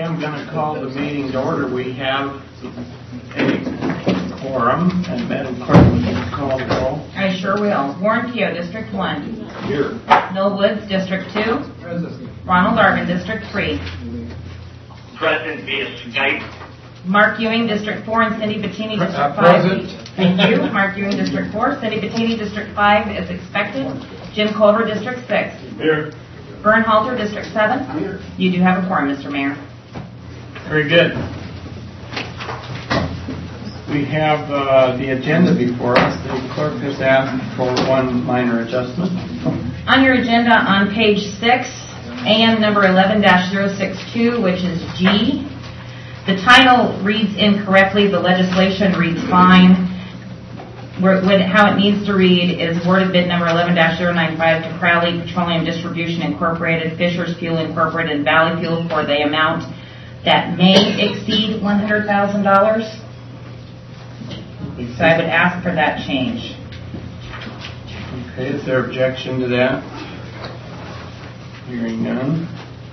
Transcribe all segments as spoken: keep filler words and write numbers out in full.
Okay, I'm going to call the meeting to order. We have a quorum, and Madam Clerk, will you call the roll? I sure will. Warren Keogh, District one. Here. Noel Woods, District two. Present. Ronald Arvin, District three. Present via Skype. Mark Ewing, District four, and Cindy Bettini, District Uh, five. present. Thank you. Mark Ewing, District four. Cindy Bettini, District five, as expected. Jim Culver, District six. Here. Vern Halter, District seven. Here. You do have a quorum, Mister Mayor. Very good. We have uh, the agenda before us. The clerk has asked for one minor adjustment. On your agenda on page six, A M number eleven dash zero six two, which is G, the title reads incorrectly. The legislation reads fine. Where, when, how it needs to read is awarded bid number eleven dash zero nine five to Crowley Petroleum Distribution Incorporated, Fisher's Fuel Incorporated, and Valley Fuel for the amount that may exceed one hundred thousand dollars. So I would ask for that change. Okay, is there objection to that? Hearing none.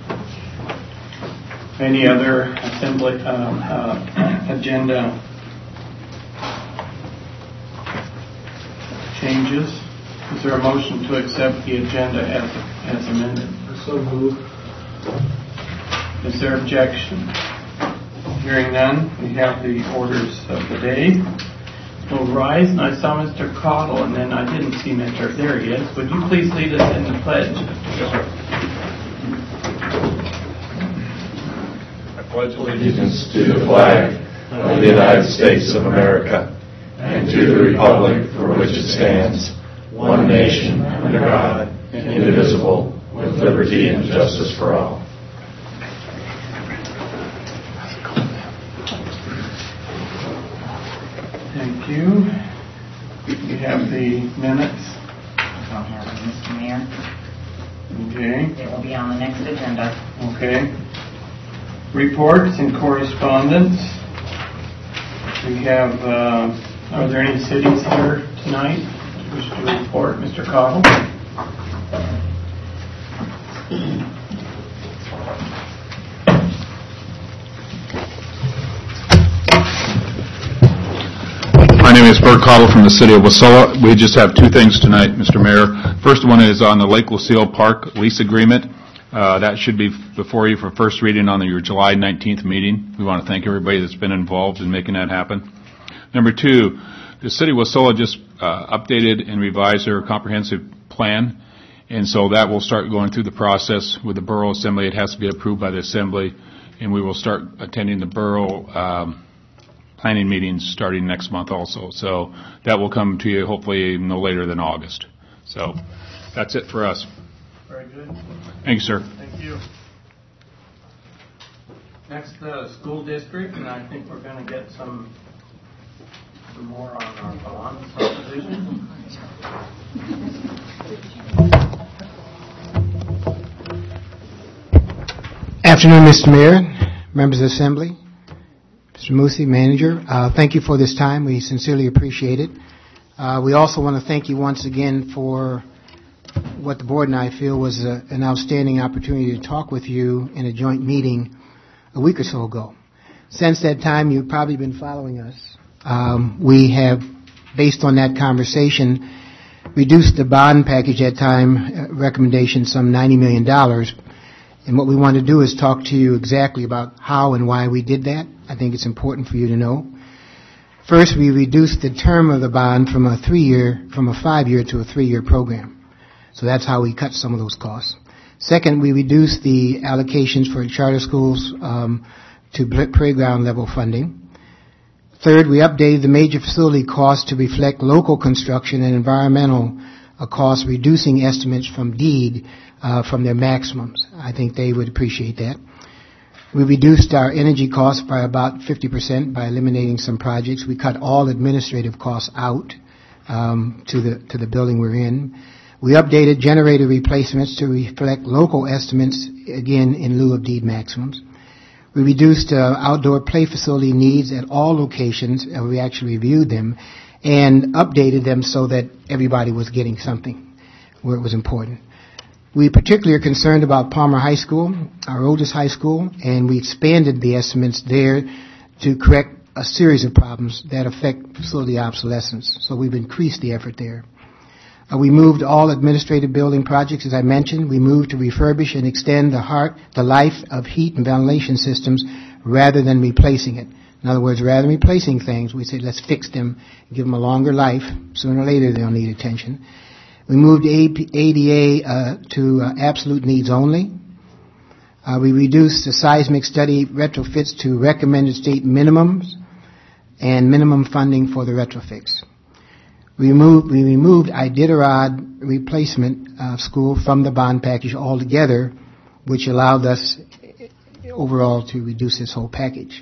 Any other assembly uh, uh, agenda changes? Is there a motion to accept the agenda as as amended? So moved. Is there objection? Hearing none, we have the orders of the day. We'll rise, and I saw Mister Cottle, and then I didn't see Mister There he is. Would you please lead us in the pledge, Mister Cottle? I pledge allegiance to the flag of the United States of America and to the republic for which it stands, one nation, under God, indivisible, with liberty and justice for all. Thank you. We have the minutes. I don't have it, Mister Mayor. Okay. It will be on the next agenda. Okay. Reports and correspondence. We have, uh, are there any cities here tonight who wish to report? Mister Cottle? My name is Bert Cottle from the city of Wasilla. We just have two things tonight, Mister Mayor. First one is on the Lake Lucille Park lease agreement. Uh, that should be before you for first reading on the, your July nineteenth meeting. We want to thank everybody that's been involved in making that happen. Number two, the city of Wasilla just uh, updated and revised their comprehensive plan, and so that will start going through the process with the borough assembly. It has to be approved by the assembly, and we will start attending the borough um, planning meetings starting next month also. So that will come to you hopefully no later than August. So that's it for us. Very good. Thank you, sir. Thank you. Next, the school district, and I think we're going to get some, some more on our Balon subdivision. Afternoon, Mister Mayor, members of the Assembly, Mister Musi, Manager. Uh, thank you for this time. We sincerely appreciate it. Uh, we also want to thank you once again for what the board and I feel was a, an outstanding opportunity to talk with you in a joint meeting a week or so ago. Since that time, you've probably been following us. Um, we have, based on that conversation, reduced the bond package at time uh, recommendation some ninety million dollars. And what we want to do is talk to you exactly about how and why we did that. I think it's important for you to know. First, we reduced the term of the bond from a three-year, from a five-year to a three-year program. So that's how we cut some of those costs. Second, we reduced the allocations for charter schools um, to playground level funding. Third, we updated the major facility costs to reflect local construction and environmental uh, costs, reducing estimates from DEED uh, from their maximums. I think they would appreciate that. We reduced our energy costs by about fifty percent by eliminating some projects. We cut all administrative costs out um, to the to the building we're in. We updated generator replacements to reflect local estimates, again, in lieu of DEED maximums. We reduced uh, outdoor play facility needs at all locations. Uh, we actually reviewed them and updated them so that everybody was getting something where it was important. We particularly are concerned about Palmer High School, our oldest high school, and we expanded the estimates there to correct a series of problems that affect facility obsolescence. So we've increased the effort there. Uh, we moved all administrative building projects, as I mentioned. We moved to refurbish and extend the heart, the life of heat and ventilation systems rather than replacing it. In other words, rather than replacing things, we said let's fix them, give them a longer life. Sooner or later they'll need attention. We moved A D A uh, to uh, absolute needs only. Uh, we reduced the seismic study retrofits to recommended state minimums and minimum funding for the retrofits. We removed, we removed Iditarod replacement uh, school from the bond package altogether, which allowed us overall to reduce this whole package.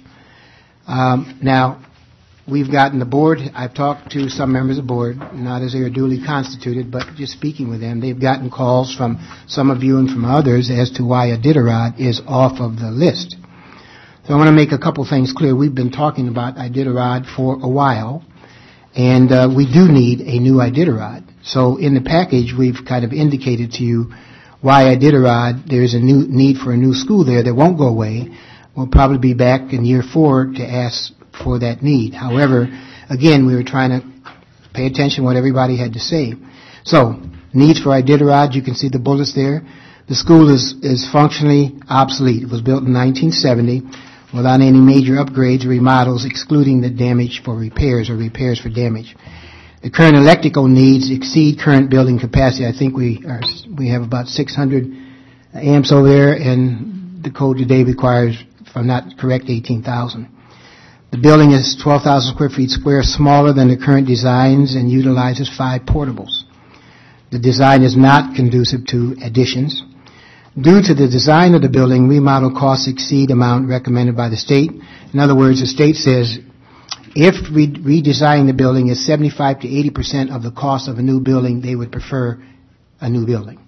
Um, now, we've gotten the board, I've talked to some members of the board, not as they are duly constituted, but just speaking with them, they've gotten calls from some of you and from others as to why Iditarod is off of the list. So I want to make a couple things clear. We've been talking about Iditarod for a while, and uh, we do need a new Iditarod. So in the package, we've kind of indicated to you why Iditarod, there's a new need for a new school there that won't go away. We'll probably be back in year four to ask for that need. However, again, we were trying to pay attention to what everybody had to say. So, needs for Iditarod, you can see the bullets there. The school is, is functionally obsolete. It was built in nineteen seventy without any major upgrades or remodels, excluding the damage for repairs or repairs for damage. The current electrical needs exceed current building capacity. I think we are, we have about six hundred amps over there, and the code today requires, if I'm not correct, eighteen thousand. The building is twelve thousand square feet square, smaller than the current designs, and utilizes five portables. The design is not conducive to additions. Due to the design of the building, remodel costs exceed amount recommended by the state. In other words, the state says if re- redesigning the building is seventy-five to eighty percent of the cost of a new building, they would prefer a new building.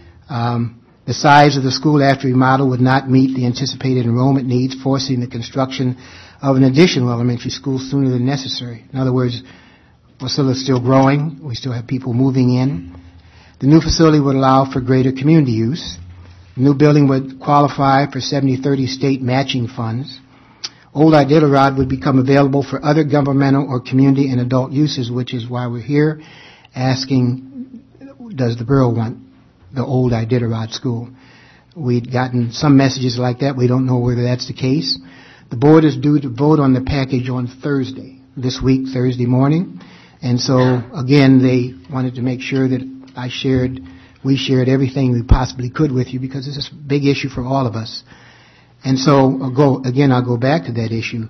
Um, the size of the school after remodel would not meet the anticipated enrollment needs, forcing the construction of an additional elementary school sooner than necessary. In other words, Wasilla is still growing. We still have people moving in. The new facility would allow for greater community use. The new building would qualify for seventy thirty state matching funds. Old Iditarod would become available for other governmental or community and adult uses, which is why we're here asking, does the borough want the old Iditarod school? We'd gotten some messages like that. We don't know whether that's the case. The board is due to vote on the package on Thursday, this week, Thursday morning. And so, again, they wanted to make sure that I shared, we shared everything we possibly could with you, because this is a big issue for all of us. And so, I'll go, again, I'll go back to that issue.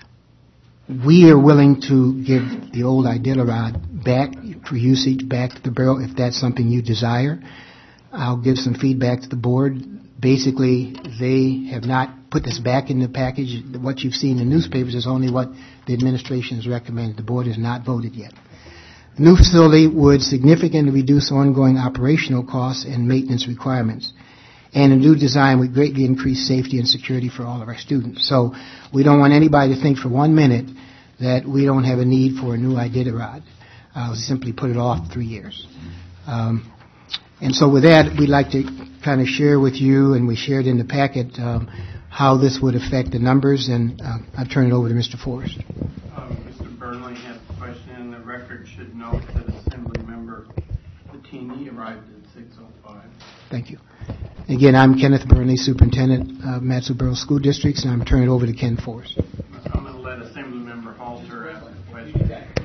We are willing to give the old Iditarod back for usage, back to the borough, if that's something you desire. I'll give some feedback to the board. Basically, they have not put this back in the package. What you've seen in the newspapers is only what the administration has recommended. The board has not voted yet. The new facility would significantly reduce ongoing operational costs and maintenance requirements. And a new design would greatly increase safety and security for all of our students. So we don't want anybody to think for one minute that we don't have a need for a new Iditarod. I'll simply put it off three years. Um, and so with that, we'd like to kind of share with you, and we shared in the packet, um, how this would affect the numbers, and uh, I'll turn it over to Mister Forrest. Um, Mister Burnley has a question, and the record should note that Assembly Member Bettini arrived at six oh five. Thank you. Again, I'm Kenneth Burnley, Superintendent of Matsu Borough School Districts, and I'm turning it over to Ken Forrest. I'm going to let Assembly Member Halter ask a question.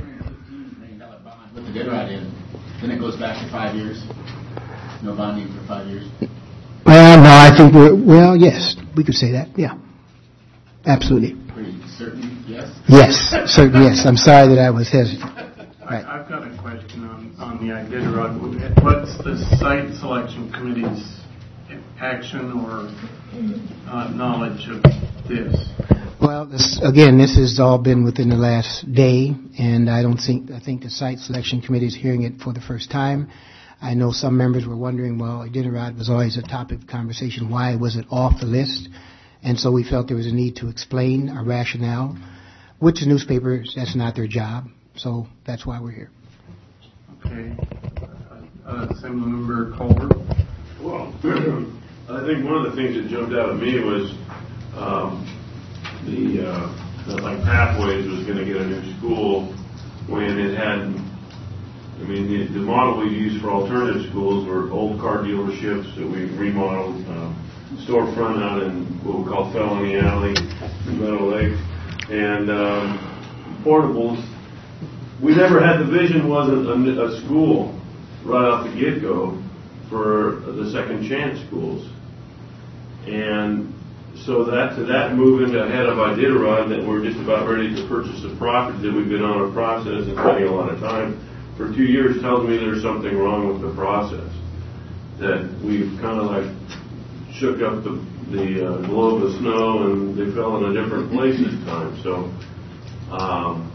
With the Iditarod in, then it goes back to five years. No bonding for five years. Well, no, I think we're, well, yes, we could say that, yeah. Absolutely. Pretty certain, yes? Yes, certain, yes. I'm sorry that I was hesitant. Right. I, I've got a question on, on the Iditarod. What's the site selection committee's action or uh, knowledge of this? Well, this, again, this has all been within the last day, and I don't think, I think the site selection committee is hearing it for the first time. I know some members were wondering, well, Iditarod was always a topic of conversation. Why was it off the list? And so we felt there was a need to explain our rationale. Which the newspapers, that's not their job. So that's why we're here. Okay. Uh, Assemblymember Colbert. Well, I think one of the things that jumped out at me was um, the, uh, the like Pathways was going to get a new school when it had. I mean, the, the model we used for alternative schools were old car dealerships that we remodeled, uh, storefront out in what we call Felony Alley in Meadow Lake, and um, portables. We never had the vision was a, a school right off the get-go for the second chance schools. And so that to that moving ahead of Iditarod, that we're just about ready to purchase the property that we've been on a process and spending a lot of time for two years tells me there's something wrong with the process. That we've kind of like shook up the, the uh, globe of snow and they fell in a different place this time. So, um,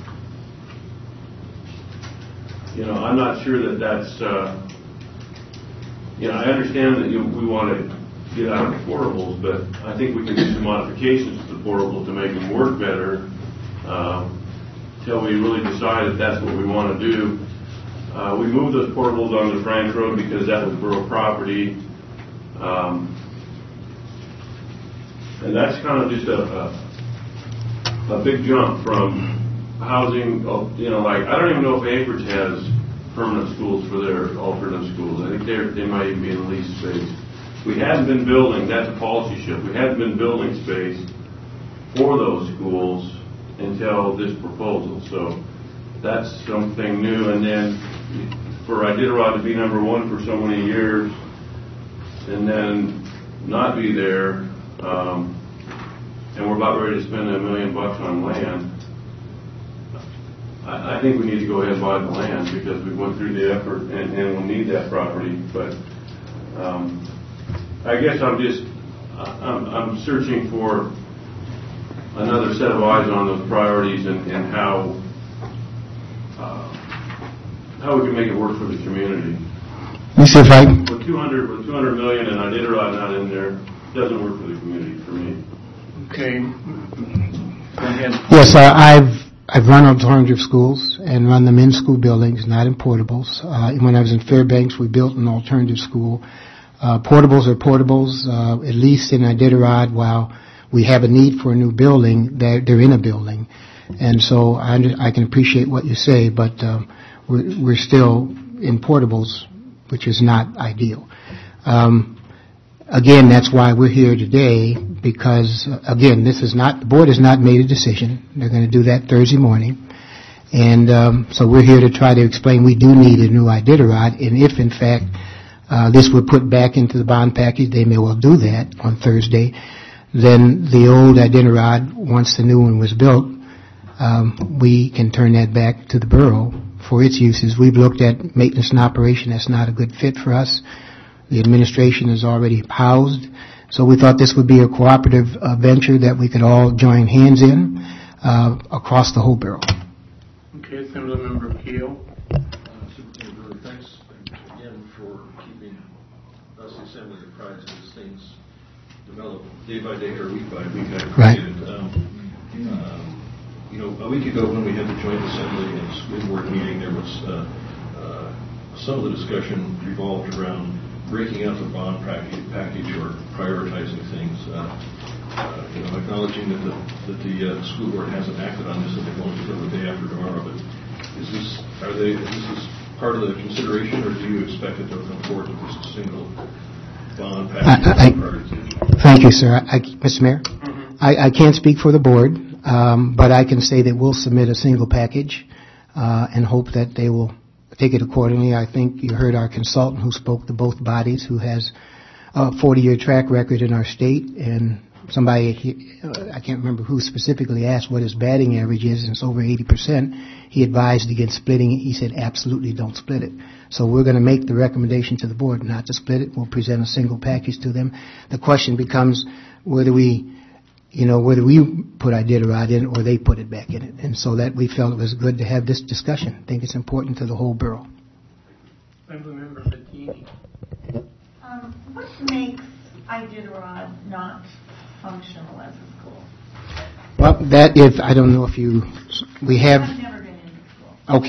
you know, I'm not sure that that's, uh, you know, I understand that you, we want to get out of portables, but I think we can do some modifications to the portable to make them work better uh, until we really decide if that's what we want to do. Uh, we moved those portables onto Frank Road because that was borough property. Um, and that's kind of just a, a, a big jump from housing, you know, like, I don't even know if Anchorage has permanent schools for their alternative schools. I think they're, they might even be in lease space. We hadn't been building, that's a policy shift, we hadn't been building space for those schools until this proposal. So that's something new. And then for Iditarod to be number one for so many years and then not be there, um, and we're about ready to spend a million bucks on land, I, I think we need to go ahead and buy the land because we went through the effort and, and we'll need that property. But um, I guess I'm just, I'm, I'm searching for another set of eyes on those priorities and, and how uh, how we can make it work for the community. Mister Frank? With two hundred, with two hundred million and Iditarod not in there, doesn't work for the community for me. Okay. Go ahead. Yes, uh, I've I've run alternative schools and run them in school buildings, not in portables. Uh, when I was in Fairbanks, we built an alternative school. Uh, portables are portables, uh, at least in Iditarod, while we have a need for a new building, they're, they're in a building. And so I, I can appreciate what you say, but um, we're, we're still in portables, which is not ideal. Um, again, that's why we're here today, because, uh, again, this is not, the board has not made a decision. They're going to do that Thursday morning. And um, so we're here to try to explain we do need a new Iditarod, and if, in fact, uh, this were put back into the bond package, they may well do that on Thursday, then the old Iditarod, once the new one was built, um, we can turn that back to the borough for its uses. We've looked at maintenance and operation. That's not a good fit for us. The administration is already housed. So we thought this would be a cooperative uh, venture that we could all join hands in uh, across the whole borough. Okay, Assemblymember Keel. Uh, Superintendent, thanks again for keeping us, the Assembly, apprised as things develop day by day or week by week. I Right. appreciate it. Um, um, you know, a week ago when we had the joint Assembly and school board meeting, there was uh, uh, some of the discussion revolved around breaking out the bond package, package or prioritizing things. Uh, uh, you know, acknowledging that the that the uh, school board hasn't acted on this and they're going to go the day after tomorrow. But is this are they? Is this part of the consideration, or do you expect that they'll come forward with this single bond package? I, I, thank you, sir. I, Mister Mayor, mm-hmm. I, I can't speak for the board, um, but I can say that we'll submit a single package uh, and hope that they will take it accordingly. I think you heard our consultant who spoke to both bodies, who has a forty-year track record in our state, and somebody, he, uh, I can't remember who specifically asked what his batting average is, and it's over eighty percent. He advised against splitting it. He said, absolutely don't split it. So we're going to make the recommendation to the board not to split it. We'll present a single package to them. The question becomes whether we, you know, whether we put Iditarod in or they put it back in it. And so that we felt it was good to have this discussion. I think it's important to the whole borough. Assemblymember Bettini. Um, what makes Iditarod not functional as a school? Well, that if, I don't know if you, we have... I've never been in the school. Okay.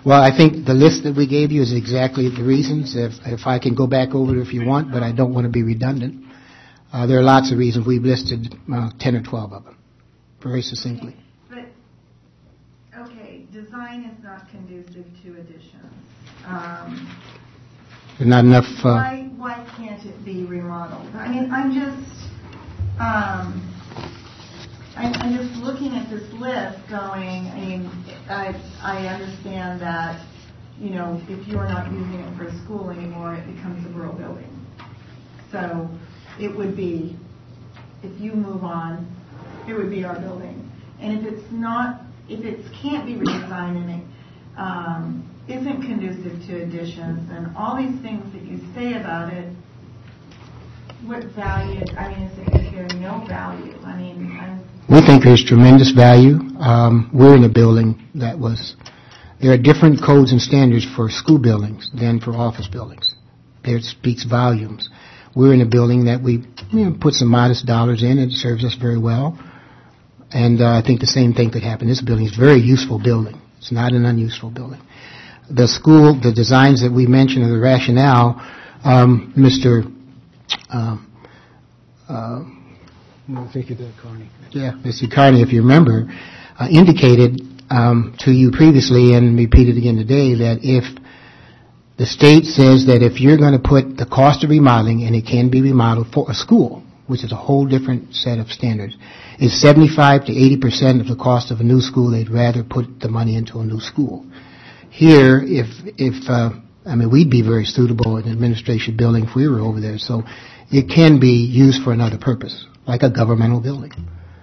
Well, I think the list that we gave you is exactly the reasons. If, if I can go back over it if you want, but I don't want to be redundant. Uh, there are lots of reasons. We've listed uh, ten or twelve of them, very succinctly. But, okay, design is not conducive to additions. Um, There's not enough... Uh, why, why can't it be remodeled? I mean, I'm just... Um, I'm, I'm just looking at this list going, I mean, I, I understand that, you know, if you're not using it for a school anymore, it becomes a rural building. So it would be, if you move on, it would be our building. And if it's not, if it can't be redesigned and it um, isn't conducive to additions and all these things that you say about it, what value, I mean, is, it, is there no value? I mean, I'm... We think there's tremendous value. Um, we're in a building that was, there are different codes and standards for school buildings than for office buildings. It speaks volumes. We're in a building that we you know, put some modest dollars in. It serves us very well. And uh, I think the same thing could happen. This building is a very useful building. It's not an unuseful building. The school, the designs that we mentioned, or the rationale, um, Mister Um, uh, No, thank you, Carney. Yeah, Mister Carney, if you remember, uh, indicated um, to you previously and repeated again today that if the state says that if you're going to put the cost of remodeling, and it can be remodeled for a school, which is a whole different set of standards, is seventy-five to eighty percent of the cost of a new school, they'd rather put the money into a new school. Here, if if uh, I mean, we'd be very suitable in an administration building if we were over there, so it can be used for another purpose, like a governmental building.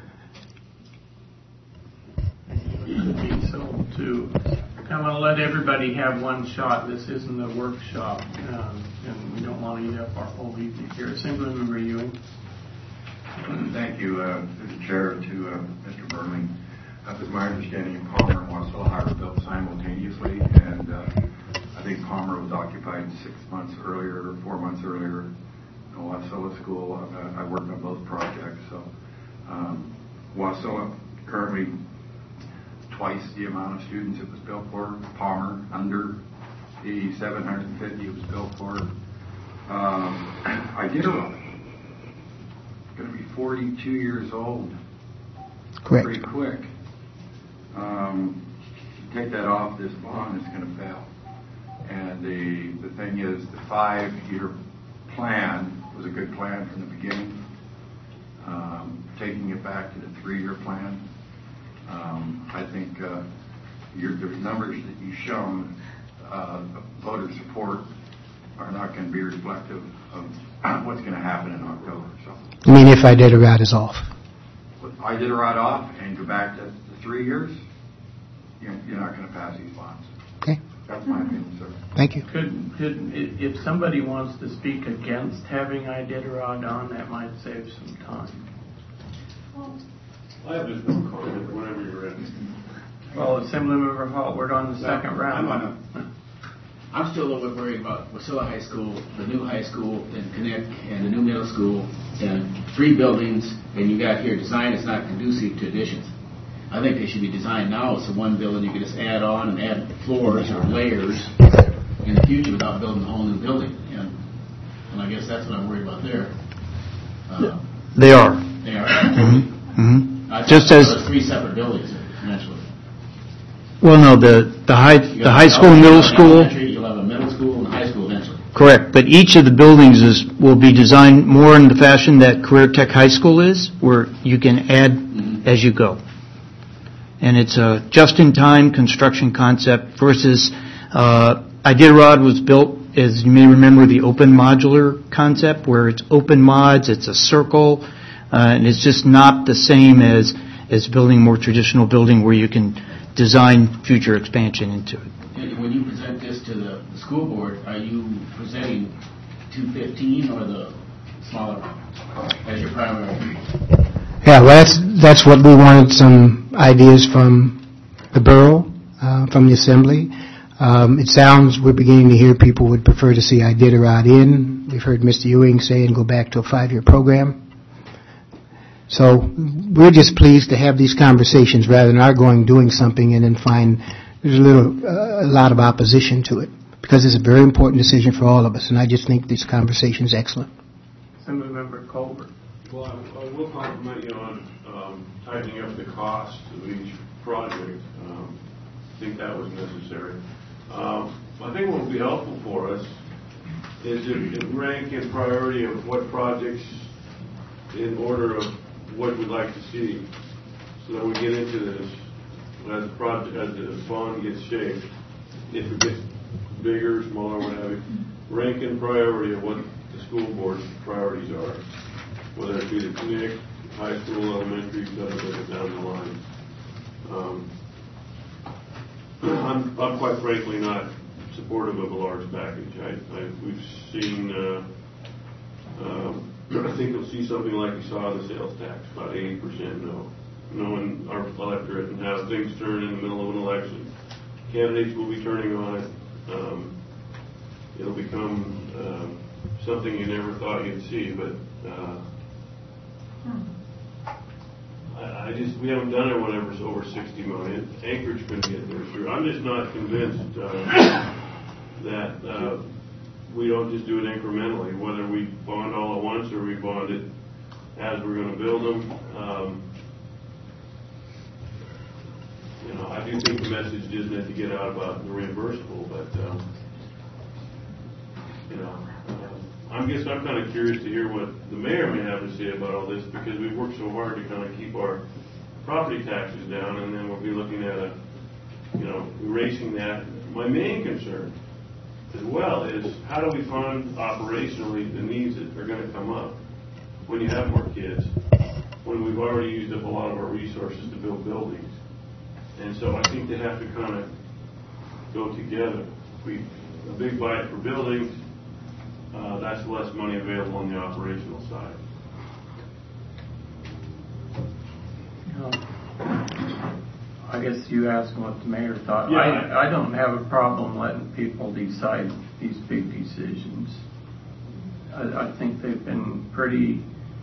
Could be so, too. I'm going to let everybody have one shot. This isn't a workshop, um, and we don't want to eat up our whole evening here. Assemblymember Ewing. Thank you, uh, to the chair, to uh, Mister Burling. Uh, it was my understanding Palmer and Wasilla were built simultaneously, and uh, I think Palmer was occupied six months earlier or four months earlier. In Wasilla School, uh, I worked on both projects. So um, Wasilla currently twice the amount of students it was built for. Palmer under the seven hundred fifty it was built for. Um, Iditarod going to be forty-two years old. Correct. Pretty quick. Um, take that off this bond, it's going to fail. And the the thing is, the five-year plan was a good plan from the beginning. Um, taking it back to the three-year plan, um, I think uh, your, the numbers that you've shown, uh, voter support, are not going to be reflective of what's going to happen in October. So, I mean, if Iditarod is off. I did a right off and go back to the three years, you're, you're not going to pass these bonds. Okay. That's my opinion, sir. Thank you. Could, could, if somebody wants to speak against having Iditarod on, that might save some time. I have just one comment whenever you're ready. Well, Assemblymember Hall, we're on the second round. I'm, on I'm still a little bit worried about Wasilla High School, the new high school, and Connect, and the new middle school, and three buildings, and you got here design is not conducive to additions. I think they should be designed now so one building you can just add on and add floors or layers in the future without building a whole new building. And, and I guess that's what I'm worried about there. Uh, They are. they are. Mm-hmm. Mm-hmm. I Just thought as there was three separate buildings eventually. well, no, the the high You the got high school, middle school. elementary, You'll have a middle school and a high school eventually. Correct, but each of the buildings is will be designed more in the fashion that Career Tech High School is, where you can add Mm-hmm. as you go. And it's a just-in-time construction concept versus uh, Iditarod was built, as you may remember, the open modular concept, where it's open mods, it's a circle, uh, and it's just not the same as as building a more traditional building where you can design future expansion into it. And when you present this to the, the school board, are you presenting two fifteen or the smaller one as your primary? Yeah, well, that's that's what we wanted, some ideas from the borough, uh, from the assembly. Um, it sounds, we're beginning to hear people would prefer to see Iditarod in. We've heard Mister Ewing say and go back to a five-year program. So we're just pleased to have these conversations rather than our going doing something and then find there's a little, uh, a lot of opposition to it because it's a very important decision for all of us, and I just think this conversation is excellent. Assemblymember Colbert. Well, I I will compliment you on um, tightening up the cost of each project. Um, I think that was necessary. Um, I think what would be helpful for us is if it rank in priority of what projects in order of what we'd like to see, so that we get into this as the project, as the bond gets shaped. If it gets bigger, smaller, whatever, rank in priority of what the school board's priorities are, whether it be the clinic, high school, elementary, et cetera, down the line. Um, I'm, I'm quite frankly not supportive of a large package. I, I, we've seen, uh, um, I think you'll see something like you saw in the sales tax, about eighty percent no. Knowing our electorate and how things turn in the middle of an election. Candidates will be turning on it. Um, it'll become uh, something you never thought you'd see, but uh, I, I just, we haven't done it whenever it's over sixty million. Anchorage can get there through. I'm just not convinced uh, that uh, we don't just do it incrementally, whether we bond all at once or we bond it as we're going to build them. Um, you know, I do think the message is meant to get out about the reimbursable, but um, you know, uh, I guess I'm kind of curious to hear what the mayor may have to say about all this, because we've worked so hard to kind of keep our property taxes down, and then we'll be looking at a, you know, erasing that. My main concern as well is how do we fund operationally the needs that are going to come up when you have more kids, when we've already used up a lot of our resources to build buildings. And so I think they have to kind of go together. If we a big bite for buildings, uh, that's less money available on the operational side. I guess you asked what the mayor thought. Yeah. I, I don't have a problem letting people decide these big decisions. I, I think they've been pretty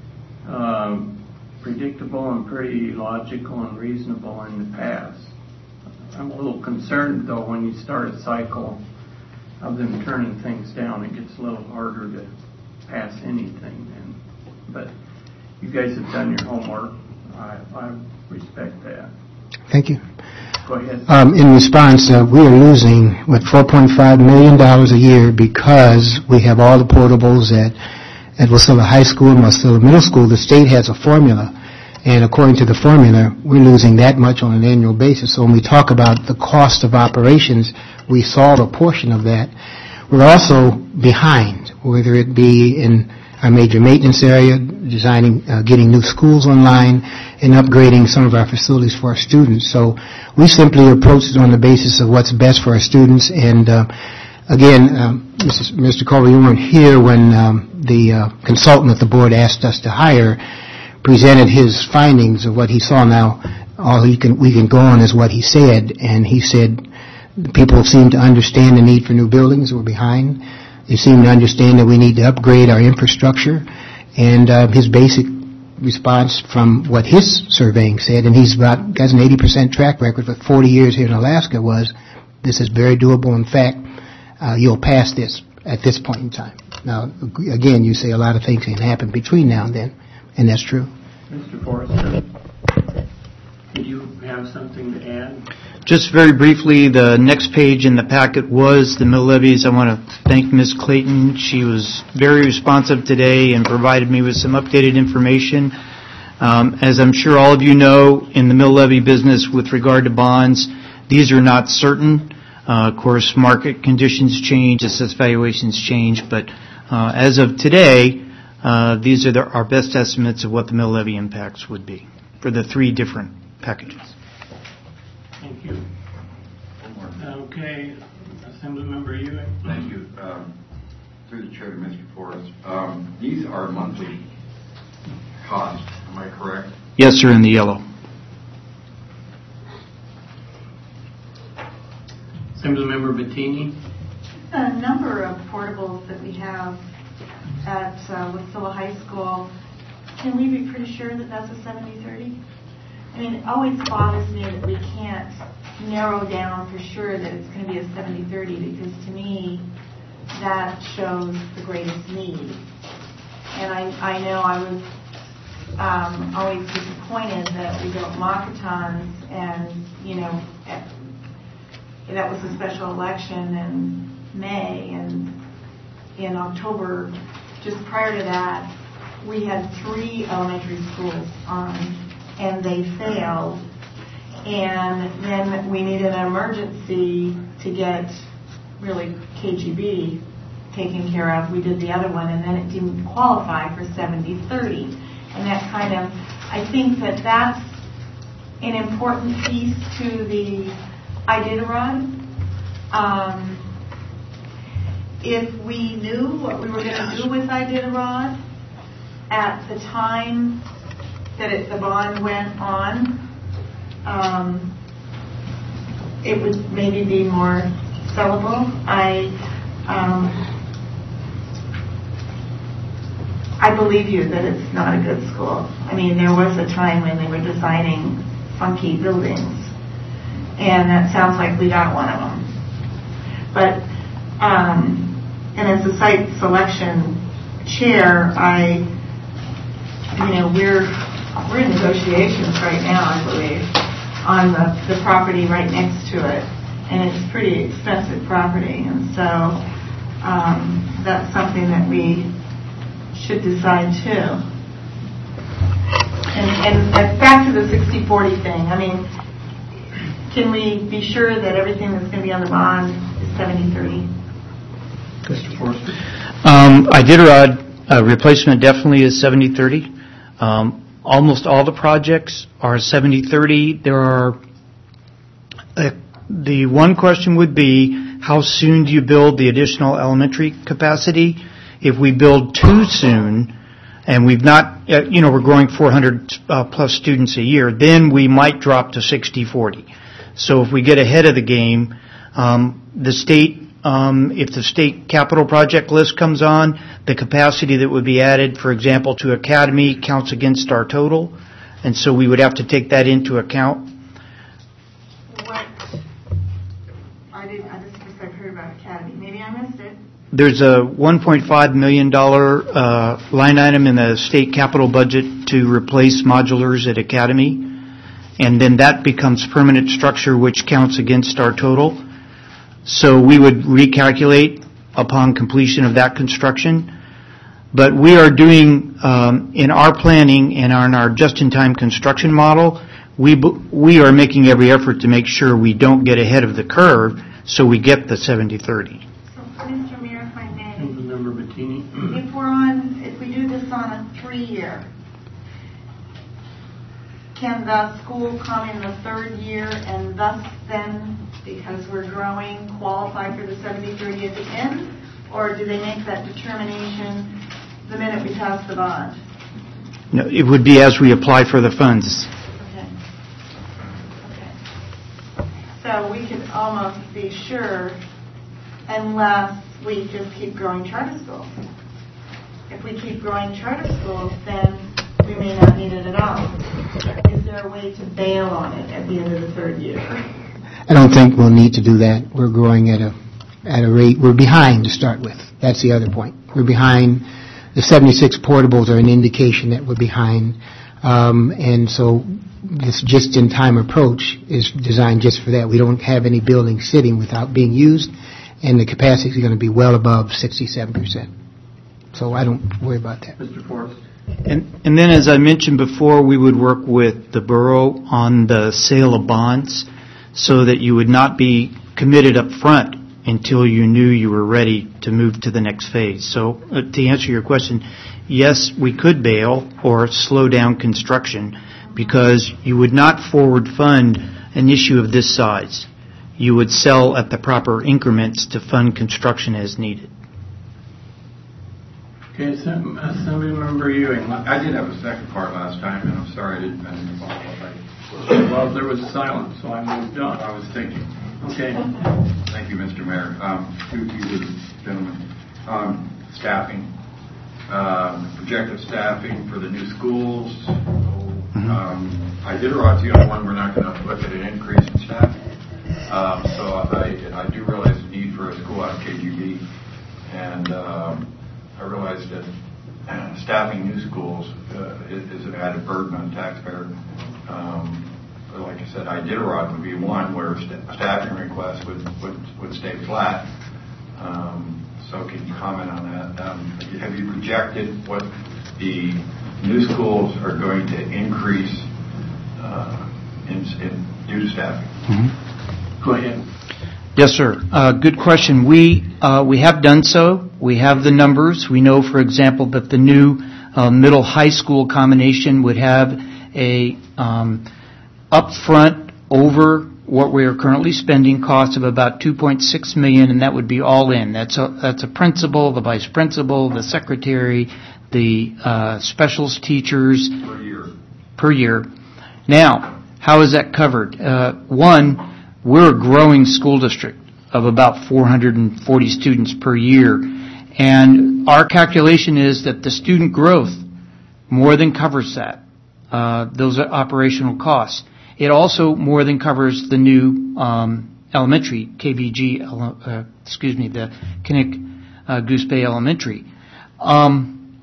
um, predictable and pretty logical and reasonable in the past. I'm a little concerned, though, when you start a cycle of them turning things down, it gets a little harder to pass anything. And, but you guys have done your homework. I, I respect that. Thank you. Go ahead. Um, in response, uh, we are losing, what, four point five million dollars a year because we have all the portables at, at Wasilla High School and Wasilla Middle School. The state has a formula, and according to the formula, we're losing that much on an annual basis. So when we talk about the cost of operations, we solve a portion of that. We're also behind, whether it be in our major maintenance area, designing, uh, getting new schools online, and upgrading some of our facilities for our students. So we simply approach it on the basis of what's best for our students. And uh, again, um, Mister Colbert, you weren't here when um, the uh, consultant that the board asked us to hire presented his findings of what he saw. Now, all he can, we can go on is what he said, and he said people seem to understand the need for new buildings. We're behind. They seem to understand that we need to upgrade our infrastructure, and uh, his basic response from what his surveying said, and he's about got an eighty percent track record for forty years here in Alaska, was this is very doable. In fact, uh, you'll pass this at this point in time. Now, again, you say a lot of things can happen between now and then, and that's true. Mister Forrester, did you have something to add? Just very briefly, the next page in the packet was the mill levies. I want to thank Miz Clayton. She was very responsive today and provided me with some updated information. Um, as I'm sure all of you know, in the mill levy business with regard to bonds, these are not certain. Uh, of course, market conditions change, assessed valuations change, but uh, as of today, uh, these are the, our best estimates of what the mill levy impacts would be for the three different packages. Thank you. Okay, Assemblymember Ewing. Thank you. Um, through the chair to Mister Forrest. Um, these are monthly costs, am I correct? Yes, sir, in the yellow. Assemblymember Bettini. A number of portables that we have at uh, Wasilla High School, can we be pretty sure that that's a seventy thirty? I mean, it always bothers me that we can't narrow down for sure that it's going to be a seventy thirty, because to me, that shows the greatest need. And I, I know I was um, always disappointed that we built Mockatons, and, you know, at, that was a special election in May, and in October, just prior to that, we had three elementary schools on, and they failed. And then we needed an emergency to get really K G B taken care of. We did the other one, and then it didn't qualify for seventy thirty. And that kind of, I think that that's an important piece to the Iditarod. Um, if we knew what we were going to do with Iditarod at the time that it, the bond went on, um, it would maybe be more sellable. I um, I believe you that it's not a good school. I mean, there was a time when they were designing funky buildings, and that sounds like we got one of them. But, um, and as the site selection chair, I, you know, we're we're in negotiations right now, I believe, on the, the property right next to it, and it's pretty expensive property, and so um, that's something that we should decide too. And, and, and back to the sixty forty thing, I mean, can we be sure that everything that's going to be on the bond is seventy thirty? Mister Forster? Um, Iditarod uh, replacement definitely is seventy thirty. Um, almost all the projects are seventy thirty. There are, uh, the one question would be, how soon do you build the additional elementary capacity? If we build too soon, and we've not, uh, you know, we're growing four hundred uh, plus students a year, then we might drop to sixty forty. So if we get ahead of the game, um, the state, um, if the state capital project list comes on, the capacity that would be added, for example, to Academy counts against our total, and so we would have to take that into account. What? I didn't. I just guess I've heard about Academy. Maybe I missed it. There's a one point five million dollars uh, line item in the state capital budget to replace modulars at Academy, and then that becomes permanent structure, which counts against our total. So we would recalculate upon completion of that construction. But we are doing, um, in our planning and on our just-in-time construction model, we we are making every effort to make sure we don't get ahead of the curve, so we get the seventy thirty. Mister Mayor, if I may, Councilmember Bettini. if we're on, if we do this on a three-year, can the school come in the third year and thus then, because we're growing, qualify for the seventy thirty at the end? Or do they make that determination the minute we pass the bond? No, it would be as we apply for the funds. Okay. Okay. So we could almost be sure, unless we just keep growing charter schools. If we keep growing charter schools, then we may not need it at all. Is there a way to bail on it at the end of the third year? I don't think we'll need to do that. We're growing at a at a rate, we're behind to start with. That's the other point. We're behind. The seventy-six portables are an indication that we're behind. Um, and so this just-in-time approach is designed just for that. We don't have any buildings sitting without being used, and the capacity is going to be well above sixty-seven percent. So I don't worry about that. Mister Forrest? And, and then, as I mentioned before, we would work with the borough on the sale of bonds so that you would not be committed up front until you knew you were ready to move to the next phase. So uh, to answer your question, yes, we could bail or slow down construction because you would not forward fund an issue of this size. You would sell at the proper increments to fund construction as needed. Okay, some, uh, somebody remember Ewing. I did have a second part last time, and I'm sorry I didn't, I didn't follow up. Well, there was silence, so I moved on. I was thinking. Okay. Thank you, Mister Mayor. Um, to you, gentlemen. Um, staffing, um, projected staffing for the new schools. Um, I Iditarod is the only one we're not going to look at an increase in staff. Um, so I, I do realize the need for a school out of K G B, and um, I realize that uh, staffing new schools uh, is, is an added burden on the taxpayer. Um, but like I said, Iditarod would be one where st- staffing requests would, would, would stay flat. Um, so can you comment on that? Um, have you projected what the new schools are going to increase uh, in, in due to staffing? Mm-hmm. Go ahead. Yes, sir. Uh, good question. We uh, we have done so. We have the numbers. We know, for example, that the new uh, middle high school combination would have a um, upfront over what we are currently spending cost of about two point six million dollars, and that would be all in. That's a that's a principal, the vice principal, the secretary, the uh, specials teachers Per year. per year. Now, how is that covered? Uh, one, we're a growing school district of about four hundred forty students per year, and our calculation is that the student growth more than covers that. Uh, those are operational costs. It also more than covers the new um, elementary, K B G, uh, excuse me, the Kinnick uh, Goose Bay Elementary. Um,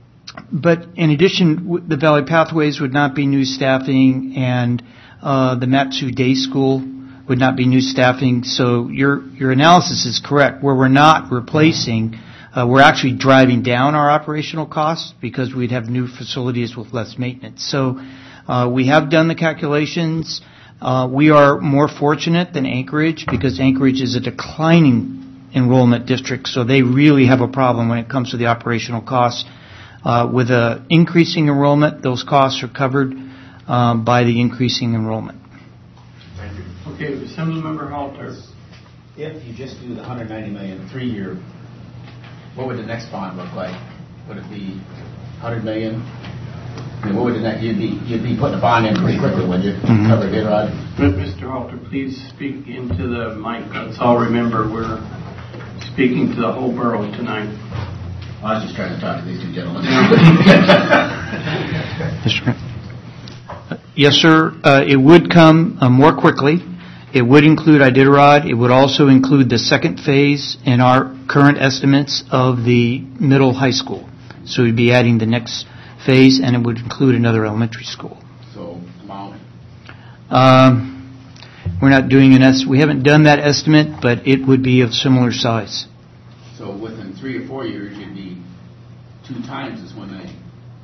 but in addition, the Valley Pathways would not be new staffing, and uh, the Matsu Day School would not be new staffing. So your your analysis is correct. Where we're not replacing, uh, we're actually driving down our operational costs because we'd have new facilities with less maintenance. So uh, we have done the calculations. Uh, we are more fortunate than Anchorage because Anchorage is a declining enrollment district, so they really have a problem when it comes to the operational costs. Uh, with a increasing enrollment, those costs are covered um, by the increasing enrollment. Okay, Assemblymember Halter. If you just do the one hundred ninety million dollars three-year, what would the next bond look like? Would it be one hundred million dollars? I mean, what would the next, you'd be, you'd be putting a bond in pretty quickly, wouldn't you? Mm-hmm. Cover it, Rod? Mister Halter, please speak into the mic. Let's all remember we're speaking to the whole borough tonight. I was just trying to talk to these two gentlemen. Yes, sir. Uh, it would come uh, more quickly. It would include Iditarod. It would also include the second phase in our current estimates of the middle high school. So we'd be adding the next phase, and it would include another elementary school. So, amount? Um, we're not doing an est- We haven't done that estimate, but it would be of similar size. So within three or four years, you'd be two times this one ninety.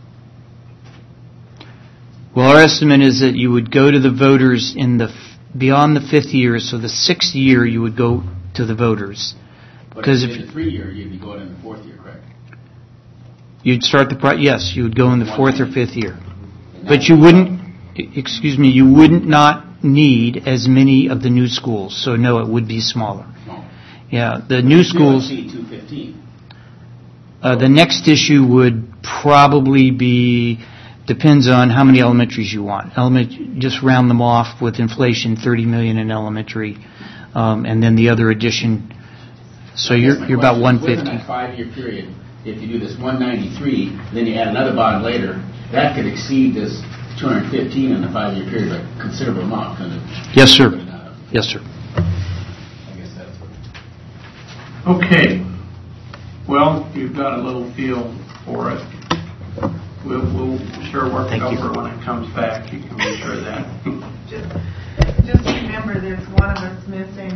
Well, our estimate is that you would go to the voters in the f- beyond the fifth year, so the sixth year you would go to the voters. But Because in if the three year, you'd be going in the fourth year, correct? you'd start the pro- yes, you would go in the fourth or fifth year, but you wouldn't. Excuse me, you wouldn't not need as many of the new schools. So no, it would be smaller. Smaller. Yeah, the new schools. two fifteen. Uh, the next issue would probably be. Depends on how many elementaries you want. Element, just round them off with inflation, thirty million in elementary, um, and then the other addition. So you're you're about one fifty. Within that five-year period, if you do this one ninety-three, then you add another bond later, that could exceed this two hundred fifteen in the five-year period by a considerable amount, couldn't it? Yes, sir. Yes, sir. I guess that's what. Okay. Well, you've got a little feel for it. We'll, we'll sure work it over when it comes back. You can be sure of that. Just, just remember, there's one of us missing.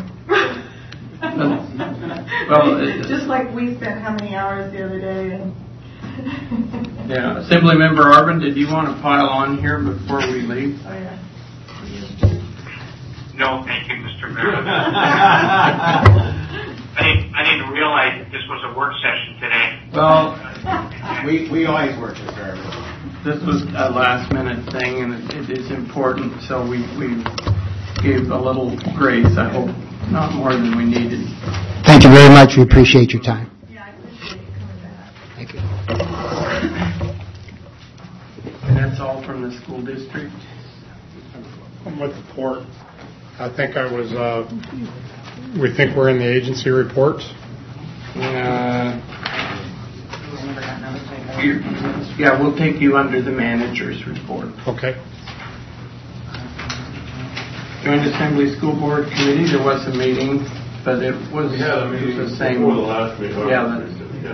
Well, it- just like we spent how many hours the other day. And Yeah. Assemblymember Arvin, did you want to pile on here before we leave? Oh yeah. No, thank you, Mister Mayor. I didn't, I didn't realize that this was a work session today. Well, We, we always work this very well. this was a last minute thing, and it, it is important, so we, we gave a little grace. I hope not more than we needed. Thank you very much. We appreciate your time. Yeah, I appreciate you coming back. Thank you. And that's all from the school district. I'm with the port. I think I was, uh, we think we're in the agency report. Uh, Yeah, we'll take you under the manager's report. Okay. Joint Assembly School Board Committee, there was a meeting, but it was, We had a it meeting was the same. before the last meeting. Yeah, but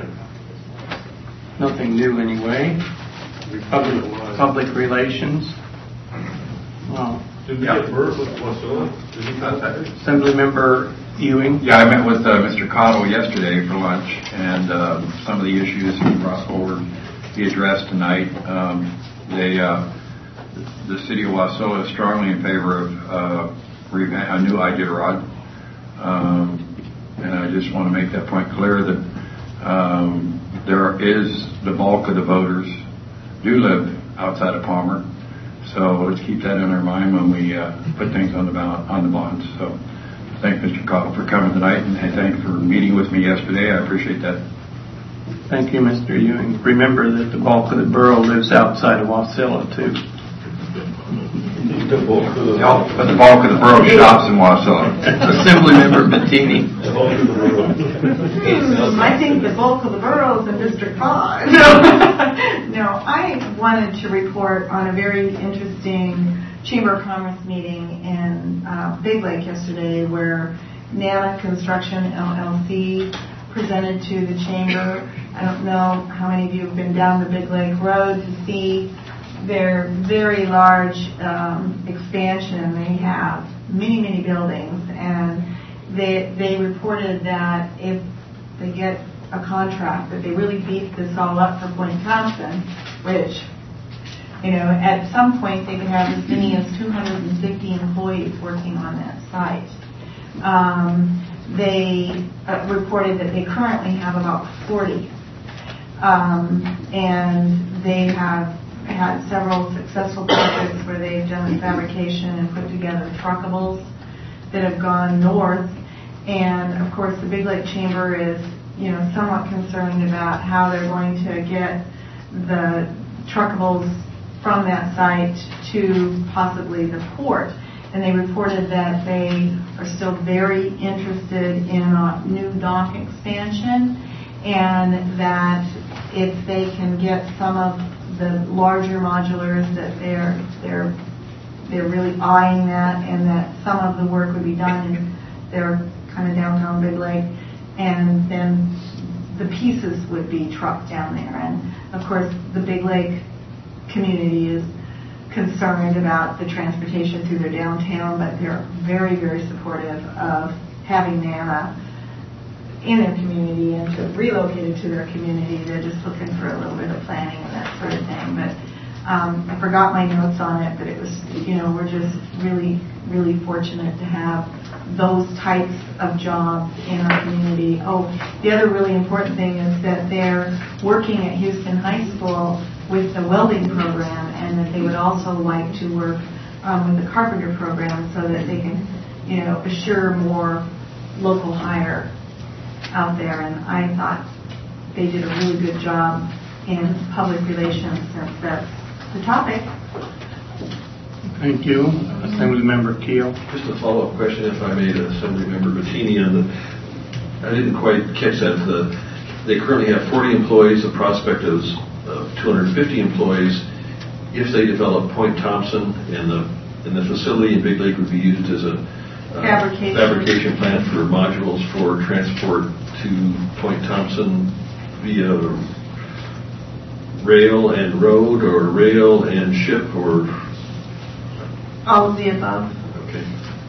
nothing new anyway. Public, public relations. Well, Did we get Bert with Wasilla? Did he contact you? Assemblymember Ewing. Yeah, I met with uh, Mister Cottle yesterday for lunch, and uh, some of the issues he brought forward, he addressed tonight. Um, they, uh, the city of Wasilla is strongly in favor of uh, revamp- a new Iditarod, um, and I just want to make that point clear that um, there is the bulk of the voters do live outside of Palmer, so let's keep that in our mind when we uh, put things on the ballot, on the bonds. So. Thank Mister Cottle for coming tonight, and thank you for meeting with me yesterday. I appreciate that. Thank you, Mister Ewing. Remember that the bulk of the borough lives outside of Wasilla, too. The bulk of the, no, but the bulk of the borough shops in Wasilla. Assemblymember Bettini. Hmm, I think the bulk of the boroughs in District five. No, no, I wanted to report on a very interesting Chamber of Commerce meeting in uh, Big Lake yesterday, where Nana Construction L L C presented to the Chamber. I don't know how many of you have been down the Big Lake Road to see their very large um, expansion. They have many, many buildings, and they they reported that if they get a contract, that they really beef this all up for Point Thompson, which, you know, at some point they could have as many as two hundred fifty employees working on that site. Um, they uh, reported that they currently have about forty. Um, and they have had several successful projects where they've done fabrication and put together truckables that have gone north. And of course the Big Lake Chamber is, you know, somewhat concerned about how they're going to get the truckables from that site to possibly the port. And they reported that they are still very interested in a new dock expansion, and that if they can get some of the larger modulars, that they're they're they're really eyeing that, and that some of the work would be done in their kind of downtown Big Lake, and then the pieces would be trucked down there. And of course the Big Lake community is concerned about the transportation through their downtown, but they're very, very supportive of having Nana in their community and to relocate it to their community. They're just looking for a little bit of planning and that sort of thing. But um, I forgot my notes on it, but it was, you know, we're just really, really fortunate to have those types of jobs in our community. Oh, the other really important thing is that they're working at Houston High School with the welding program, and that they would also like to work um, with the carpenter program so that they can, you know, assure more local hire out there. And I thought they did a really good job in public relations, since that's the topic. Thank you. Assemblymember Keel. Just a follow-up question, if I may, to Assemblymember Bettini on the, I didn't quite catch that. The, they currently have forty employees, the prospect is of two hundred fifty employees. If they develop Point Thompson, and the and the facility in Big Lake would be used as a uh, fabrication. fabrication plant for modules for transport to Point Thompson via rail and road, or rail and ship, or all of the above. Okay.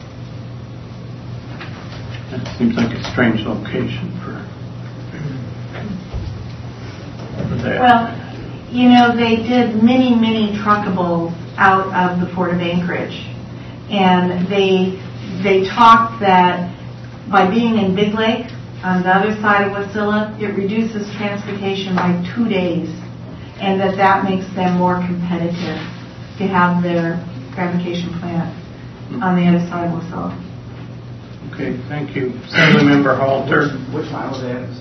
That seems like a strange location for, for that. Well, you know, they did many, many truckables out of the Port of Anchorage, and they they talked that by being in Big Lake on the other side of Wasilla, it reduces transportation by two days, and that that makes them more competitive to have their fabrication plant on the other side of Wasilla. Okay, thank you. Assemblymember Halter. Which mile is that?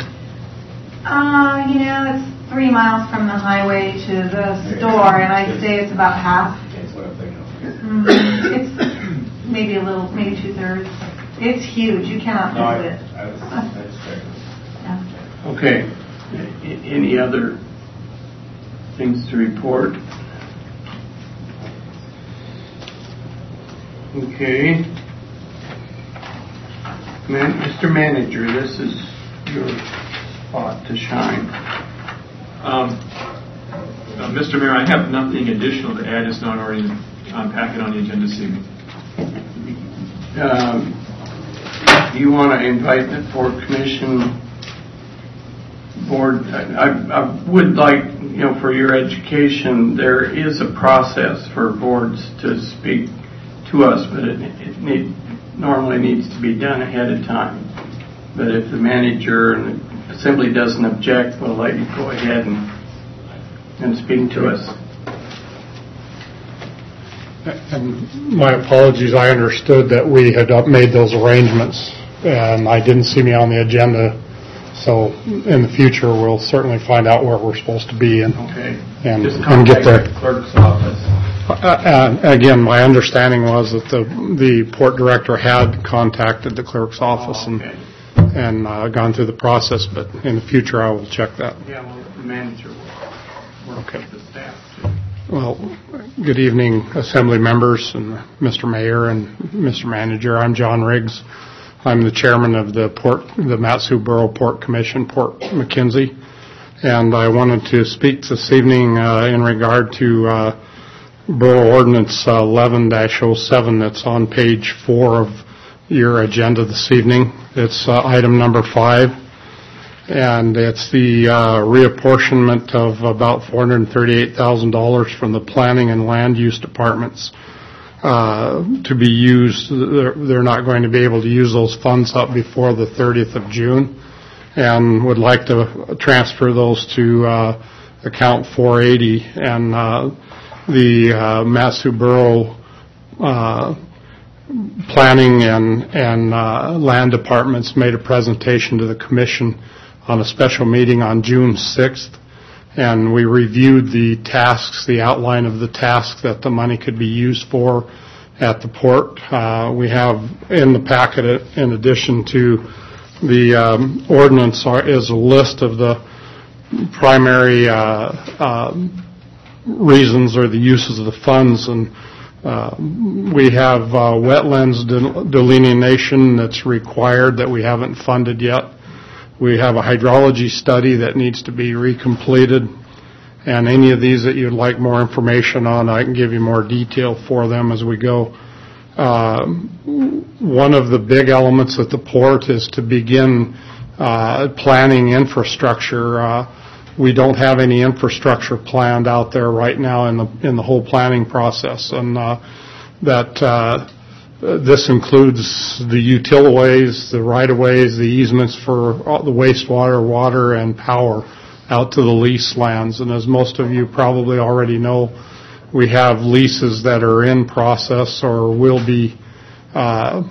Uh, you know, it's three miles from the highway to the store, and I'd say it's about half. That's what I'm thinking of. Mm-hmm. It's maybe a little, maybe two thirds. It's huge. You cannot No, miss I, it. I was, I was checking. Yeah. Okay. A- Any other things to report? Okay. Man, Mister Manager, this is your spot to shine. Um, uh, Mister Mayor, I have nothing additional to add. It's not already on packet on the agenda this evening. Um, you want to invite the Port Commission Board? I, I would like, you know, for your education, there is a process for boards to speak to us, but it, it need, normally needs to be done ahead of time. But if the manager and the assembly doesn't object, we'll let you go ahead and, and speak to us. And my apologies, I understood that we had made those arrangements, and I didn't see me on the agenda. So in the future, we'll certainly find out where we're supposed to be and okay. and, Just and get there. the clerk's office. Uh, uh, again, my understanding was that the the port director had contacted the clerk's office oh, okay. and and uh, gone through the process. But in the future, I will check that. Yeah, well, the manager will work okay. with the staff too. Well, good evening, Assembly members and Mister Mayor and Mister Manager. I'm John Riggs. I'm the chairman of the Port, the Mat-Su Borough Port Commission, Port McKenzie, and I wanted to speak this evening uh, in regard to uh, Borough Ordinance eleven dash oh seven that's on page four of your agenda this evening. It's uh, item number five, and it's the uh, reapportionment of about four hundred thirty-eight thousand dollars from the Planning and Land Use Departments uh, to be used. They're, they're not going to be able to use those funds up before the thirtieth of June, and would like to transfer those to uh, account four eighty. And uh, the uh, Mat-Su Borough uh, Planning and, and uh, Land Departments made a presentation to the Commission on a special meeting on June sixth, and we reviewed the tasks, the outline of the tasks that the money could be used for at the port. Uh, we have in the packet, in addition to the um, ordinance, are, is a list of the primary uh, uh, reasons or the uses of the funds, and uh, we have uh, wetlands delineation that's required that we haven't funded yet. We have a hydrology study that needs to be recompleted, and any of these that you'd like more information on, I can give you more detail for them as we go. Uh, one of the big elements at the port is to begin uh, planning infrastructure. Uh, we don't have any infrastructure planned out there right now in the in the whole planning process, and uh, that. Uh, This includes the utilities, the right-of-ways, the easements for the wastewater, water, and power out to the lease lands. And as most of you probably already know, we have leases that are in process or will be uh,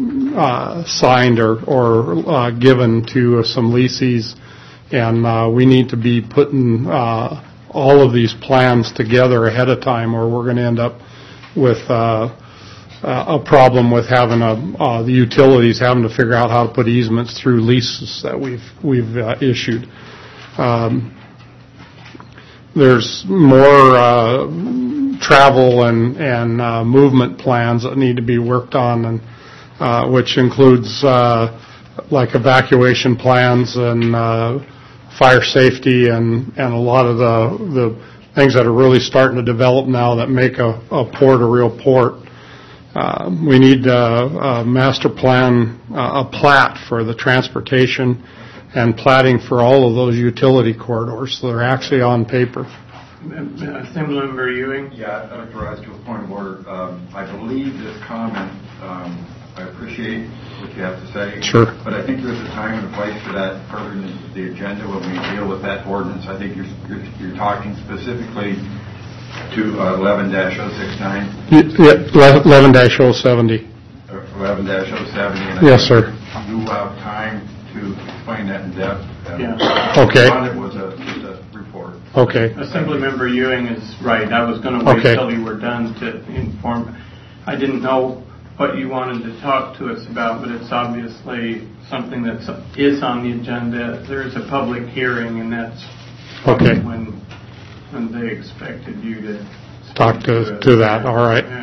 uh, signed or, or uh, given to uh, some lessees. And uh, we need to be putting uh, all of these plans together ahead of time, or we're going to end up with uh, Uh, a problem with having a, uh, the utilities having to figure out how to put easements through leases that we've we've uh, issued. Um, there's more uh, travel and and uh, movement plans that need to be worked on, and uh, which includes uh, like evacuation plans and uh, fire safety and and a lot of the the things that are really starting to develop now that make a, a port a real port. Uh, we need uh, a master plan, uh, a plat for the transportation and platting for all of those utility corridors. So they're actually on paper. Assemblymember Ewing? Yeah, I'd like to rise to a point of order. Um, I believe this comment, um, I appreciate what you have to say. Sure. But I think there's a time and a place for that further in the agenda when we deal with that ordinance. I think you're, you're, you're talking specifically to uh, eleven dash oh sixty-nine? Yeah, eleven dash oh seventy. eleven dash oh seventy. Yes, sir. You have time to explain that in depth. Uh, Yeah. Okay. It was a, just a report. Okay. Assemblymember Ewing is right. I was going to wait okay. till you were done to inform. I didn't know what you wanted to talk to us about, but it's obviously something that is on the agenda. There is a public hearing, and that's okay. when when they expected you to talk to, to, to that. All right. Yeah.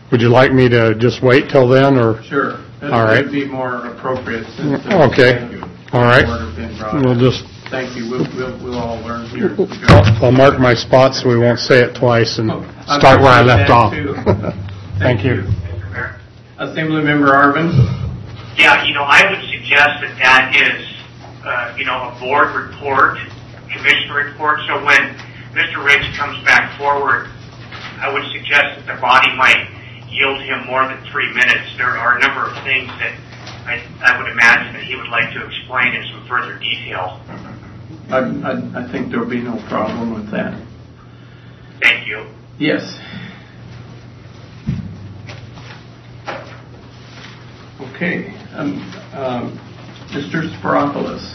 Would you like me to just wait till then, or? Sure. That All right. would be more appropriate since uh, Okay. thank you. All right. Order been brought We'll up. just, Thank you. We'll, we'll, we'll all learn here. as we go. I'll, I'll mark my spots so we won't say it twice and Oh, I start where I appreciate left that, off. too. Thank you. Assemblymember Arvin? Yeah, you know, I would suggest that that is, uh, you know, a board report, commission report. So when Mister Riggs comes back forward, I would suggest that the body might yield him more than three minutes. There are a number of things that I, I would imagine that he would like to explain in some further detail. I, I, I think there'll be no problem with that. Thank you. Yes. Okay. Um, um, Mister Sparopoulos.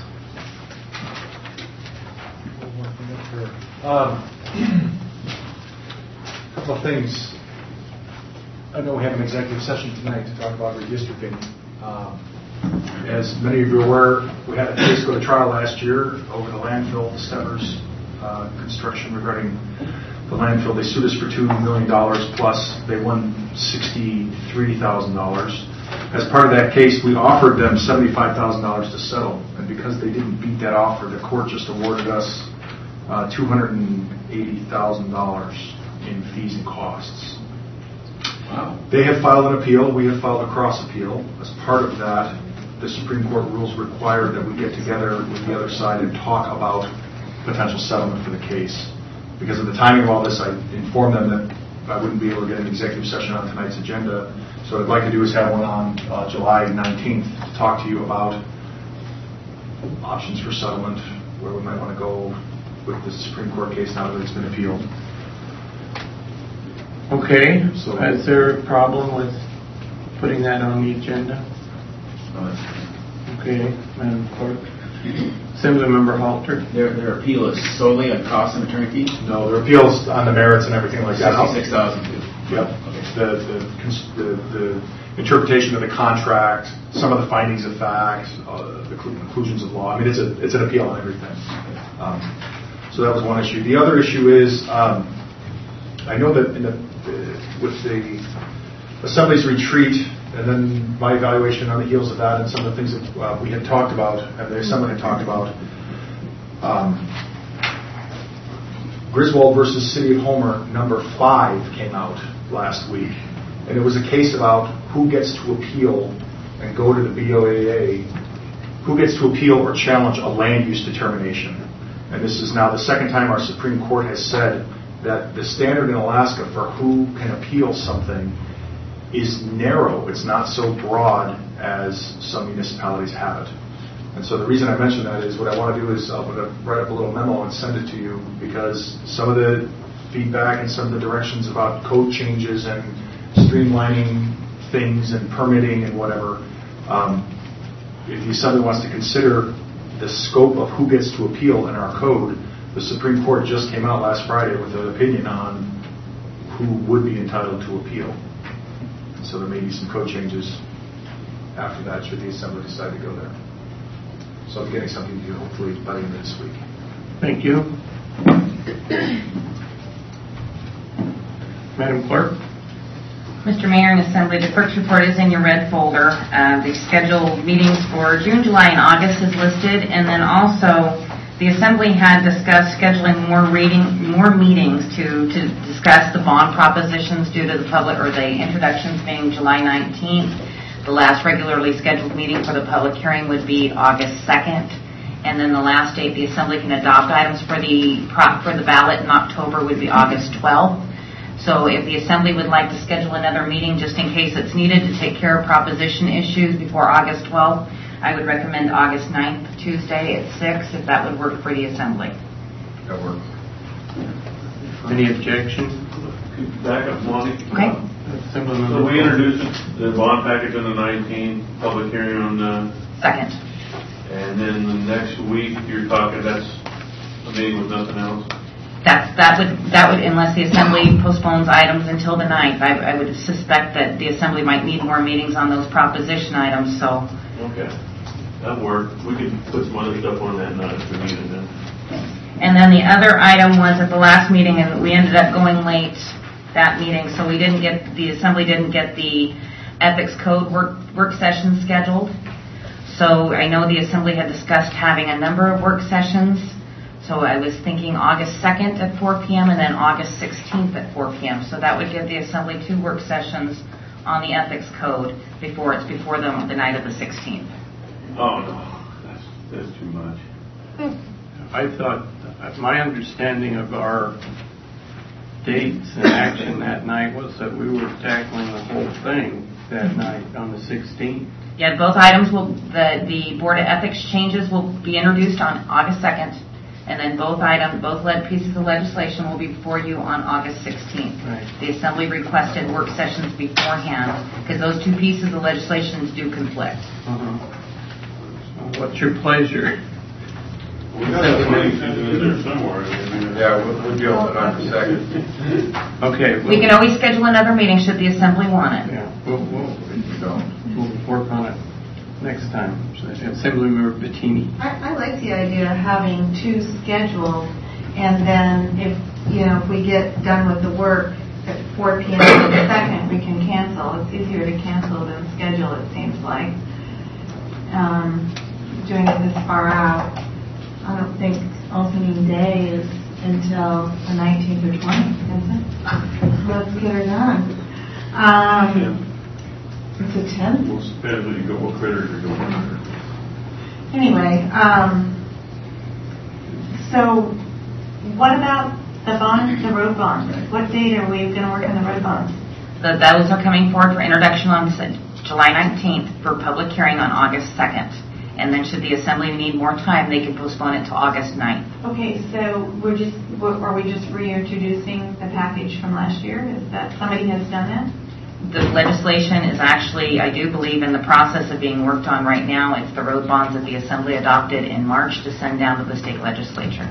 Um, a couple of things. I know we have an executive session tonight to talk about redistricting. Um, as many of you are aware, we had a case go to trial last year over the landfill, the Stevers uh, construction regarding the landfill. They sued us for two million dollars plus. They won sixty-three thousand dollars. As part of that case, we offered them seventy-five thousand dollars to settle. And because they didn't beat that offer, the court just awarded us uh, two hundred eighty thousand dollars in fees and costs. Wow. They have filed an appeal. We have filed a cross appeal. As part of that, the Supreme Court rules require that we get together with the other side and talk about potential settlement for the case. Because of the timing of all this, I informed them that I wouldn't be able to get an executive session on tonight's agenda. So what I'd like to do is have one on uh, July nineteenth to talk to you about options for settlement, where we might want to go with the Supreme Court case now that it's been appealed. Okay. So, is there a problem with putting that on the agenda? Okay, Madam Clerk. Assemblymember Halter. Their, their appeal is solely on cost and attorney fees? No, their appeal is on the merits and everything like that. sixty-six thousand dollars. Yep. The, the, the, the interpretation of the contract, some of the findings of fact, uh, the conclusions of law. I mean, it's a it's an appeal on everything. Um, so that was one issue. The other issue is, um, I know that in the, uh, with the Assembly's retreat, and then my evaluation on the heels of that, and some of the things that uh, we had talked about, and the Assembly had talked about, um, Griswold versus City of Homer, number five, came out last week. And it was a case about who gets to appeal and go to the B O A A, who gets to appeal or challenge a land use determination. And this is now the second time our Supreme Court has said that the standard in Alaska for who can appeal something is narrow. It's not so broad as some municipalities have it. And so the reason I mention that is what I want to do is I'm going to write up a little memo and send it to you, because some of the feedback and some of the directions about code changes and streamlining things and permitting and whatever, um, if the Assembly wants to consider the scope of who gets to appeal in our code, the Supreme Court just came out last Friday with an opinion on who would be entitled to appeal. So there may be some code changes after that should the Assembly decide to go there. So I'll be getting something to you hopefully by the end of this week. Thank you. Madam Clerk. Mister Mayor and Assembly, the clerk's report is in your red folder. Uh, the scheduled meetings for June, July, and August is listed, and then also the Assembly had discussed scheduling more reading, more meetings to, to discuss the bond propositions due to the public, or the introductions being July nineteenth. The last regularly scheduled meeting for the public hearing would be August second, and then the last date the Assembly can adopt items for the for the ballot in October would be August twelfth. So if the Assembly would like to schedule another meeting just in case it's needed to take care of proposition issues before August twelfth, I would recommend August ninth, Tuesday at six, if that would work for the Assembly. That works. Any objection? Back up, Monty. Okay. So we introduced the bond package on the nineteenth, public hearing on the second. And then the next week, you're talking, that's a meeting with nothing else? That's, that would, that would, unless the Assembly postpones items until the ninth, I, I would suspect that the Assembly might need more meetings on those proposition items, so. Okay. That worked. We could put some other stuff on that night if we needed then. And then the other item was at the last meeting, and we ended up going late that meeting, so we didn't get, the assembly didn't get the ethics code work, work session scheduled. So I know the assembly had discussed having a number of work sessions. So I was thinking August second at four p.m. and then August sixteenth at four p.m. So that would give the assembly two work sessions on the ethics code before it's before the, the night of the sixteenth. Oh, no, that's, that's too much. I thought, my understanding of our dates and action that night was that we were tackling the whole thing that night on the sixteenth. Yeah, both items will, the, the Board of Ethics changes will be introduced on August second, and then both items, both led pieces of legislation will be before you on August sixteenth. Right. The Assembly requested work sessions beforehand, because those two pieces of legislation do conflict. Uh-huh. What's your pleasure? We got the money in there somewhere. Yeah, we'll, we'll deal with it on the second. Okay. We can always schedule another meeting should the Assembly want it. Yeah, we'll, we'll, we'll work on it next time. Assemblymember Bettini. I, I like the idea of having two scheduled, and then if, you know, if we get done with the work at four p.m. on the second, we can cancel. It's easier to cancel than schedule, it seems like. Um, doing it this far out, I don't think opening day is until the nineteenth or twentieth, is it? Let's get her done. Um, it's the tenth? Well, it depends when you go, what critters are going on. Anyway, um, so what about the bond, the road bonds? What date are we going to work on the road bonds? The, those are coming forward for introduction on July nineteenth for public hearing on August second. And then should the Assembly need more time, they can postpone it to August ninth. Okay, so we're just, are we just reintroducing the package from last year? Is that, somebody has done that? The legislation is actually, I do believe, in the process of being worked on right now. It's the road bonds that the Assembly adopted in March to send down to the state legislature.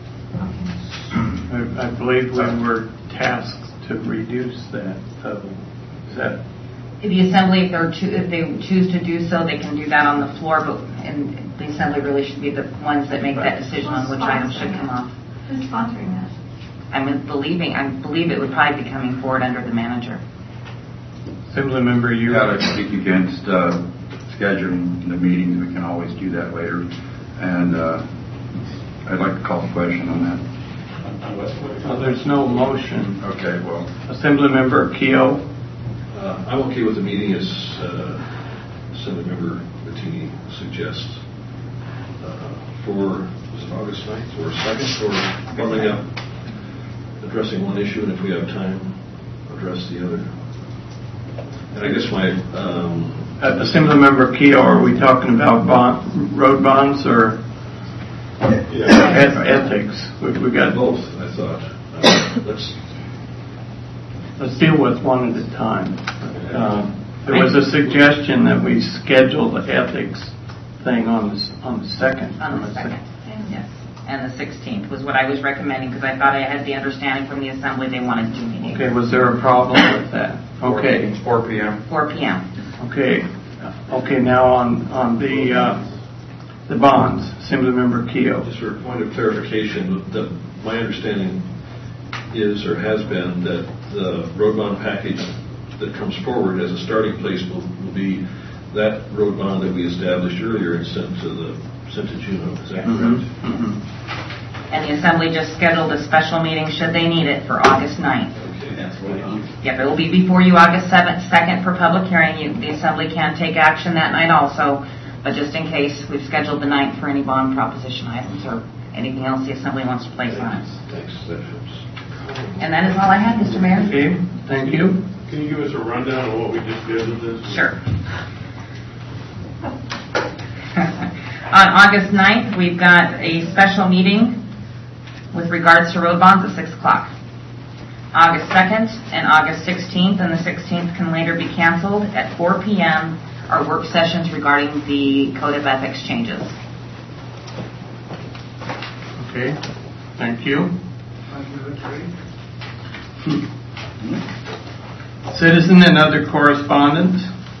I, I believe we were tasked to reduce that. So is that? If the Assembly, if, they're cho- if they choose to do so, they can do that on the floor, but and the Assembly really should be the ones that make that decision on which items should come off. Who's sponsoring that? I'm believing, I believe it would probably be coming forward under the manager. Assemblymember, you got to speak against uh, scheduling the meetings. We can always do that later. And uh, I'd like to call the question on that. Well, there's no motion. Okay, well. Assemblymember Keogh. Uh, I'm okay with the meeting as uh, Assemblymember Bettini suggests. Uh, for, was it August ninth or second, for building up, addressing one issue, and if we have time, address the other. And I guess my... Um, uh, Assemblymember Keogh, are we talking about bond, road bonds or yeah. eth- ethics? We, we got both, I thought. Uh, let's... Let's deal with one at a time. Uh, there was a suggestion that we schedule the ethics thing on the, on the second. On the second, yes. And the sixteenth was what I was recommending because I thought I had the understanding from the Assembly they wanted two meetings. Okay, was there a problem with that? Okay. four p.m. four p.m. Okay. Okay, now on, on the, uh, the bonds, Assemblymember Keogh. Just for a point of clarification, the, my understanding is or has been that the road bond package that comes forward as a starting place will, will be that road bond that we established earlier and sent to the sent to Juneau. Is that mm-hmm. correct? Mm-hmm. And the Assembly just scheduled a special meeting should they need it for August ninth. Okay, that's what I need. Yep, it will be before you August seventh, second for public hearing. You, the Assembly can take action that night also, but just in case, we've scheduled the ninth for any bond proposition items or anything else the Assembly wants to place on it. Thanks. That helps. And that is all I have, Mister Mayor. Okay, thank you. Can you give us a rundown of what we just did with this? Sure. On August ninth, we've got a special meeting with regards to road bonds at six o'clock. August second and August sixteenth, and the sixteenth can later be canceled at four p.m. are work sessions regarding the Code of Ethics changes. Okay, thank you. Citizen and other correspondence.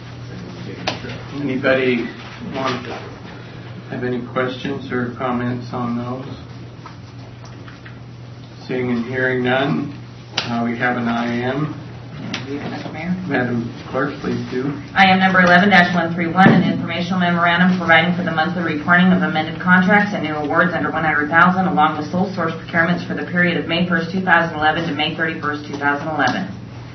Anybody want to have any questions or comments on those? Seeing and hearing none, Uh, we have an I M. Mister Mayor? Madam Clerk, please do. Item number eleven dash one thirty-one, an informational memorandum providing for the monthly reporting of amended contracts and new awards under one hundred thousand dollars along with sole source procurements for the period of May first, two thousand eleven to May thirty-first, two thousand eleven.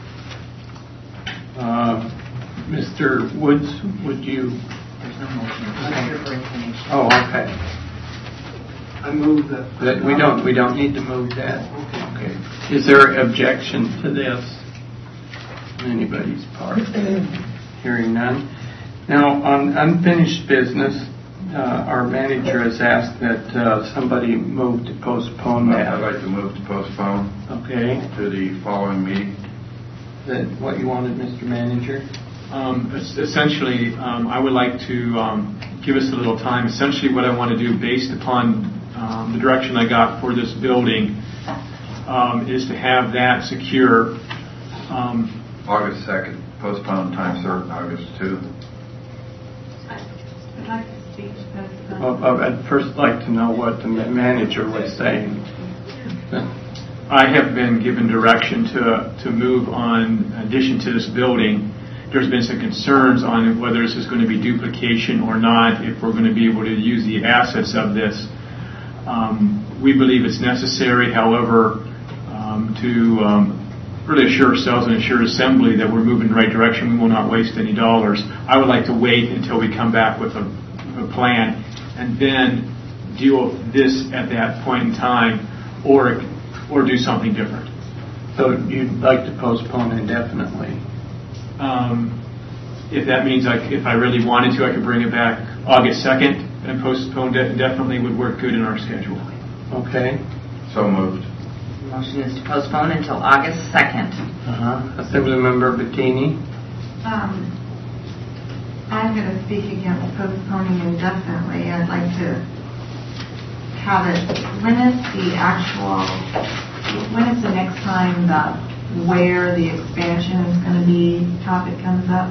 Uh, Mister Woods, would you? There's no motion. Okay. For information. Oh, okay. I move that. That we don't, we don't need to move that. Okay. Is there objection to this? On anybody's part? Hearing none. Now, on unfinished business, uh, our manager has asked that uh, somebody move to postpone that. I'd like to move to postpone. Okay. To the following meeting. Is that what you wanted, Mister Manager? Um, essentially, um, I would like to um, give us a little time. Essentially, what I want to do, based upon um, the direction I got for this building, um, is to have that secure. Um, August second, postpone time certain, August second. I'd like to speak to this. Well, I'd first like to know what the manager was saying. I have been given direction to to move on addition to this building. There's been some concerns on whether this is going to be duplication or not, if we're going to be able to use the assets of this. Um, we believe it's necessary, however, um, to um, really assure ourselves and assure Assembly that we're moving in the right direction. We will not waste any dollars. I would like to wait until we come back with a, a plan and then deal with this at that point in time, or or do something different. So you'd like to postpone indefinitely? Um, if that means I, if I really wanted to, I could bring it back August second and postpone it indefinitely would work good in our schedule. Okay. So moved. Motion is to postpone until August second. Uh-huh. Assemblymember Bettini. Um, I'm going to speak against postponing indefinitely. I'd like to have it, when is the actual, when is the next time the where the expansion is going to be topic comes up?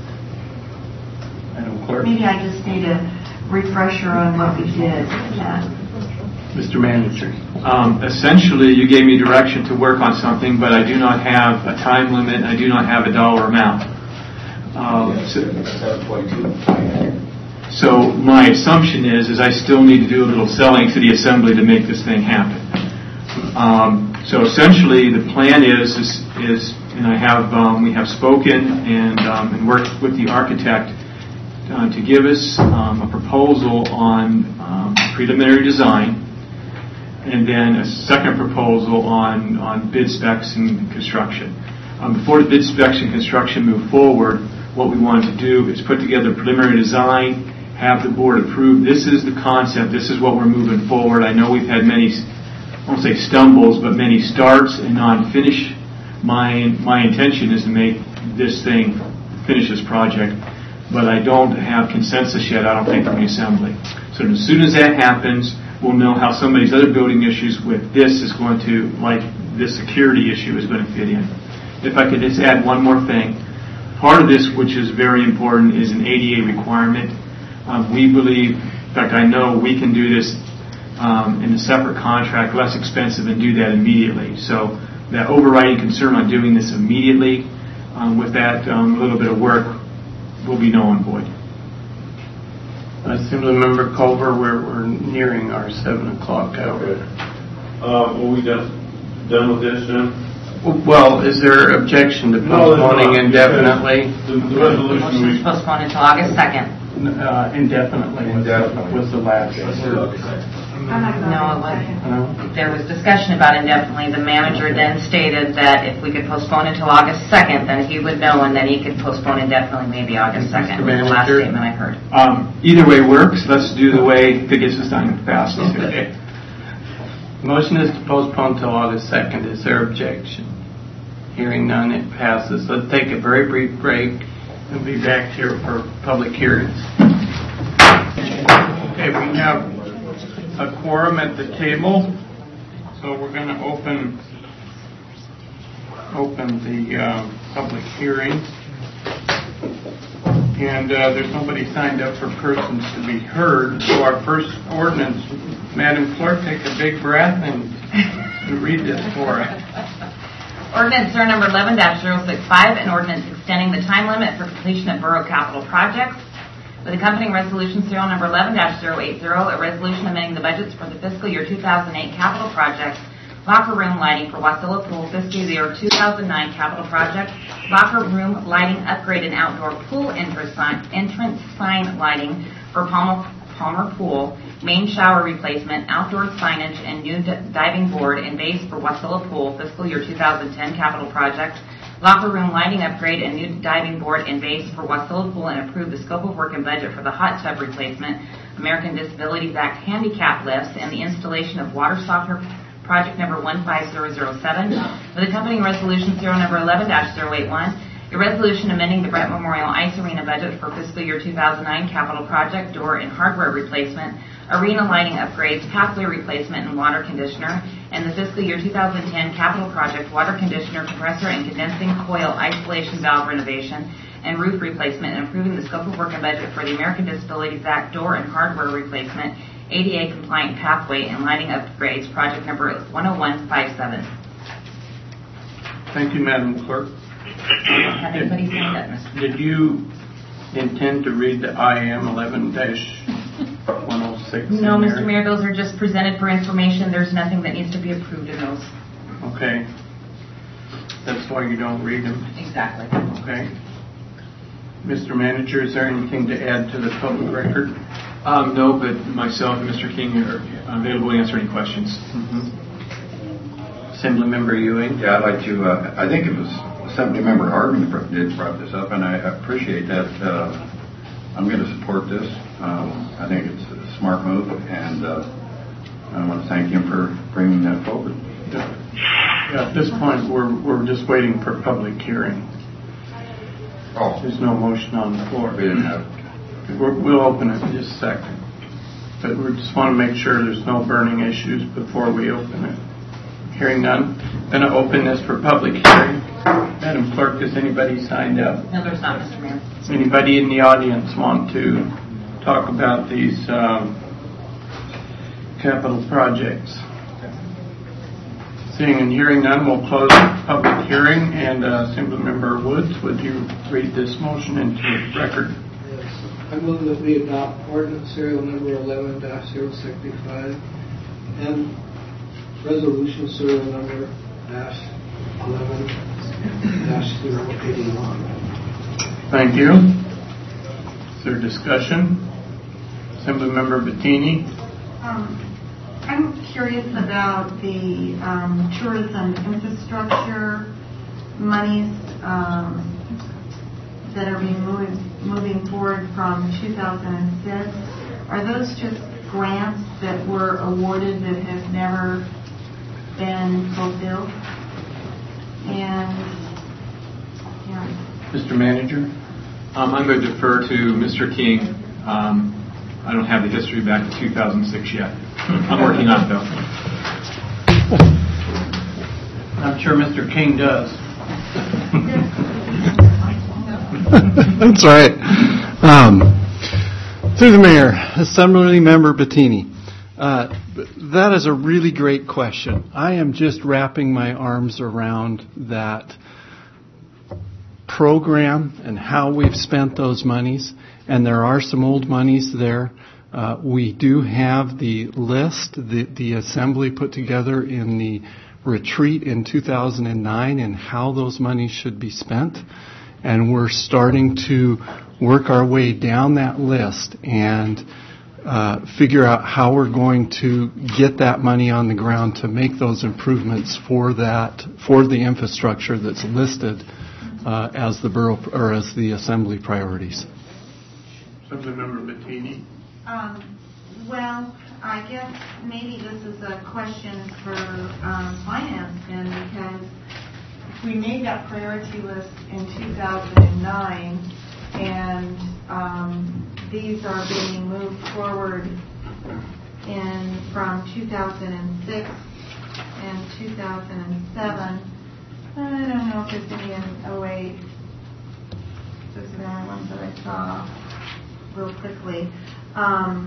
Madam Clerk. Maybe I just need a refresher on what we did. Yeah. Mister Manager. Um, essentially, you gave me direction to work on something, but I do not have a time limit. I do not have a dollar amount. Um, so, so my assumption is, is I still need to do a little selling to the Assembly to make this thing happen. Um, so essentially, the plan is, is, is and I have, um, we have spoken and, um, and worked with the architect uh, to give us um, a proposal on um, preliminary design, and then a second proposal on, on bid specs and construction. Um, before the bid specs and construction move forward, what we wanted to do is put together a preliminary design, have the board approve. This is the concept. This is what we're moving forward. I know we've had many, I won't say stumbles, but many starts and non-finish. My, my intention is to make this thing, finish this project, but I don't have consensus yet, I don't think, from the Assembly. So as soon as that happens, we'll know how some of these other building issues with this is going to, like this security issue, is going to fit in. If I could just add one more thing. Part of this, which is very important, is an A D A requirement. Um, we believe, in fact, I know we can do this um, in a separate contract, less expensive, and do that immediately. So that overriding concern on doing this immediately, um, with that um, little bit of work, will be null and void. Assemblymember Culver, we're, we're nearing our seven o'clock hour. Okay. Uh, are we done, done with this then? Well, is there objection to postponing no, indefinitely? The, the resolution Motion is we... postponed until August second. Uh, indefinitely, indefinitely was the last. No, it wasn't. There was discussion about indefinitely. The manager then stated that if we could postpone until August second, then he would know, and then he could postpone indefinitely, maybe August second. Was the last statement I heard. Um, either way works. Let's do the way that gets us done fast. Okay. Motion is to postpone till August second. Is there objection? Hearing none, it passes. Let's take a very brief break and be back here for public hearings. Okay, we have a quorum at the table, so we're going to open open the uh, public hearing. And uh, there's nobody signed up for persons to be heard. So our first ordinance, Madam Clerk, take a big breath and read this for us. Ordinance zero number eleven dash zero six five, an ordinance extending the time limit for completion of borough capital projects. With accompanying resolution serial number eleven dash zero eight zero, a resolution amending the budgets for the fiscal year two thousand eight capital projects, locker room lighting for Wasilla Pool, fiscal year two thousand nine capital project, locker room lighting upgrade and outdoor pool entrance sign, entrance sign lighting for Palmer, Palmer Pool, main shower replacement, outdoor signage, and new d- diving board and base for Wasilla Pool, fiscal year two thousand ten capital project, locker room lighting upgrade and new diving board and base for Wasilla Pool, and approve the scope of work and budget for the hot tub replacement, American Disabilities Act handicap lifts, and the installation of water softener project number one five zero zero seven, with accompanying resolution serial number eleven dash zero eight one, a resolution amending the Brett Memorial Ice Arena budget for fiscal year two thousand nine capital project, door and hardware replacement, arena lighting upgrades, pathway replacement, and water conditioner, and the fiscal year two thousand ten capital project, water conditioner, compressor, and condensing coil isolation valve renovation, and roof replacement, and approving the scope of work and budget for the American Disabilities Act door and hardware replacement, A D A compliant pathway, and lighting upgrades, project number one oh one five seven. Thank you, Madam Clerk. Have anybody signed up, Mister Did you intend to read the I M eleven dash one oh six? No, Mister Mayor, those are just presented for information. There's nothing that needs to be approved in those. Okay. That's why you don't read them? Exactly. Okay. Mister Manager, is there anything to add to the public record? Um, no, but myself and Mister King are available to answer any questions. Mm-hmm. Assembly Member Ewing? Yeah, I'd like to, uh, I think it was Assemblymember Hardman that did brought this up, and I appreciate that. Uh, I'm going to support this. Um, I think it's a smart move, and uh, I want to thank him for bringing that forward. Yeah. Yeah, at this point, we're we're just waiting for public hearing. Oh. There's no motion on the floor. We didn't have We're, we'll open it in just a second. But we just want to make sure there's no burning issues before we open it. Hearing none, going to open this for public hearing. Madam Clerk, has anybody signed up? No, there's not, Mister Mayor. Does anybody in the audience want to talk about these um, capital projects? Seeing and hearing none, we'll close the public hearing. And uh, Assemblymember Woods, would you read this motion into the record? I move that we adopt ordinance serial number eleven dash zero sixty-five and resolution serial number dash eleven dash zero eighty-one. Thank you. Is there discussion? Assemblymember Bettini? Um, I'm curious about the um, tourism infrastructure monies um, that are being moved, moving forward from two thousand six. Are those just grants that were awarded that have never been fulfilled? And, yeah. Mister Manager? Um, I'm going to defer to Mister King. Um, I don't have the history back to two thousand six yet. I'm working on it, though. I'm sure Mister King does. That's right. Um, through the mayor, Assemblymember Bettini. Uh, that is a really great question. I am just wrapping my arms around that program and how we've spent those monies. And there are some old monies there. Uh, we do have the list that the Assembly put together in the retreat in two thousand nine and how those monies should be spent. And we're starting to work our way down that list and uh, figure out how we're going to get that money on the ground to make those improvements for that, for the infrastructure that's listed uh, as the borough or as the Assembly priorities. Assemblymember Bettini? Um, well, I guess maybe this is a question for um, finance then, because we made that priority list in two thousand nine, and um, these are being moved forward in from two thousand six and two thousand seven. I don't know if there's any in oh eight. Those are the only ones that I saw real quickly. Um,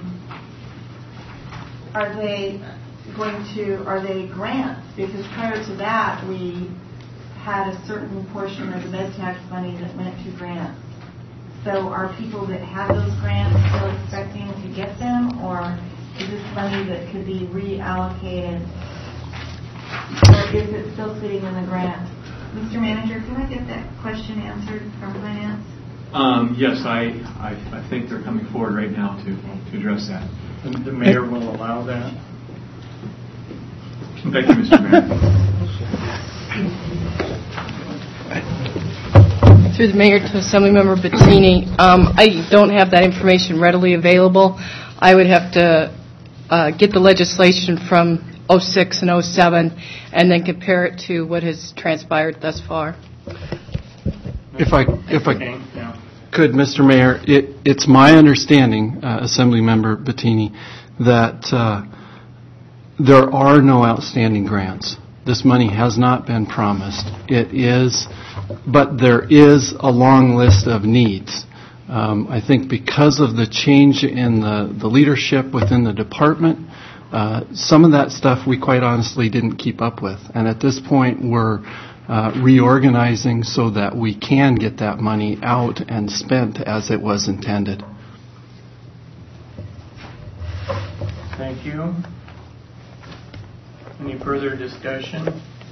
are they going to, are they grants? Because prior to that, we had a certain portion of the bed tax money that went to grants. So are people that had those grants still expecting to get them, or is this money that could be reallocated, or is it still sitting in the grant? Mister Manager, can I get that question answered from finance? Um, yes, I, I I think they're coming forward right now to to address that. And the mayor will allow that. Thank you, Mister Mayor. Through the mayor to Assemblymember Bettini, um, I don't have that information readily available. I would have to uh, get the legislation from oh six and oh seven and then compare it to what has transpired thus far. If I if I could, Mister Mayor, it, it's my understanding, uh, Assemblymember Bettini, that uh, there are no outstanding grants. This money has not been promised. It is, but there is a long list of needs. Um, I think because of the change in the, the leadership within the department, uh, some of that stuff we quite honestly didn't keep up with. And at this point, we're uh, reorganizing so that we can get that money out and spent as it was intended. Thank you. Any further discussion?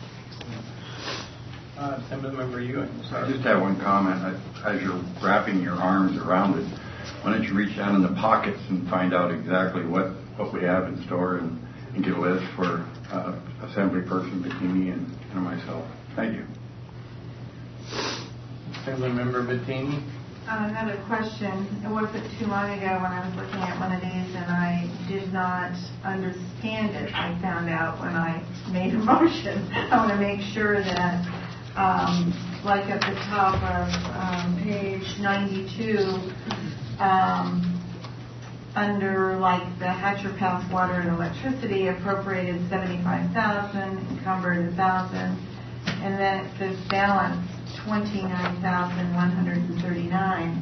Uh, Assemblymember Ewing. I just have one comment. As you're wrapping your arms around it, why don't you reach down in the pockets and find out exactly what, what we have in store and, and get a list for uh, Assemblyperson Bettini and, and myself. Thank you. Assemblymember Bettini. Uh, another question. It wasn't too long ago when I was looking at one of these and I did not understand it. I found out when I made a motion. I want to make sure that, um, like at the top of um, page ninety-two, um, under like the Hatcher Pass Water and Electricity, appropriated seventy-five thousand dollars, encumbered one thousand dollars, and then it says balance twenty-nine thousand one hundred thirty-nine.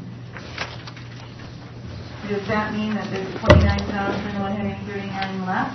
Does that mean that there's twenty-nine thousand one hundred thirty-nine left?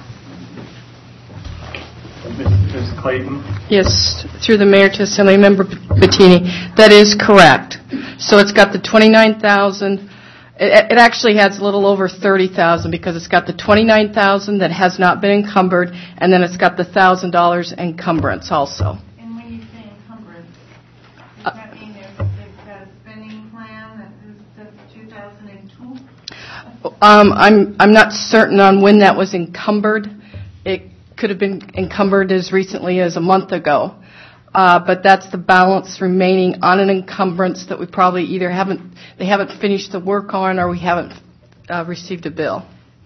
Miz Clayton? Yes, through the mayor to Assemblymember Bettini. That is correct. So it's got the twenty-nine thousand. It, it actually has a little over thirty thousand because it's got the twenty-nine thousand that has not been encumbered, and then it's got the one thousand dollars encumbrance also. And when you say encumbrance, does that mean there's a spending plan that says two thousand two? Um, I'm I'm not certain on when that was encumbered. It could have been encumbered as recently as a month ago. Uh, but that's the balance remaining on an encumbrance that we probably either haven't, they haven't finished the work on or we haven't uh, received a bill.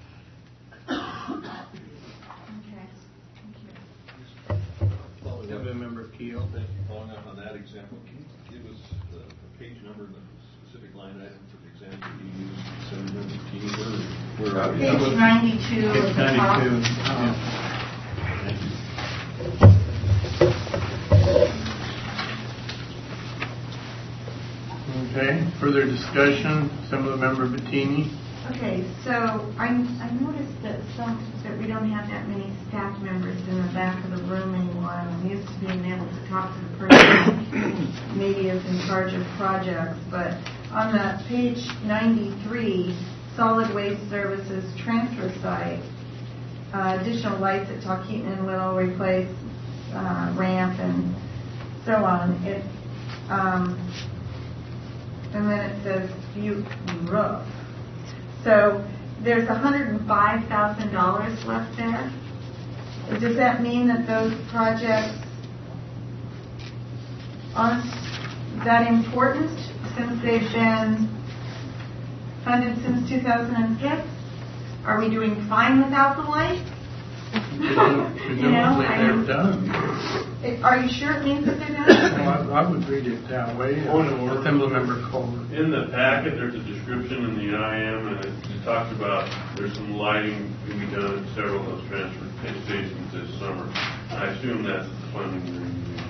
Member Keel. Following up on that example, can you give us the, the page number and the specific line item for the example you used? So where, where Page ninety-two. Page ninety-two. Oh. Okay, further discussion, Assemblymember Bettini. Okay, so I, I noticed that some that we don't have that many staff members in the back of the room anymore. I'm used to being able to talk to the person who maybe is in charge of projects, but on the page ninety-three, solid waste services transfer site, uh, additional lights at Talkeeton and Little, replace uh, ramp and so on. It um, and then it says Butte roof. So there's one hundred five thousand dollars left there. Does that mean that those projects aren't that important since they've been funded since two thousand six? Are we doing fine without the light? Presumably You know, I they're mean- done. Are you sure it means that they're done? Well, I, I would read it that way. Point of order. Assemblymember Colbert. In the packet, there's a description in the I M, and it it talks about there's some lighting to be done at several of those transfer stations this summer. I assume that's the funding they're using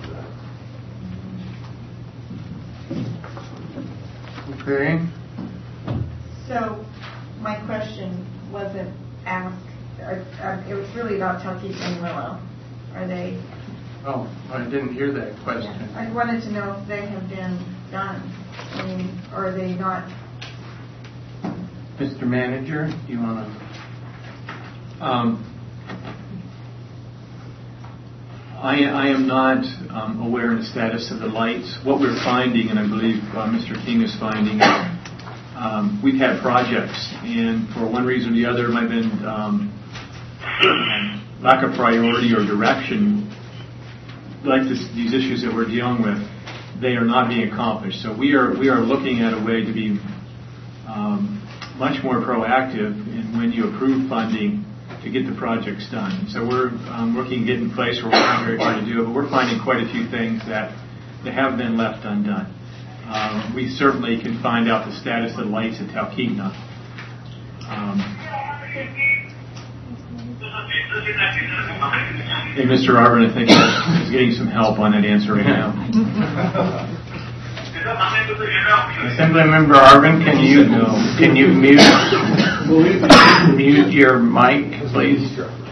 for that. Okay. So my question wasn't asked, uh, uh, it was really about Talkeetna and Willow. Are they Oh, I didn't hear that question. I wanted to know if they have been done. I mean, or are they not? Mister Manager, do you want to? Um, I, I am not um, aware of the status of the lights. What we're finding, and I believe uh, Mister King is finding, um, we've had projects, and for one reason or the other, might have been um, lack of priority or direction, like this, these issues that we're dealing with, they are not being accomplished. So we are we are looking at a way to be um, much more proactive in when you approve funding to get the projects done. So we're um, looking to get in place. We're working very hard to do it, but we're finding quite a few things that, that have been left undone. Um, we certainly can find out the status of the lights at Talkeetna. Um, and Mister Arvin, I think, is getting some help on that answer right now. Assemblymember Arvin, can you can you mute mute your mic, please?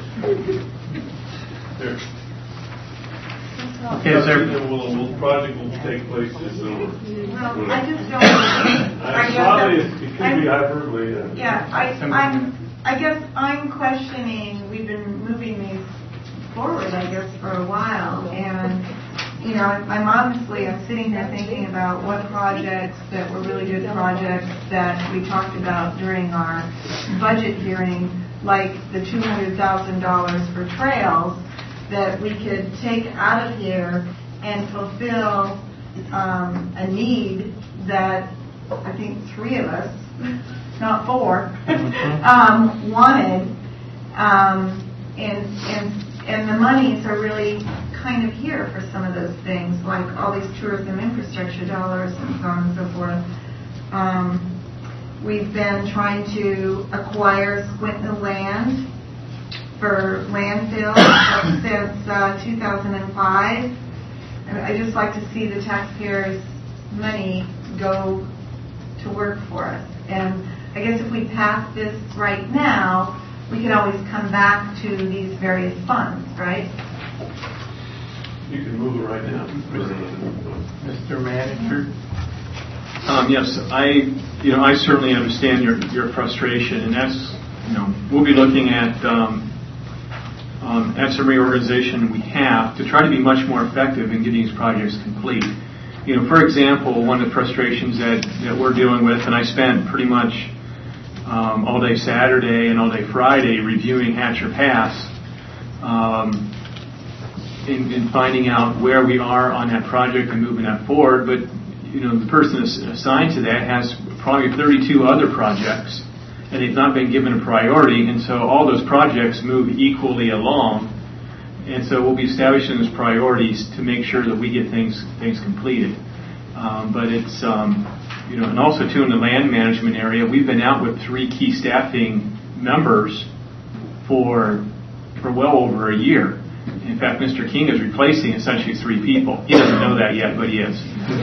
Okay, is there? Will, will project will take place this summer? Well, I just don't. I saw it. It could be hyperbole. Yeah, yeah I, I'm. I guess I'm questioning. We've been moving these forward, I guess, for a while, and you know, I'm honestly, I'm sitting there thinking about what projects that were really good projects that we talked about during our budget hearing, like the two hundred thousand dollars for trails, that we could take out of here and fulfill um, a need that I think three of us, not four, um, wanted, um, and and and the monies are really kind of here for some of those things, like all these tourism infrastructure dollars and so on and so forth. Um, we've been trying to acquire Squinton land for landfill since uh, two thousand five. And I just like to see the taxpayers' money go to work for us. And I guess if we pass this right now, we can always come back to these various funds, right? You can move it right now. Mister Manager? Um, yes, I, you know, I certainly understand your, your frustration, and that's, you know, we'll be looking at, um, um, at some reorganization we have to try to be much more effective in getting these projects complete. You know, for example, one of the frustrations that, that we're dealing with, and I spent pretty much um, all day Saturday and all day Friday reviewing Hatcher Pass, um, In, in finding out where we are on that project and moving that forward, but you know the person assigned to that has probably thirty-two other projects, and they've not been given a priority, and so all those projects move equally along, and so we'll be establishing those priorities to make sure that we get things things completed. Um, but it's um, you know, and also too in the land management area, we've been out with three key staffing members for for well over a year. In fact, Mister King is replacing essentially three people. He doesn't know that yet, but he is.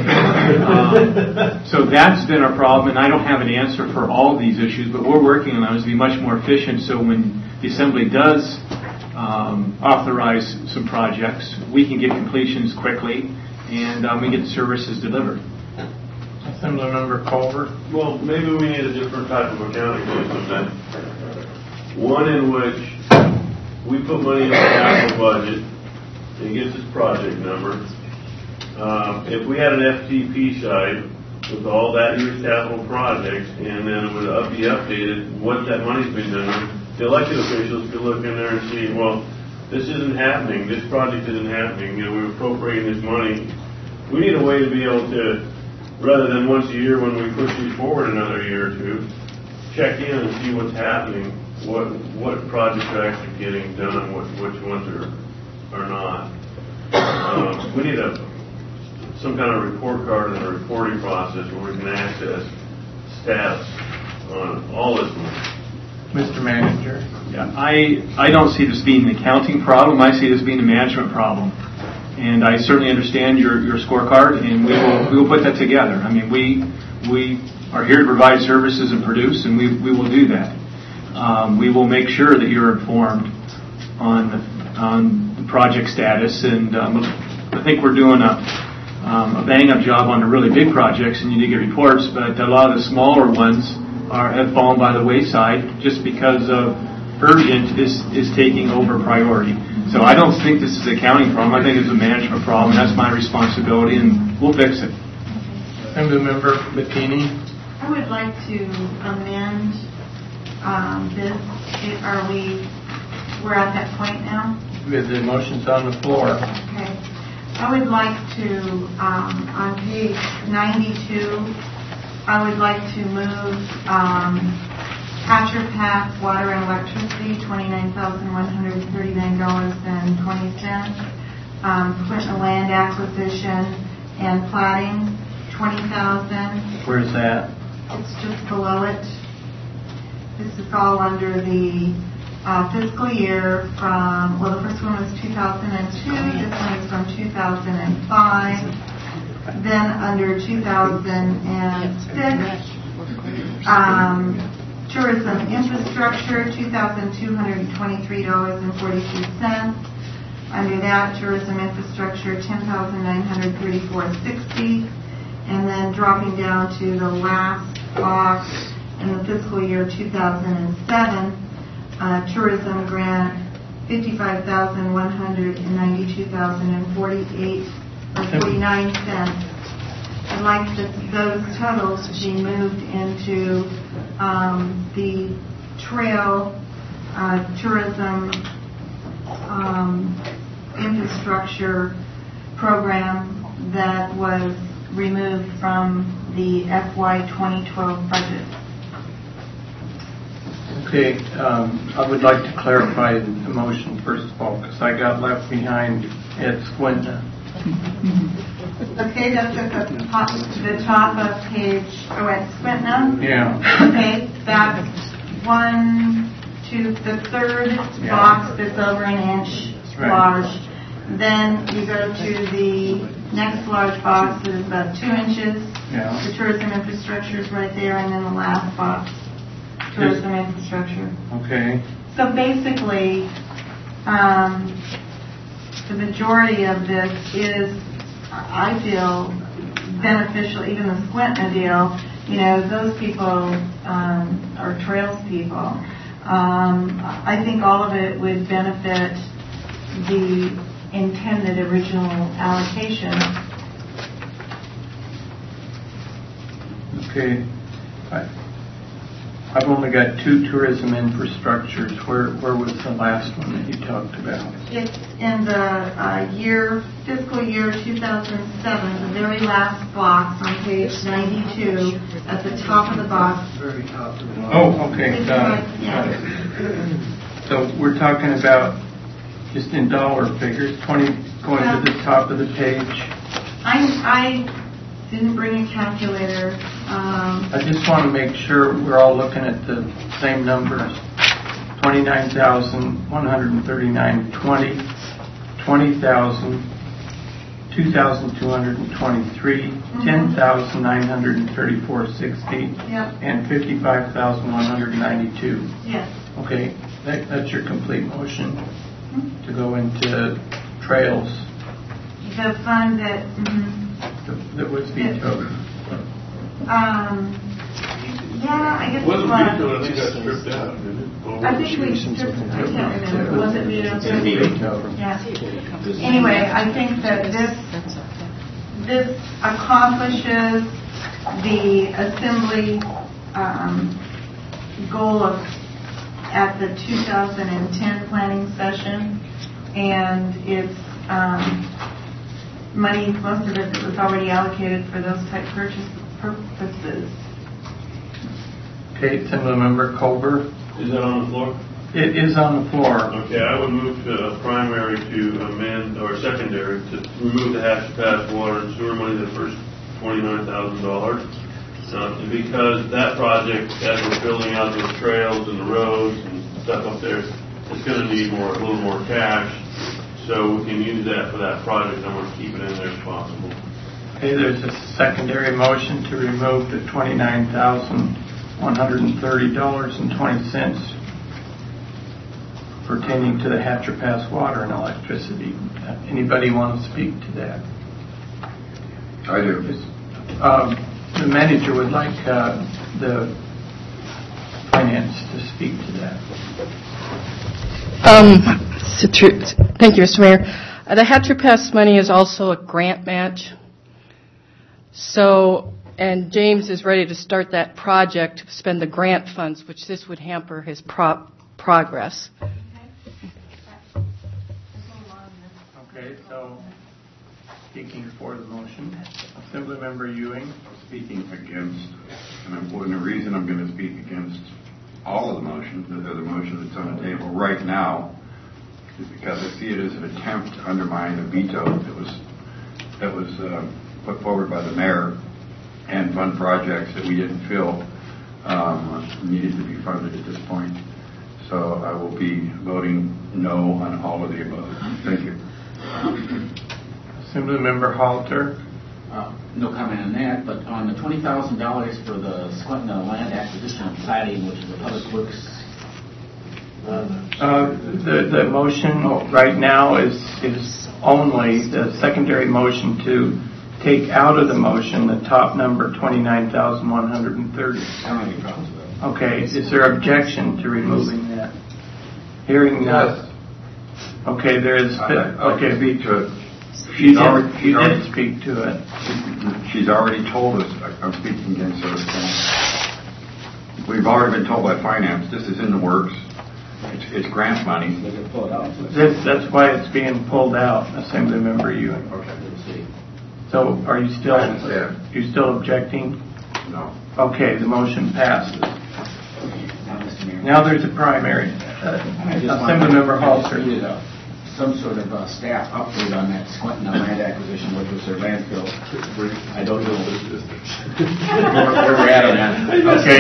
Um, so that's been our problem, and I don't have an answer for all of these issues, but we're working on those to be much more efficient so when the Assembly does um, authorize some projects, we can get completions quickly, and um, we get the services delivered. Assemblymember Culver? Well, maybe we need a different type of accounting system then. One in which we put money in the capital budget, it gives us project number. Um, if we had an F T P site with all that year's capital projects, and then it would up, be updated what that money's been done, the elected officials could look in there and see, well, this isn't happening, this project isn't happening, you know, we're appropriating this money. We need a way to be able to, rather than once a year when we push these forward another year or two, check in and see what's happening. What what projects are actually getting done, what which ones are are not. Um, we need a some kind of report card and a reporting process where we can access stats on all this money. Mister Manager? Yeah, I I don't see this being an accounting problem. I see this being a management problem. And I certainly understand your, your scorecard, and we will we will put that together. I mean, we we are here to provide services and produce, and we we will do that. Um, we will make sure that you're informed on on the project status, and um, I think we're doing a, um, a bang-up job on the really big projects, and you need to get reports, but a lot of the smaller ones are, have fallen by the wayside just because of urgent is, is taking over priority. So I don't think this is a counting problem. I think it's a management problem. That's my responsibility, and we'll fix it. Member McKinney. I would like to amend um, this. Are we, we're at that point now? The motion's on the floor. Okay. I would like to, um, on page ninety-two, I would like to move um, Hatcher Path Water and Electricity, twenty-nine thousand one hundred thirty-nine dollars and twenty cents. Um, Clinton Land Acquisition and Plating, twenty thousand dollars. Where's that? It's just below it. This is all under the uh, fiscal year from, well, the first one was two thousand two, this one is from two thousand five, then under two thousand six, um, tourism infrastructure, two thousand two hundred twenty-three dollars and forty-two cents. Under that, tourism infrastructure, ten thousand nine hundred thirty-four dollars and sixty cents. And then dropping down to the last box in the fiscal year two thousand seven, uh, tourism grant, fifty-five thousand one hundred ninety-two dollars and forty-eight or forty-nine cents. I'd like the, those totals to be moved into um, the trail uh, tourism um, infrastructure program that was removed from the F Y twenty twelve budget. Okay, um, I would like to clarify the motion first of all, because I got left behind at Squinta. Okay, that's at the top, the top of page, oh, at Squinta? Yeah. Okay, that's one, two, the third Yeah. box that's over an inch Right. large. Then you go to the next large box is about two inches. Yeah. The tourism infrastructure is right there, and then the last box, tourism infrastructure. Okay. So basically, um, the majority of this is, I feel, beneficial. Even the Squinta deal, you know, those people um, are trails people. Um, I think all of it would benefit the intended original allocation. Okay. I, I've only got two tourism infrastructures. Where where was the last one that you talked about? It's in the uh, year, fiscal year two thousand seven, the very last box on page ninety-two, at the top of the box. Oh, okay. Got it. Got it. So we're talking about just in dollar figures, twenty going Yeah. to the top of the page. I, I didn't bring a calculator. Um, I just want to make sure we're all looking at the same numbers. twenty-nine thousand one hundred thirty-nine twenty, twenty thousand, two thousand two hundred twenty-three, Mhm. ten thousand nine hundred thirty-four sixty, Yep. and fifty-five thousand one hundred ninety-two. yes. Okay, that, that's your complete motion to go into trails The fund that, mhm. that- that was vetoed. um, yeah, I guess it Wasn't was. vetoed, I think got stripped out, didn't it? I think we stripped, I can't remember, was it vetoed? Vetoed. Yeah. Anyway, I think that this, this accomplishes the assembly um, goal of, at the two thousand ten planning session, and it's um, money, most of it that was already allocated for those type purchase purposes. Okay, Assemblymember Culver. Is that on the floor? It is on the floor. Okay, I would move to a primary to amend, or secondary, to remove the Hatch Pass water and sewer money, the first twenty-nine thousand dollars. Uh, because that project, as we're building out those trails and the roads and stuff up there, it's going to need more, a little more cash. So we can use that for that project. I'm going to keep it in there if possible. Okay, there's a secondary motion to remove the twenty-nine thousand one hundred thirty dollars and twenty cents pertaining to the Hatcher Pass water and electricity. Uh, Anybody want to speak to that? I do. Um, The manager would like uh, the finance to speak to that. Um, so true. Thank you, Mister Mayor. Uh, the Hatcher Pass money is also a grant match. So, and James is ready to start that project to spend the grant funds, which this would hamper his pro- progress. Okay, so speaking for the motion, Assemblymember Ewing. I'm speaking against, and I'm, and the reason I'm going to speak against all of the motions, the, the motion that's on the table right now, is because I see it as an attempt to undermine a veto that was that was uh, put forward by the mayor and fund projects that we didn't feel um, needed to be funded at this point. So I will be voting no on all of the above. Thank you. Assemblymember Halter. Uh, no comment on that, but on the twenty thousand dollars for the Squinton land acquisition and plating, which is the Public Works. Uh, Uh, the, the motion right now is, is only the secondary motion to take out of the motion the top number, twenty-nine thousand one hundred thirty. I don't have any problems with that. Okay, is there objection to removing that? Hearing none. Okay, there is, okay. Speak to it. She She's already, did, she's she already, did speak to it. she's already told us, I'm speaking against her. We've already been told by finance, this is in the works. It's, it's grant money. This, that's why it's being pulled out, Assemblymember Ewing. Okay. So are you still, Yeah. you still objecting? No. Okay, the motion passes. Now, Mister Mayor. Now there's a primary. Uh, I just want- Assemblymember I Halter. just needed a- some sort of uh, staff update on that Squinton land acquisition, which was their landfill. I don't know where, where we're at on that. Okay.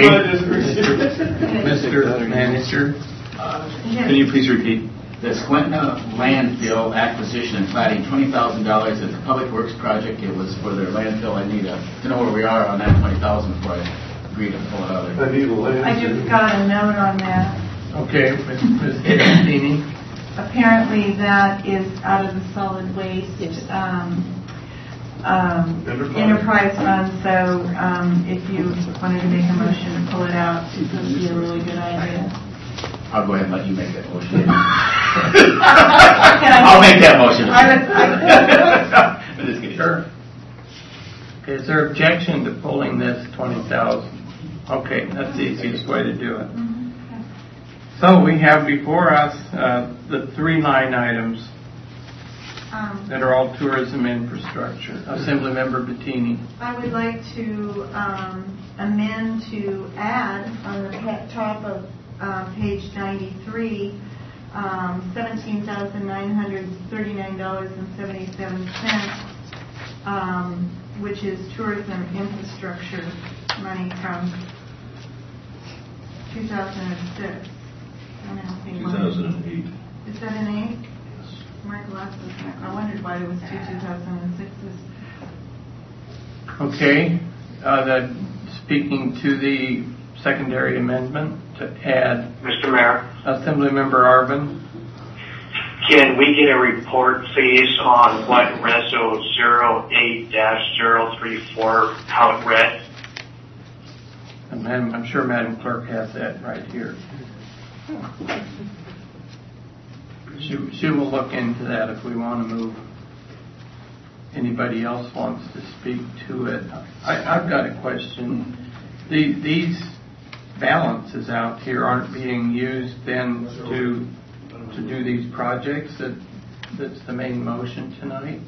Mister Manager, Can you please repeat? The Squinton landfill acquisition and plating, twenty thousand dollars. It's a public works project. It was for their landfill. I need to, to know where we are on that twenty thousand before I agree to pull it out of there. I need a land. I just got a note on that. okay, Miz Castini. Apparently that is out of the solid waste um, um, enterprise fund, so um, if you wanted to make a motion to pull it out, it would be a really good idea. I'll go ahead and let you make that motion. I'll make that motion. I would, I, I'm just kidding. Sure. Okay, is there objection to pulling this twenty thousand? Okay, that's the easiest way to do it. So we have before us uh, the three line items um, that are all tourism infrastructure. Assemblymember Bettini. I would like to um, amend to add on the pa- top of uh, page ninety-three, um, seventeen thousand nine hundred thirty-nine dollars and seventy-seven cents, um, which is tourism infrastructure money from two thousand six. two thousand eight. Is that an eight? Yes. My glasses. I wondered why it was two two thousand sixes. Okay, uh, that speaking to the secondary amendment to add. Mister Mayor, Assemblymember Arvin. can we get a report, please, on what Reso zero eight dash zero three four, how it read? And Madam, I'm sure Madam Clerk has that right here. She, she will look into that if we want to move. Anybody else wants to speak to it? I, I've got a question. The, these balances out here aren't being used then to to do these projects. That that's the main motion tonight.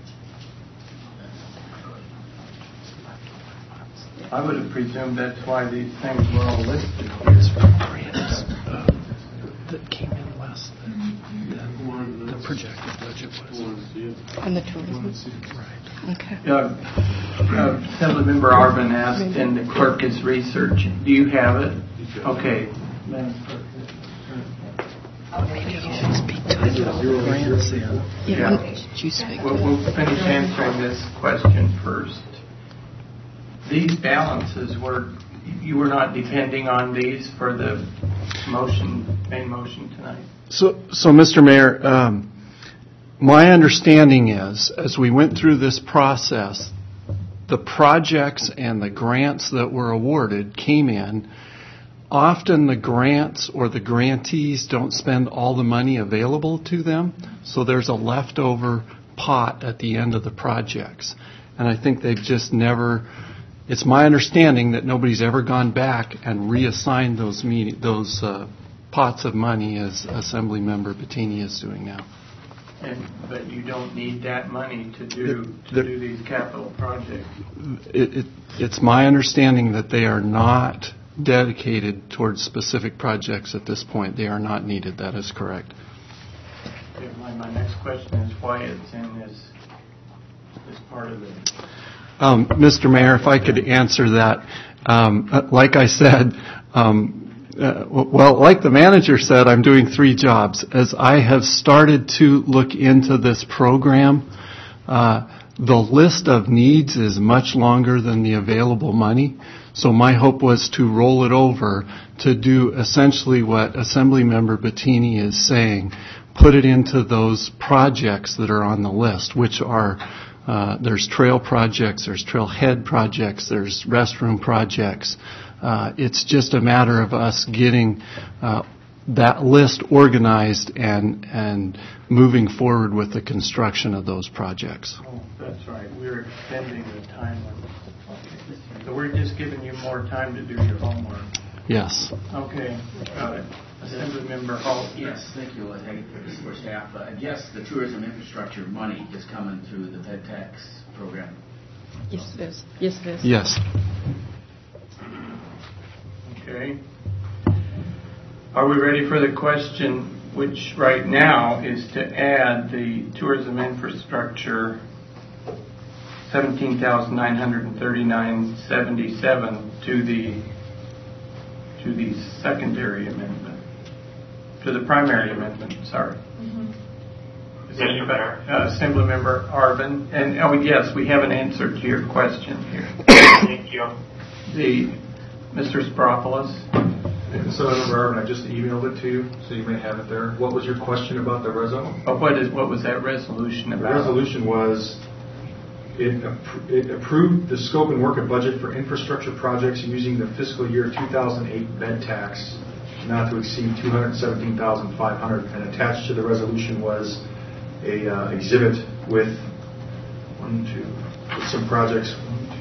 I would have presumed that's why these things were all listed here. That came in less than the projected budget was. On the tourism? Right. Okay. Uh, uh, Assemblymember Arvin asked, and the clerk is researching. Do you have it? Okay. Madam Clerk. Maybe you should speak to it. Grants in. Yeah. Did you speak We'll, we'll finish answering this question first. These balances were, you were not depending on these for the motion, main motion tonight. So, so Mister Mayor, um, my understanding is, as we went through this process, the projects and the grants that were awarded came in. Often the grants or the grantees don't spend all the money available to them, so there's a leftover pot at the end of the projects. And I think they've just never, it's my understanding that nobody's ever gone back and reassigned those meeting, those uh, pots of money as Assemblymember Bettini is doing now. And, but you don't need that money to do to the, do these capital projects. It, it, it's my understanding that they are not dedicated towards specific projects at this point. They are not needed. That is correct. Okay, my, my next question is why it's in this this part of it. Um, Mister Mayor, if I could answer that, um, like I said, um, uh, well, like the manager said, I'm doing three jobs. As I have started to look into this program, uh, the list of needs is much longer than the available money. So my hope was to roll it over to do essentially what Assemblymember Bettini is saying, put it into those projects that are on the list, which are, uh, there's trail projects, there's trailhead projects, there's restroom projects. Uh, it's just a matter of us getting uh, that list organized and and moving forward with the construction of those projects. Oh, that's right. We're extending the time limit. So we're just giving you more time to do your homework. Yes. Okay, got it. Assemblymember Hall. Yes, thank you, uh, This is for staff. Uh, yes, the tourism infrastructure money is coming through the Fed tax program. Yes, it is. Yes, it is. Yes. Okay. Are we ready for the question, which right now is to add the tourism infrastructure seventeen thousand nine hundred thirty-nine seventy-seven to the to the secondary amendment, to the primary amendment, sorry. Mm-hmm. Mister Mayor. Uh, Assemblymember Arvin. And oh, yes, we have an answer to your question here. Thank you. The Mister Spropolis. So, Member Arvin, I just emailed it to you, so you may have it there. What was your question about the reso? Oh, what is what was that resolution about? The resolution was it, appro- it approved the scope and work of budget for infrastructure projects using the fiscal year two thousand eight bed tax, not to exceed two hundred seventeen thousand five hundred dollars. And attached to the resolution was a uh, exhibit with one, two, with some projects.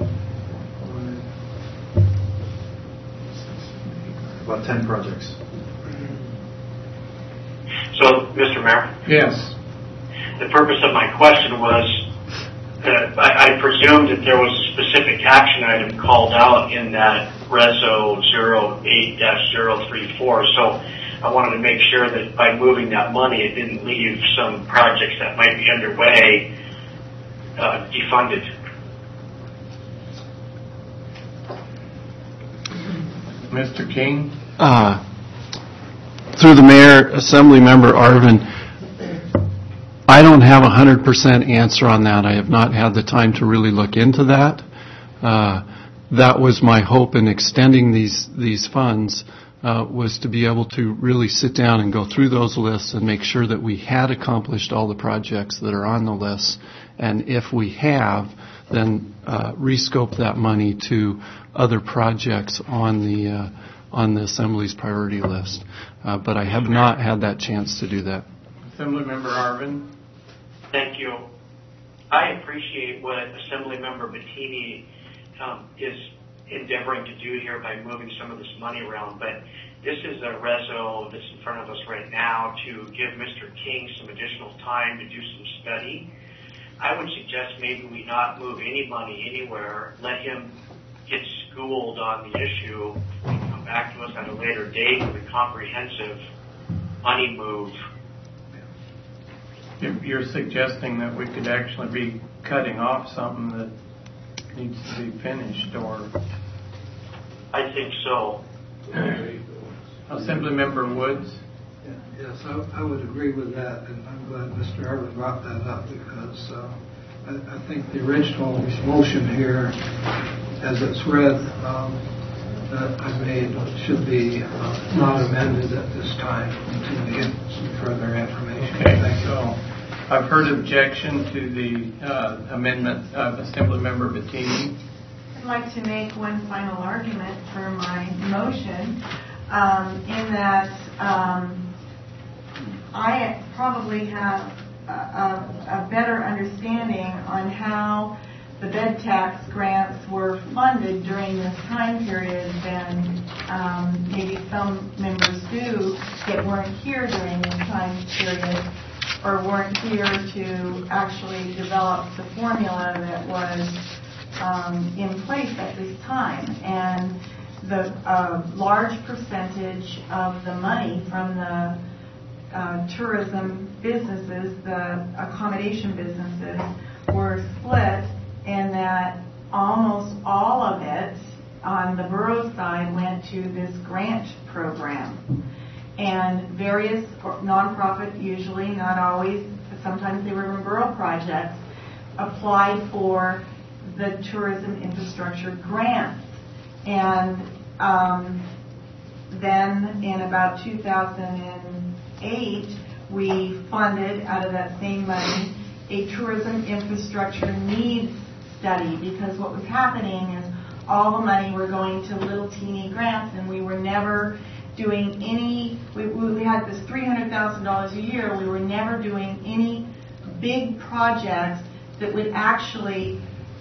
About ten projects. So, Mister Mayor? Yes. The purpose of my question was that I, I presumed that there was a specific action item called out in that Reso zero eight dash zero three four. So I wanted to make sure that by moving that money, it didn't leave some projects that might be underway uh, defunded. Mister King? Uh, through the mayor, Assemblymember Arvin, I don't have a one hundred percent answer on that. I have not had the time to really look into that. Uh, that was my hope in extending these, these funds, uh, was to be able to really sit down and go through those lists and make sure that we had accomplished all the projects that are on the list. And if we have, then uh, rescope that money to other projects on the uh, on the Assembly's priority list. Uh, but I have not had that chance to do that. Assemblymember Arvin. Thank you. I appreciate what Assemblymember Bettini um, is endeavoring to do here by moving some of this money around, but this is a reso that's in front of us right now to give Mister King some additional time to do some study. I would suggest maybe we not move any money anywhere, let him get schooled on the issue, and come back to us at a later date with a comprehensive money move. You're suggesting that we could actually be cutting off something that needs to be finished, or? I think so. Assemblymember Woods? Yeah, yes, I, I would agree with that, and I'm glad Mister Arvin brought that up because uh, I, I think the original motion here, as it's read, um, that I made should be uh, not amended at this time until we get some further information. Okay, Thank you. so I've heard objection to the uh, amendment of Assemblymember Bettini. I'd like to make one final argument for my motion, um, in that um, I probably have a, a, a better understanding on how the bed tax grants were funded during this time period than um, maybe some members do that weren't here during this time period or weren't here to actually develop the formula that was um, in place at this time. And the uh, large percentage of the money from the uh, tourism businesses, the accommodation businesses, were split, and that almost all of it on the borough side went to this grant program. And various nonprofit, usually, not always, but sometimes they were borough projects, applied for the tourism infrastructure grants. And um, then in about two thousand eight, we funded out of that same money a tourism infrastructure needs study, because what was happening is all the money were going to little teeny grants, and we were never doing any, we, we had this three hundred thousand dollars a year, we were never doing any big projects that would actually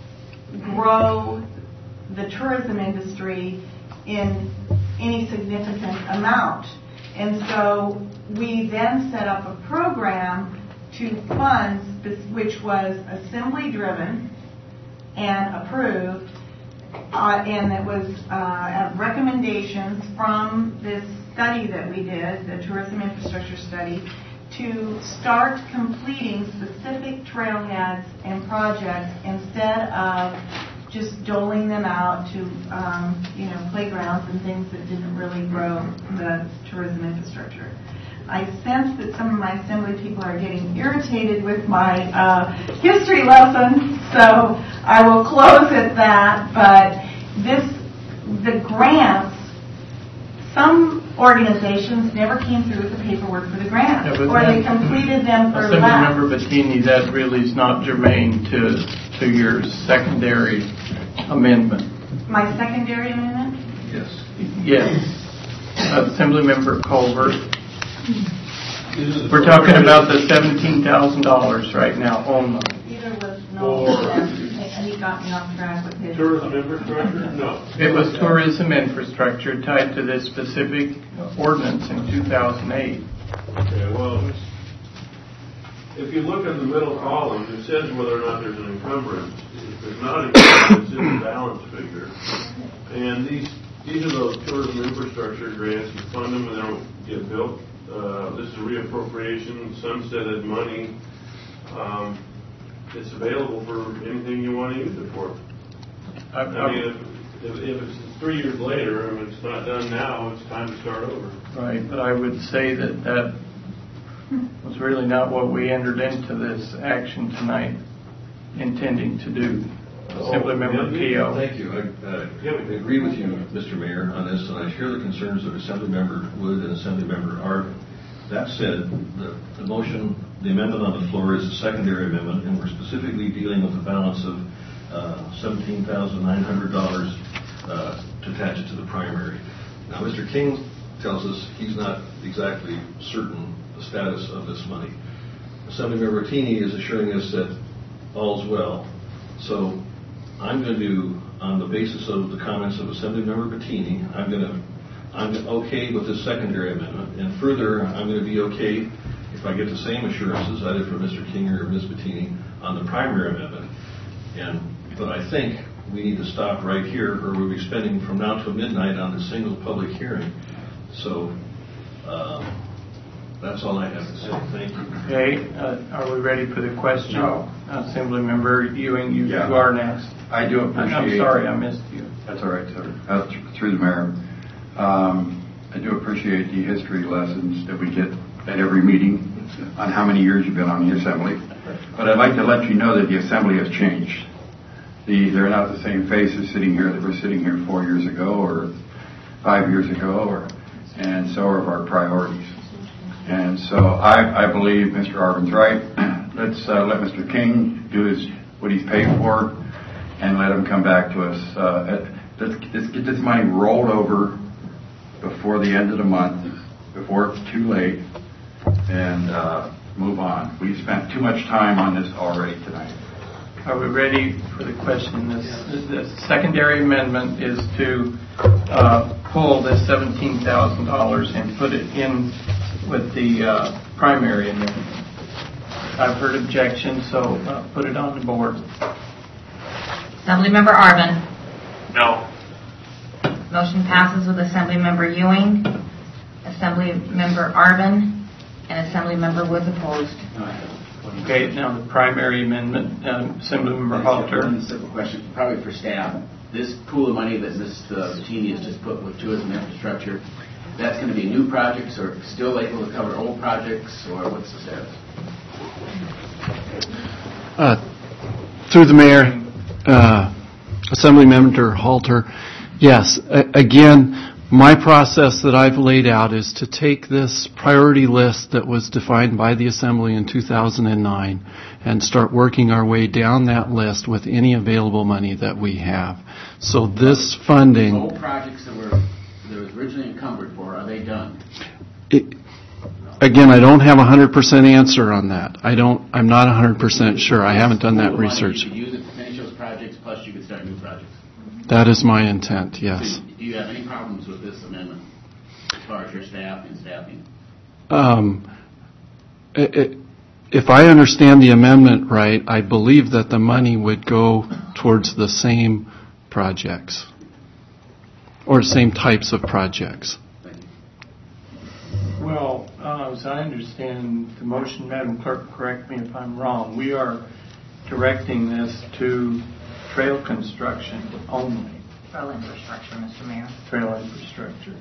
grow the tourism industry in any significant amount. And so we then set up a program to fund, this, which was assembly driven and approved, uh, and it was uh, recommendations from this study that we did, the tourism infrastructure study, to start completing specific trailheads and projects instead of just doling them out to um, you know, playgrounds and things that didn't really grow the tourism infrastructure. I sense that some of my assembly people are getting irritated with my uh, history lesson, so I will close at that. But this, the grants, some organizations never came through with the paperwork for the grants, Yeah, or they completed them for less. Assemblymember Bettini, that really is not germane to to your secondary amendment. My secondary amendment? Yes. Yes. Assemblymember Culver. We're talking about the seventeen thousand dollars right now only. Either was no, and he got me off track with his. Tourism infrastructure? No. It was tourism infrastructure tied to this specific ordinance in two thousand eight. Okay, well, if you look in the middle column, it says whether or not there's an encumbrance. If there's not an encumbrance, it's in the balance figure. And these these are those tourism infrastructure grants. You fund them and they don't get built. Uh, this is a reappropriation, sunsetted money. Um, it's available for anything you want to use it for. I, I mean, if, if, if it's three years later and it's not done now, it's time to start over. Right, but I would say that that was really not what we entered into this action tonight intending to do. Assemblymember Keough. Thank you. I, uh, I agree with you, Mister Mayor, on this, and I share the concerns of Assemblymember Wood and Assemblymember Art. That said, the, the motion, the amendment on the floor is a secondary amendment, and we're specifically dealing with the balance of uh, seventeen thousand nine hundred dollars uh, to attach it to the primary. Now, Mister King tells us he's not exactly certain the status of this money. Assemblymember Bettini is assuring us that all's well. So I'm going to do, on the basis of the comments of Assemblymember Bettini, I'm going to, I'm okay with this secondary amendment, and further, I'm going to be okay if I get the same assurances either from Mister King or Miz Bettini on the primary amendment. And but I think we need to stop right here, or we'll be spending from now till midnight on the single public hearing. So uh, that's all I have to say. Thank you. Okay, uh, are we ready for the question? No. Assemblymember Ewing, you, Yeah. you are next. I do appreciate... I'm sorry, I missed you. That's all right, sir. Uh, th- through the mayor. Um, I do appreciate the history lessons that we get at every meeting on how many years you've been on the Assembly. But I'd like to let you know that the Assembly has changed. The, they're not the same faces sitting here that were sitting here four years ago or five years ago, or, and so are our priorities. And so I, I believe Mister Arvin's right. Let's uh, let Mister King do his what he's paid for, and let him come back to us. Uh, let's, let's get this money rolled over before the end of the month, before it's too late, and uh, move on. We've spent too much time on this already tonight. Are we ready for the question? This, the secondary amendment is to uh, pull this seventeen thousand dollars and put it in with the uh, primary amendment. I've heard objections, so uh, put it on the board. Assemblymember Arvin. No. Motion passes with Assemblymember Ewing, Assemblymember Arvin, and Assemblymember Woods opposed. Okay, now the primary amendment, um, Assemblymember Halter. One simple question, probably for staff. This pool of money that Miz Bettini has just put with tourism infrastructure, that's going to be new projects, or still able to cover old projects, or what's the status? Uh, through the mayor, uh, Assemblymember Halter, yes, a- again, my process that I've laid out is to take this priority list that was defined by the Assembly in two thousand nine and start working our way down that list with any available money that we have. So this funding... Old projects that were that was originally encumbered for, are they done? It, again, I don't have a one hundred percent answer on that. I don't, I'm not one hundred percent sure. I haven't done that research. You could use it to finish those projects, plus you could start new projects. That is my intent, yes. So do you have any problems with this amendment as far as your staff and staffing? Um, it, it, if I understand the amendment right, I believe that the money would go towards the same projects or same types of projects. Well, uh, as I understand the motion, Madam Clerk, correct me if I'm wrong, we are directing this to trail construction only. Trail infrastructure, Mister Mayor. Trail infrastructure.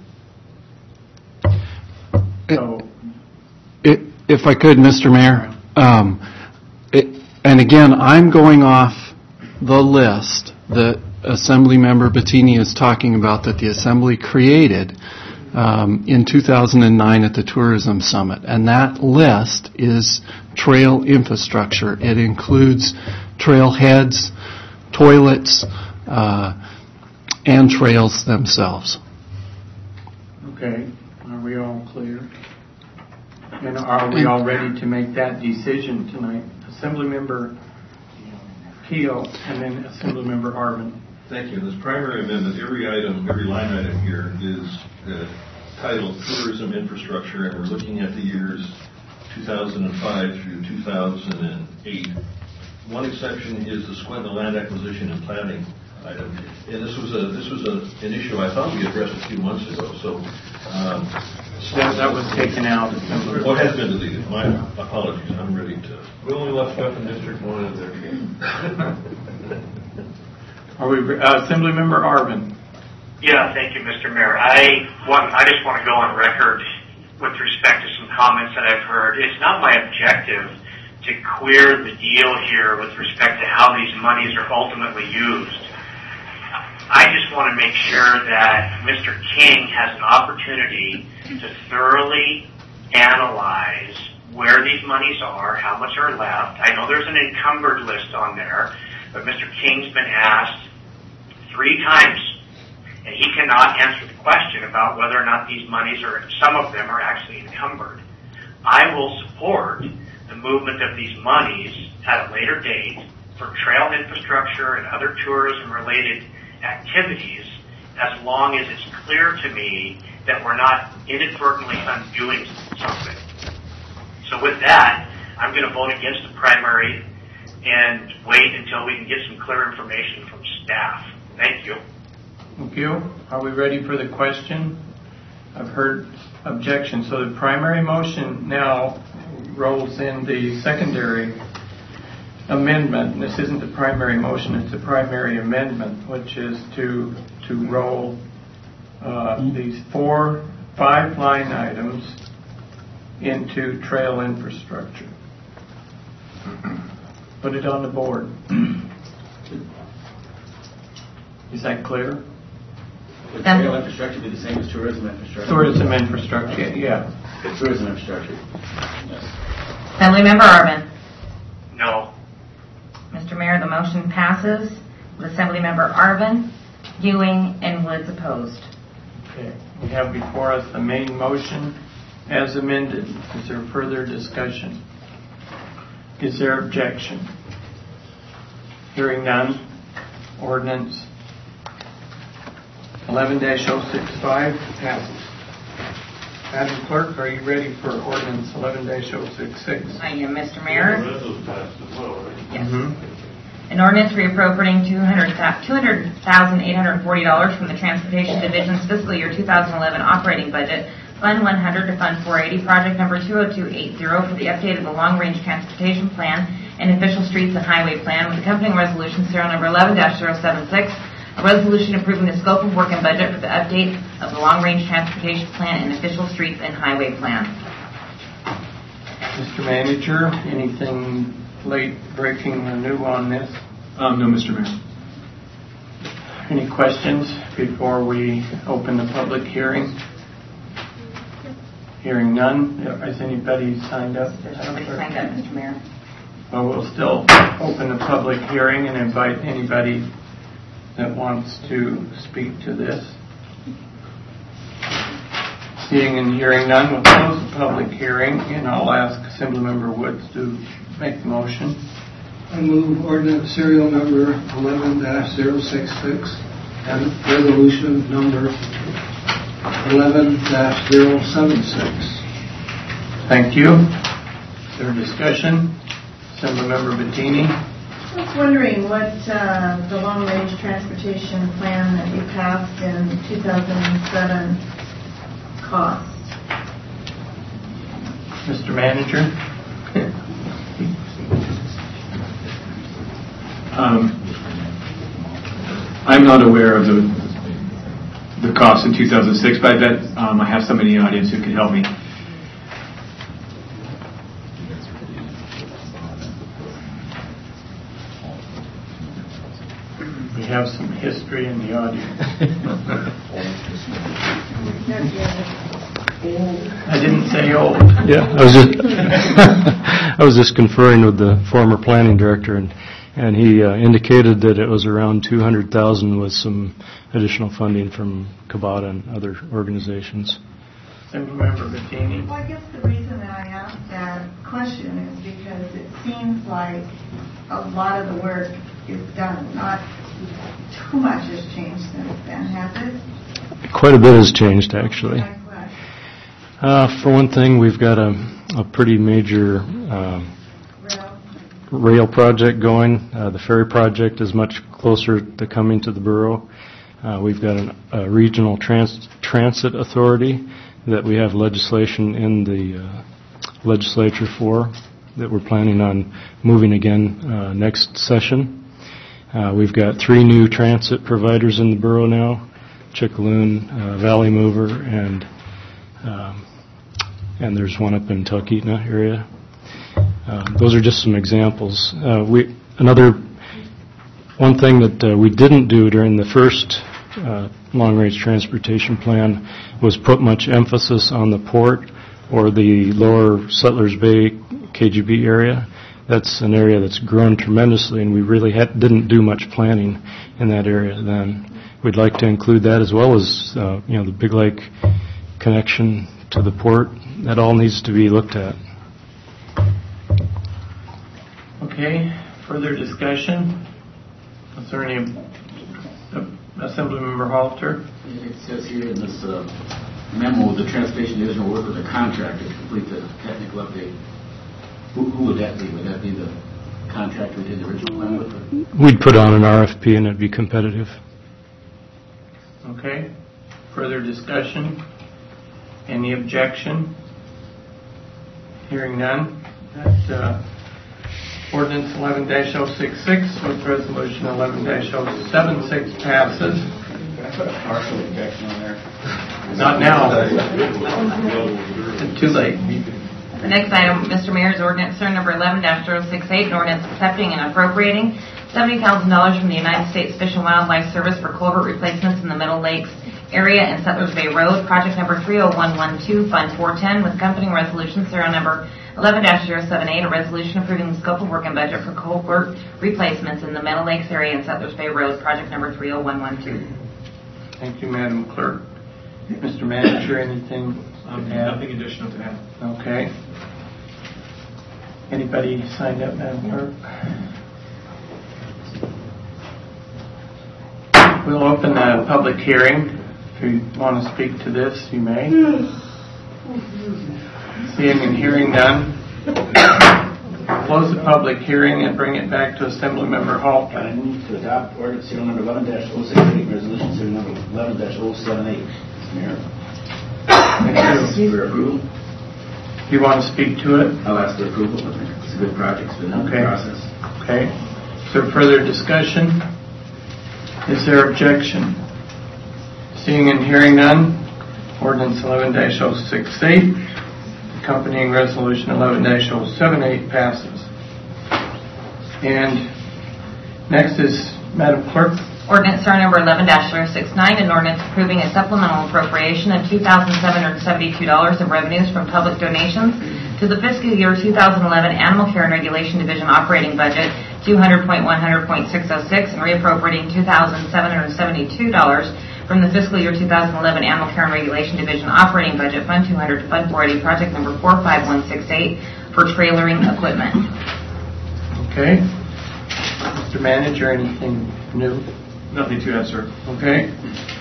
So, it, if I could, Mister Mayor, um, it, and again, I'm going off the list that Assemblymember Bettini is talking about that the Assembly created um, in two thousand nine at the Tourism Summit, and that list is trail infrastructure. It includes trailheads, toilets, uh, and trails themselves. Okay, are we all clear? And are we all ready to make that decision tonight? Assemblymember Keel and then Assemblymember Arvin. Thank you. In this primary amendment, every item, every line item here is uh, titled Tourism Infrastructure, and we're looking at the years two thousand five through two thousand eight. One exception is the Squentin Land Acquisition and Planning item, and this was a this was a, an issue I thought we addressed a few months ago. So um, that, that was taken out. What has been deleted? My apologies. I'm ready to. We only left Squentin District One in there. Are we uh, Assemblymember Arvin? Yeah, thank you, Mister Mayor. I want I just want to go on record with respect to some comments that I've heard. It's not my objective to queer the deal here with respect to how these monies are ultimately used. I just want to make sure that Mister King has an opportunity to thoroughly analyze where these monies are, how much are left. I know there's an encumbered list on there, but Mister King's been asked three times, and he cannot answer the question about whether or not these monies are, some of them are actually encumbered. I will support the movement of these monies at a later date for trail infrastructure and other tourism-related activities, as long as it's clear to me that we're not inadvertently undoing something. So with that, I'm going to vote against the primary and wait until we can get some clear information from staff. Thank you. Thank you. Are we ready for the question? I've heard objections. So the primary motion now rolls in the secondary amendment. And this isn't the primary motion, it's the primary amendment, which is to to roll uh, these four, five line items into trail infrastructure. Put it on the board. Is that clear? The trail infrastructure be the same as tourism infrastructure? Tourism infrastructure, yeah. The tourism infrastructure. Yes. Assemblymember Arvin. No. Mister Mayor, the motion passes with Assemblymember Arvin, Ewing, and Woods opposed. Okay. We have before us the main motion as amended. Is there further discussion? Is there objection? Hearing none. Ordinance eleven dash oh six five passes. Madam Clerk, are you ready for ordinance eleven dash oh six six? I am, Mister Mayor. That was passed as well, right? Yes. Mm-hmm. An ordinance reappropriating two hundred thousand eight hundred forty dollars from the Transportation Division's fiscal year two thousand eleven operating budget, Fund one hundred to Fund four eighty, project number two oh two eight zero for the update of the long-range transportation plan and official streets and highway plan with accompanying resolution serial number eleven dash zero seven six, a resolution approving the scope of work and budget for the update of the long-range transportation plan and official streets and highway plan. Mister Manager, anything late breaking or new on this? Um, no, Mister Mayor. Any questions before we open the public hearing? Hearing none. Has anybody signed up? There's nobody signed up, Mister Mayor. Well, we'll still open the public hearing and invite anybody that wants to speak to this. Seeing and hearing none, we'll close the public hearing, and I'll ask Assemblymember Woods to make the motion. I move ordinance serial number eleven dash zero six six and resolution number eleven dash zero seven six. Thank you. Is there discussion? Assemblymember Bettini. I was wondering what uh, the long-range transportation plan that you passed in two thousand seven cost. Mister Manager. Um, I'm not aware of the the cost in two thousand six, but I bet um, I have somebody in the audience who can help me. We have some history in the audience. I didn't say old. Yeah, I was just I was just conferring with the former planning director, and and he uh, indicated that it was around two hundred thousand with some additional funding from Cabata and other organizations. Assemblymember Bettini. Well, I guess the reason that I asked that question is because it seems like a lot of the work is done. Not too much has changed since then, has it? Quite a bit has changed, actually. Uh, for one thing, we've got a, a pretty major uh, rail project going. Uh, the ferry project is much closer to coming to the borough. Uh, we've got an, a regional trans- transit authority that we have legislation in the uh, legislature for that we're planning on moving again uh, next session. Uh, we've got three new transit providers in the borough now, Chickaloon, uh, Valley Mover, and um, and there's one up in Talkeetna area. Uh, those are just some examples. Uh, we another one thing that uh, we didn't do during the first uh, long-range transportation plan was put much emphasis on the port or the lower Settlers Bay K G B area. That's an area that's grown tremendously, and we really had, didn't do much planning in that area then. We'd like to include that as well as uh, you know the Big Lake connection to the port. That all needs to be looked at. Okay, further discussion? Is there any, uh, Assemblymember Halter? It says here in this uh, memo, the transportation division will work with a contractor to complete the technical update. Who, who would that be? Would that be the contractor we did the original plan with? We'd put on an R F P and it'd be competitive. Okay, further discussion? Any objection? Hearing none. That uh, ordinance eleven dash oh six six with resolution eleven dash oh seven six passes. I put a partial objection on there. Not now. Too late. The next item, Mister Mayor, is ordinance number eleven dash zero six eight, an ordinance accepting and appropriating seventy thousand dollars from the United States Fish and Wildlife Service for culvert replacements in the Middle Lakes area and Settlers Bay Road, project number three oh one one two, Fund four ten, with accompanying resolution serial number eleven dash zero seven eight, a resolution approving the scope of work and budget for culvert replacements in the Meadow Lakes area and Settlers Bay Road, project number three oh one one two. Thank you, Madam Clerk. Mister Manager, anything? Um, nothing additional to add. Okay. Anybody signed up, Madam Clerk? We'll open the public hearing. If you want to speak to this, you may. Seeing and hearing none, close the public hearing and bring it back to Assemblymember Hall. I move to adopt ordinance serial number eleven dash oh six eight, resolution serial number eleven dash oh seven eight. Mister Mayor. Thank you. For approval. Do you want to speak to it? I'll ask for approval. It's a good project. It's been a Okay. good process. Okay. Is there further discussion? Is there objection? Seeing and hearing none, ordinance eleven dash oh six eight, accompanying resolution eleven dash oh seven eight passes. And next is Madam Clerk. Ordinance serial number eleven dash zero six nine, an ordinance approving a supplemental appropriation of two thousand seven hundred seventy-two dollars of revenues from public donations to the fiscal year two thousand eleven Animal Care and Regulation Division operating budget two hundred point one hundred point six oh six and reappropriating two thousand seven hundred seventy-two dollars from the fiscal year two thousand eleven Animal Care and Regulation Division operating budget Fund two hundred to Fund four eighty, project number four five one six eight for trailering equipment. Okay. Mister Manager, anything new? Nothing to add, sir. Okay.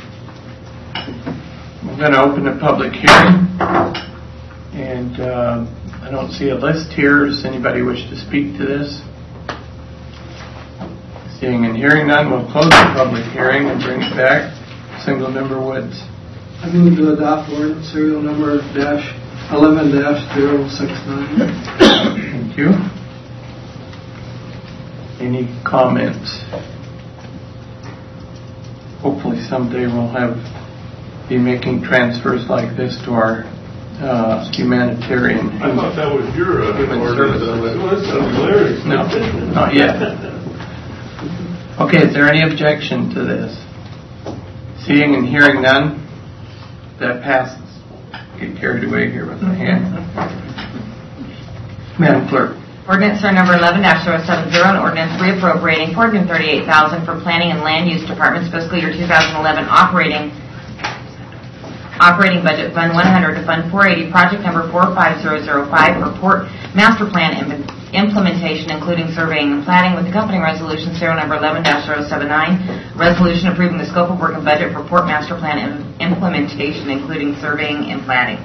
I'm going to open the public hearing. And uh, I don't see a list here. Does anybody wish to speak to this? Seeing and hearing none, we'll close the public hearing and bring it back. Single member Woods. I move to adopt ordinance serial number dash eleven dash zero six nine. Thank you. Any comments? Hopefully someday we'll have be making transfers like this to our uh, humanitarian. I thought that was your uh, human ordinance. services. Well, that sounds hilarious. No, not yet. Okay, is there any objection to this? Seeing and hearing none, that passes. Get carried away here with my hand. Madam Clerk. Ordinance serial number eleven dash zero seven zero, an ordinance reappropriating four hundred thirty-eight thousand dollars for Planning and Land Use Department's fiscal year two thousand eleven operating operating budget Fund one hundred to Fund four eighty, project number four five zero zero five, report master plan im- implementation, including surveying and planning, with accompanying resolution serial number eleven dash zero seven nine, resolution approving the scope of work and budget for port master plan im- implementation, including surveying and planning.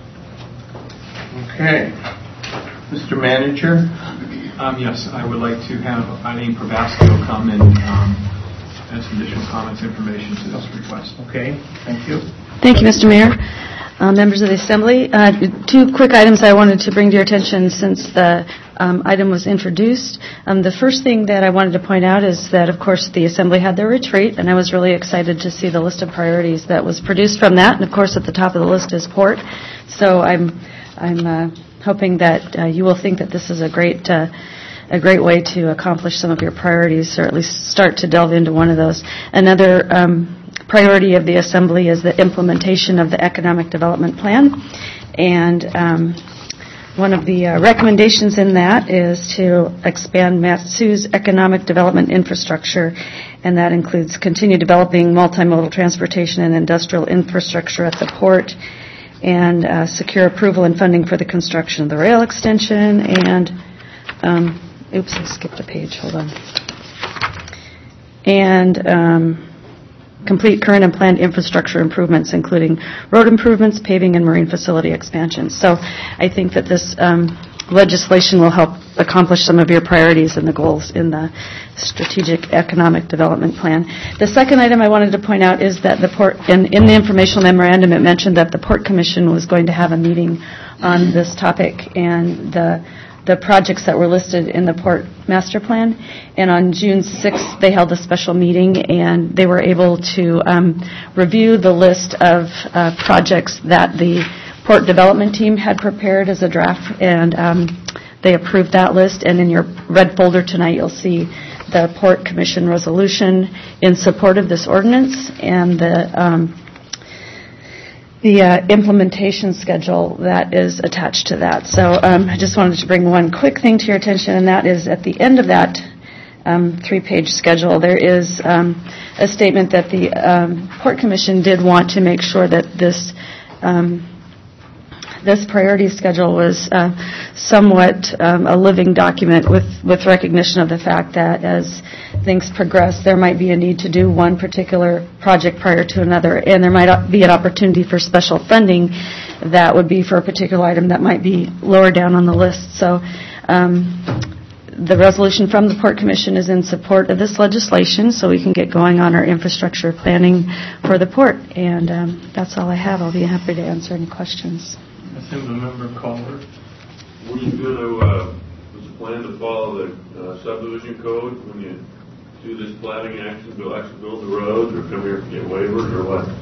Okay. Mister Manager? Um, yes, I would like to have Eileen Probasco come and um, add some additional comments, information to this request. Okay, thank you. Thank you, Mister Mayor. Uh, members of the Assembly, uh, two quick items I wanted to bring to your attention since the um, item was introduced. Um, the first thing that I wanted to point out is that, of course, the Assembly had their retreat, and I was really excited to see the list of priorities that was produced from that. And, of course, at the top of the list is port. So I'm I'm uh, hoping that uh, you will think that this is a great uh, a great way to accomplish some of your priorities, or at least start to delve into one of those. Another um, priority of the Assembly is the implementation of the Economic Development Plan, and um, one of the uh, recommendations in that is to expand Matsu's economic development infrastructure, and that includes continue developing multimodal transportation and industrial infrastructure at the port, and uh, secure approval and funding for the construction of the rail extension, and, um, oops, I skipped a page, hold on, and um, complete current and planned infrastructure improvements, including road improvements, paving, and marine facility expansions. So I think that this um, legislation will help accomplish some of your priorities and the goals in the Strategic Economic Development Plan. The second item I wanted to point out is that the port, in, in the informational memorandum, it mentioned that the Port Commission was going to have a meeting on this topic and the the projects that were listed in the Port Master Plan. And on June sixth, they held a special meeting, and they were able to um, review the list of uh, projects that the Port Development Team had prepared as a draft, and um, they approved that list. And in your red folder tonight, you'll see the Port Commission resolution in support of this ordinance, and the um, the uh, implementation schedule that is attached to that. So um, I just wanted to bring one quick thing to your attention, and that is at the end of that um, three-page schedule, there is um, a statement that the um, Port Commission did want to make sure that this um, this priority schedule was uh, somewhat um, a living document with, with recognition of the fact that as things progress, there might be a need to do one particular project prior to another, and there might be an opportunity for special funding that would be for a particular item that might be lower down on the list. So um, the resolution from the Port Commission is in support of this legislation so we can get going on our infrastructure planning for the port. And um, that's all I have. I'll be happy to answer any questions. Assemblymember Calder. Were you going to, uh, was the plan to follow the uh, subdivision code when you do this planning action, to actually build the roads, or come here to get waivers, or what?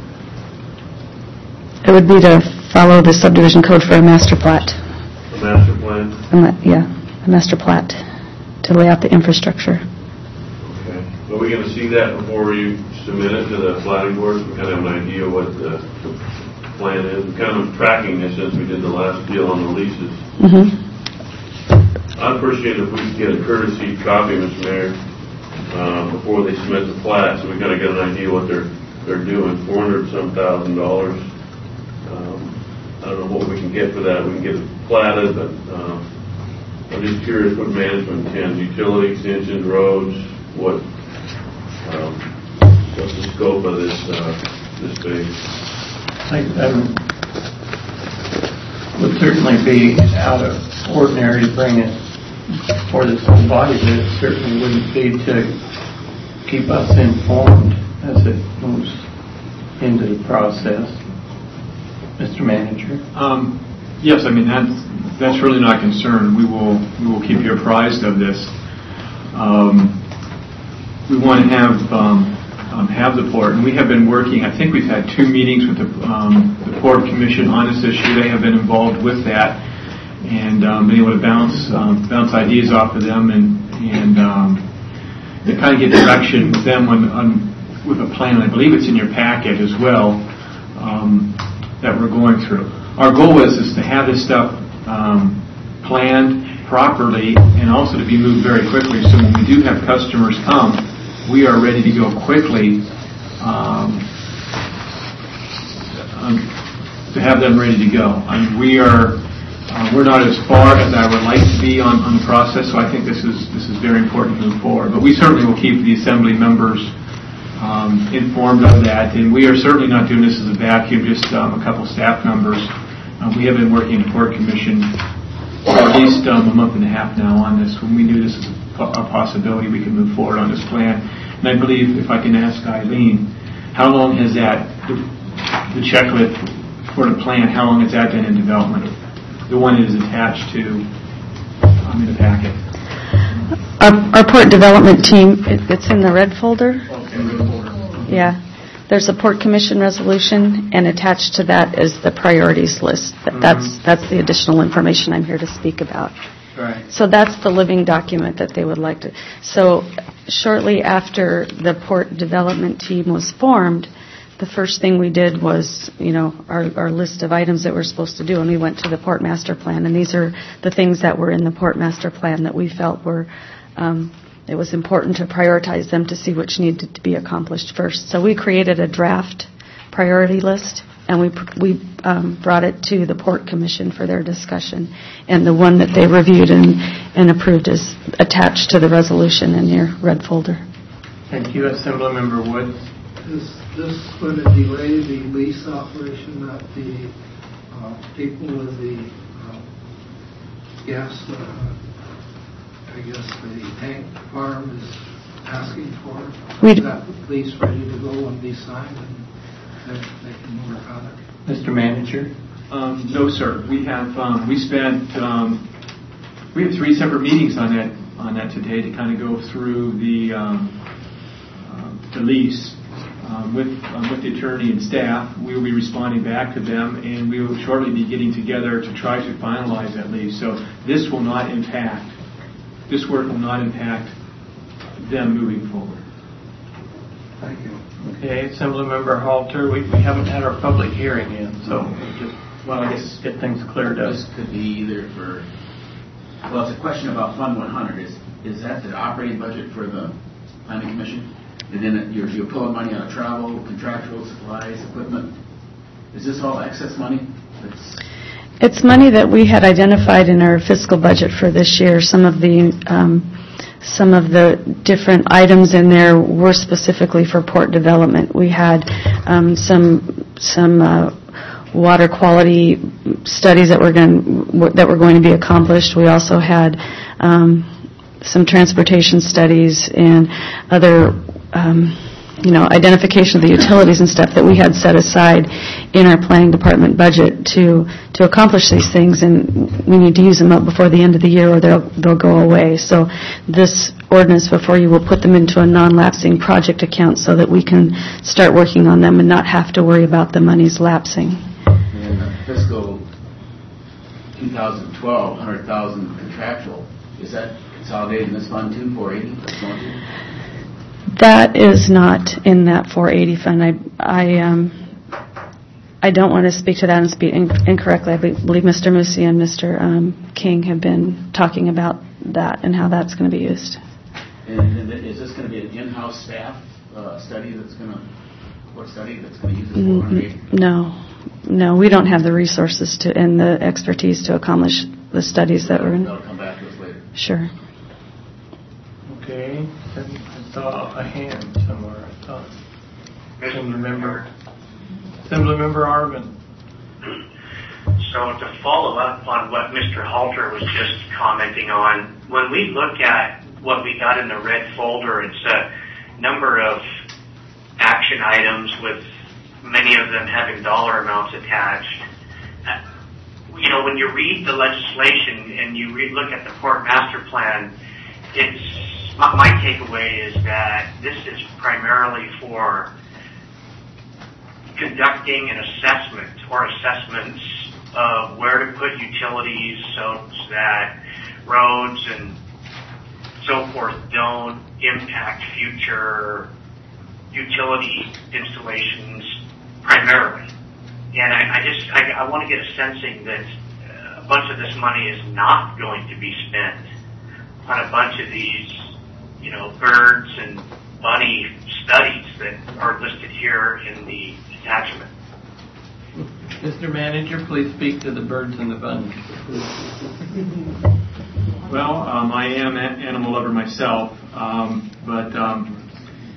It would be to follow the subdivision code for a master plat. The master plan? A ma- yeah, a master plat to lay out the infrastructure. Okay. Are we going to see that before you submit it to the planning board? We kind of have an idea what the plan is. We're kind of tracking this since we did the last deal on the leases. Mm-hmm. I'd appreciate it if we could get a courtesy copy, Mister Mayor, uh, before they submit the plat, so we kind of get an idea what they're they're doing. Four hundred some thousand dollars. Um, I don't know what we can get for that. We can get it platted, but um, I'm just curious what management intends. Utility extensions, roads, what um, what's the scope of this uh, this phase? I um, would certainly be out of ordinary to bring it for this whole body, but it certainly wouldn't be to keep us informed as it moves into the process. Mister Manager? Um, yes, I mean, that's, that's really not a concern. We will, we will keep you apprised of this. Um, we want to have um, Um, have the port, and we have been working. I think we've had two meetings with the, um, the Port Commission on this issue. They have been involved with that, and um, been able to bounce um, bounce ideas off of them, and and um, to kind of get direction with them on, on with a plan. I believe it's in your packet as well um, that we're going through. Our goal is is to have this stuff um, planned properly, and also to be moved very quickly. So when we do have customers come, we are ready to go quickly um, um, to have them ready to go. I mean, we are uh, we're not as far as I would like to be on, on the process, so I think this is this is very important to move forward. But we certainly will keep the Assembly members um, informed of that, and we are certainly not doing this as a vacuum, just um, a couple staff members. Uh, we have been working at the Port Commission for at least um, a month and a half now on this. When we knew this was a possibility, we could move forward on this plan. And I believe, if I can ask Eileen, how long has that, the, the checklist for the plan, how long has that been in development? The one that is attached to, um, in the packet. Our, our port development team, it, it's in the red folder? Okay, red folder. Yeah. There's a Port Commission resolution, and attached to that is the priorities list. That, Mm-hmm. That's that's the additional information I'm here to speak about. Right. So that's the living document that they would like to. So shortly after the port development team was formed, the first thing we did was, you know, our, our list of items that we're supposed to do, and we went to the Port Master Plan. And these are the things that were in the Port Master Plan that we felt were, um, it was important to prioritize them to see which needed to be accomplished first. So we created a draft priority list, and we we um, brought it to the Port Commission for their discussion. And the one that they reviewed and, and approved is attached to the resolution in your red folder. Thank you. Assemblymember Wood. Is this going to delay the lease operation that the uh, people with the uh, gas, uh, I guess the tank farm is asking for? We'd Is that lease ready to go and be signed and then they can work on it? Mister Manager? Um, no, sir. We have um, we spent um, we have three separate meetings on that on that today to kind of go through the um, uh, the lease um, with um, with the attorney and staff. We will be responding back to them, and we will shortly be getting together to try to finalize that lease. So this will not impact this work will not impact them moving forward. Thank you. Okay, Assemblymember Halter, we, we haven't had our public hearing yet, so we just want to get, get things cleared up. This could be either for, well, it's a question about Fund one hundred. Is is that the operating budget for the Planning Commission? And then you're, you're pulling money out of travel, contractual supplies, equipment. Is this all excess money? That's It's money that we had identified in our fiscal budget for this year. Some of the um, some of the different items in there were specifically for port development. We had um, some some uh, water quality studies that were going that were going to be accomplished. We also had um, some transportation studies and other um, you know identification of the utilities and stuff that we had set aside in our planning department budget to to accomplish these things, and we need to use them up before the end of the year or they'll they'll go away. So this ordinance before you will put them into a non-lapsing project account so that we can start working on them and not have to worry about the monies lapsing. in the fiscal two thousand twelve, one hundred thousand contractual. Is that consolidated in this fund too, four eighty? That is not in that four eighty fund. I, I, um, I don't want to speak to that and speak in, incorrectly. I believe Mister Musi and Mister Um, King have been talking about that and how that's going to be used. And, and is this going to be an in-house staff uh, study that's going to, what study that's going to use this four hundred eighty? No, no, we don't have the resources to and the expertise to accomplish the studies that we're in. That'll come back to us later. Sure. Okay, I saw a hand somewhere, I thought. Assemblymember, Assemblymember Arvin. So to follow up on what Mister Halter was just commenting on, when we look at what we got in the red folder, it's a number of action items with many of them having dollar amounts attached. Uh, you know, when you read the legislation and you read, look at the port master plan, it's my, my takeaway is that this is primarily for conducting an assessment or assessments of where to put utilities so that roads and so forth don't impact future utility installations primarily. And I, I just, I, I want to get a sensing that a bunch of this money is not going to be spent on a bunch of these, you know, birds and bunny studies that are listed here in the attachment. Mister Manager, please speak to the birds and the bunnies. Well, um, I am an animal lover myself, um, but um,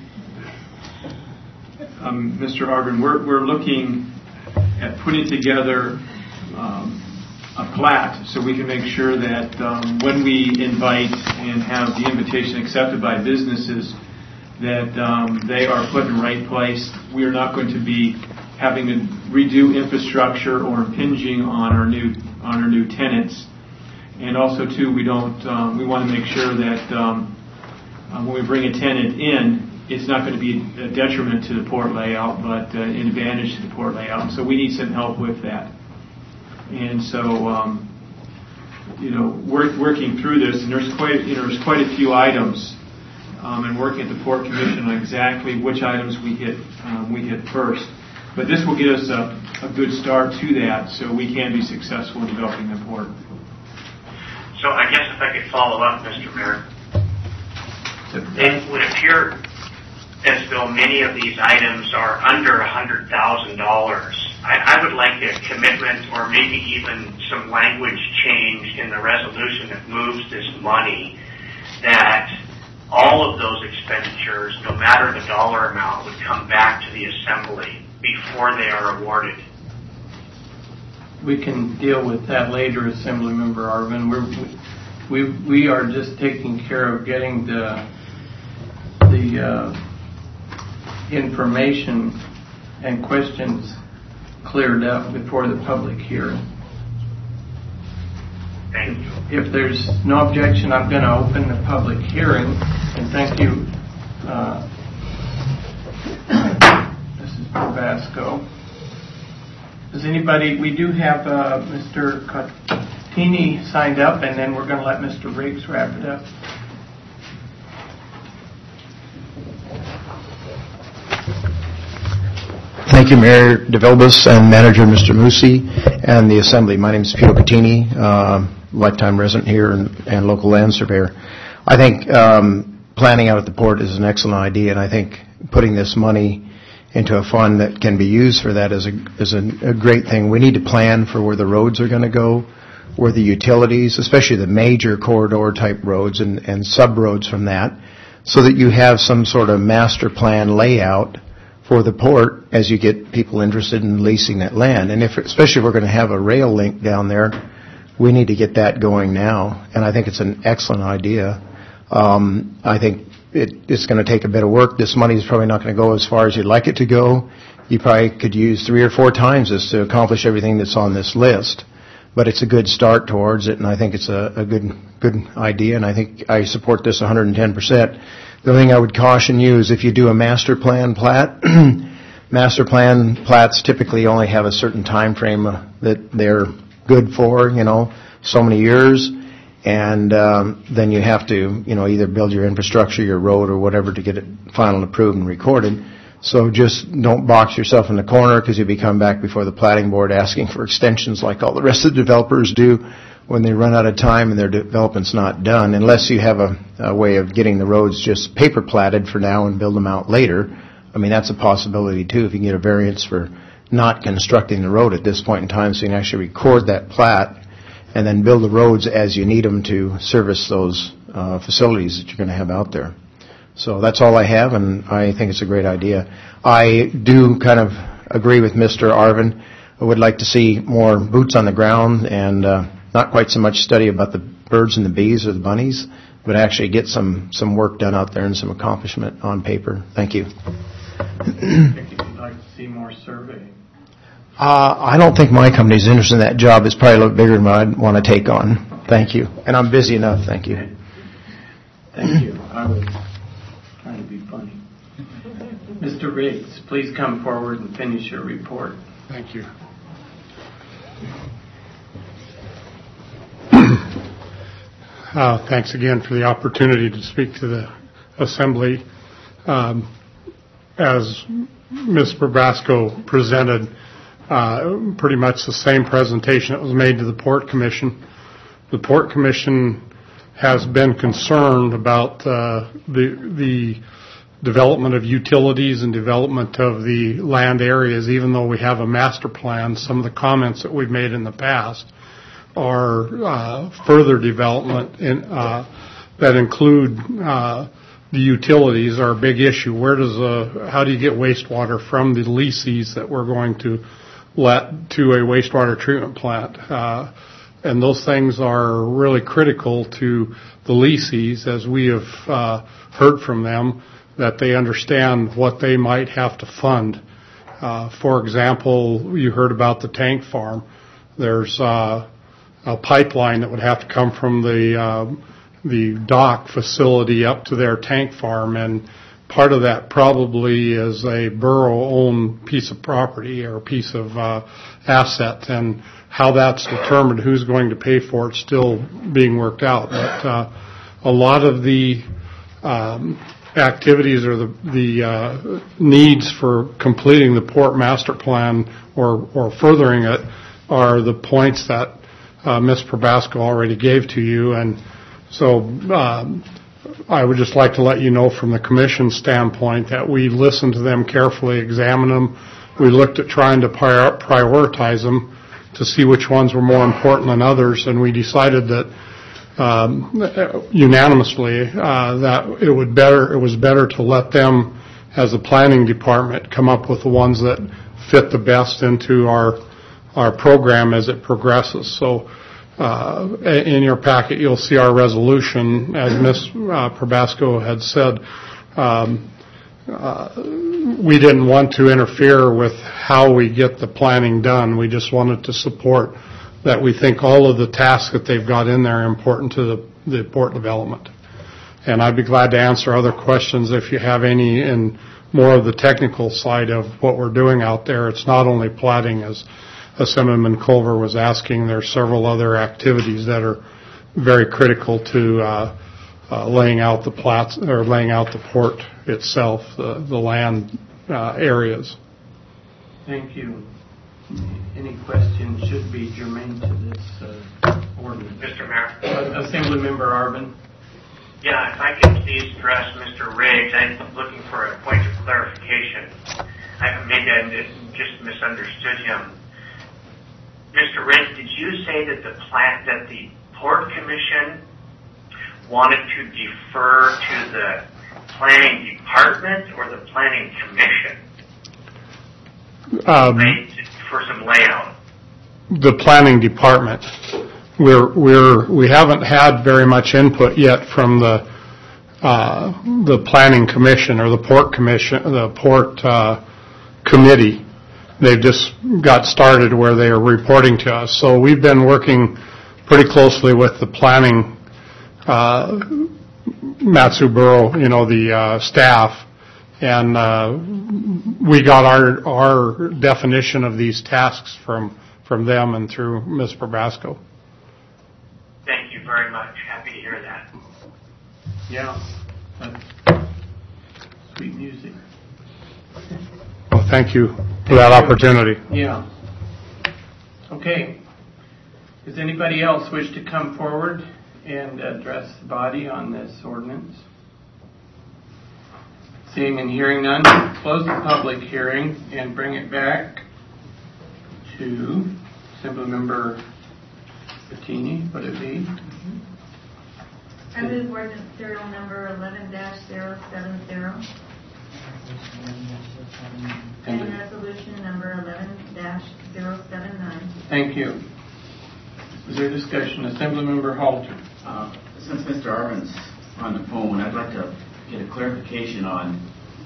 um, Mister Arvin, we're, we're looking at putting together um, a plat so we can make sure that um, when we invite and have the invitation accepted by businesses, that um, they are put in the right place. We are not going to be having to redo infrastructure or impinging on our new on our new tenants. And also, too, we don't. Um, we want to make sure that um, uh, when we bring a tenant in, it's not going to be a detriment to the port layout, but uh, an advantage to the port layout. So we need some help with that. And so, um, you know, work, working through this, and there's quite, you know, there's quite a few items, um, and working at the Port Commission on exactly which items we hit um, we hit first. But this will get us a, a good start to that, so we can be successful in developing the port. So I guess if I could follow up, Mister Mayor, it would appear as though many of these items are under one hundred thousand dollars. I, I would like a commitment or maybe even some language change in the resolution that moves this money, that all of those expenditures, no matter the dollar amount, would come back to the Assembly before they are awarded. We can deal with that later, Assemblymember Arvin. We're, we we are just taking care of getting the the uh, information and questions cleared up before the public hearing. Thank you. If there's no objection, I'm going to open the public hearing, and thank you, uh, Missus Basco. Does anybody, we do have uh, Mister Cotini signed up, and then we're going to let Mister Riggs wrap it up. Thank you, Mayor DeVilbiss and Manager Mister Musi and the Assembly. My name is Peter Catini, uh, lifetime resident here and, and local land surveyor. I think um, planning out at the port is an excellent idea, and I think putting this money into a fund that can be used for that is a, is a, a great thing. We need to plan for where the roads are going to go, where the utilities, especially the major corridor type roads and, and sub-roads from that, so that you have some sort of master plan layout for the port as you get people interested in leasing that land. And if, especially if we're going to have a rail link down there, we need to get that going now. And I think it's an excellent idea. Um, I think it, it's going to take a bit of work. This money is probably not going to go as far as you'd like it to go. You probably could use three or four times this to accomplish everything that's on this list. But it's a good start towards it, and I think it's a, a good good idea, and I think I support this one hundred ten percent. The only thing I would caution you is if you do a master plan plat, master plan plats typically only have a certain time frame uh, that they're good for, you know, so many years, and um, then you have to, you know, either build your infrastructure, your road, or whatever to get it final approved and recorded. So just don't box yourself in the corner because you'll be coming back before the planning board asking for extensions like all the rest of the developers do when they run out of time and their development's not done, unless you have a, a way of getting the roads just paper platted for now and build them out later. I mean, that's a possibility too, if you can get a variance for not constructing the road at this point in time, so you can actually record that plat and then build the roads as you need them to service those uh, facilities that you're going to have out there. So that's all I have, and I think it's a great idea. I do kind of agree with Mister Arvin. I would like to see more boots on the ground and uh, not quite so much study about the birds and the bees or the bunnies, but actually get some, some work done out there and some accomplishment on paper. Thank you. I think you'd like to see more surveying. Uh, I don't think my company's interested in that job. It's probably a little bigger than what I'd want to take on. Thank you. And I'm busy enough. Thank you. Thank you. I was trying to be funny. Mister Riggs, please come forward and finish your report. Thank you. Uh, thanks again for the opportunity to speak to the Assembly. Um, as Miz Probasco presented, uh, pretty much the same presentation that was made to the Port Commission. The Port Commission has been concerned about uh, the the development of utilities and development of the land areas, even though we have a master plan. Some of the comments that we've made in the past are uh, further development in, uh, that include uh, the utilities are a big issue. Where does uh, how do you get wastewater from the leases that we're going to let to a wastewater treatment plant? Uh, and those things are really critical to the leases, as we have uh, heard from them, that they understand what they might have to fund. Uh, for example, you heard about the tank farm. There's uh, a pipeline that would have to come from the uh, the dock facility up to their tank farm, and part of that probably is a borough-owned piece of property or a piece of uh, asset, and how that's determined, who's going to pay for it, still being worked out. But uh, a lot of the um, activities or the, the uh, needs for completing the port master plan or, or furthering it are the points that uh, Miz Probasco already gave to you. And so um, I would just like to let you know from the Commission standpoint that we listened to them carefully, examined them. We looked at trying to prior- prioritize them to see which ones were more important than others, and we decided that um, unanimously uh, that it would better it was better to let them, as a planning department, come up with the ones that fit the best into our our program as it progresses. So uh, in your packet, you'll see our resolution, as Miz Uh, Probasco had said. Um, uh, we didn't want to interfere with how we get the planning done. We just wanted to support that. We think all of the tasks that they've got in there are important to the, the port development. And I'd be glad to answer other questions if you have any in more of the technical side of what we're doing out there. It's not only platting, as Assemblyman Culver was asking. There's several other activities that are very critical to uh, uh, laying out the plats or laying out the port itself, the, the land uh, areas. Thank you. Any questions should be germane to this uh, ordinance. Mister Mayor. Uh, Assemblymember Arvin. Yeah, if I could please address Mister Riggs, I'm looking for a point of clarification. I, maybe I just misunderstood him. Mister Riggs, did you say that the plant, that the Port Commission wanted to defer to the Planning Department or the Planning Commission Um, for some layout? The Planning Department. We're, we're, we haven't had very much input yet from the, uh, the Planning Commission or the Port Commission, the Port, uh, Committee. They've just got started where they are reporting to us. So we've been working pretty closely with the planning, uh, Mat-Su Borough, you know, the, uh, staff. And, uh, we got our, our definition of these tasks from, from them and through Miz Probasco. Thank you very much. Happy to hear that. Yeah. That's sweet music. Well, thank you for that opportunity. Yeah. Okay. Does anybody else wish to come forward and address the body on this ordinance? Seeing and hearing none, close the public hearing and bring it back to Assemblymember Bettini. Would it be? I move ordinance serial number eleven dash zero seven zero. And resolution number eleven dash zero seven nine. Thank you. Is there discussion? Assemblymember Halter. Uh, since Mister Arvin's on the phone, I'd like to get a clarification on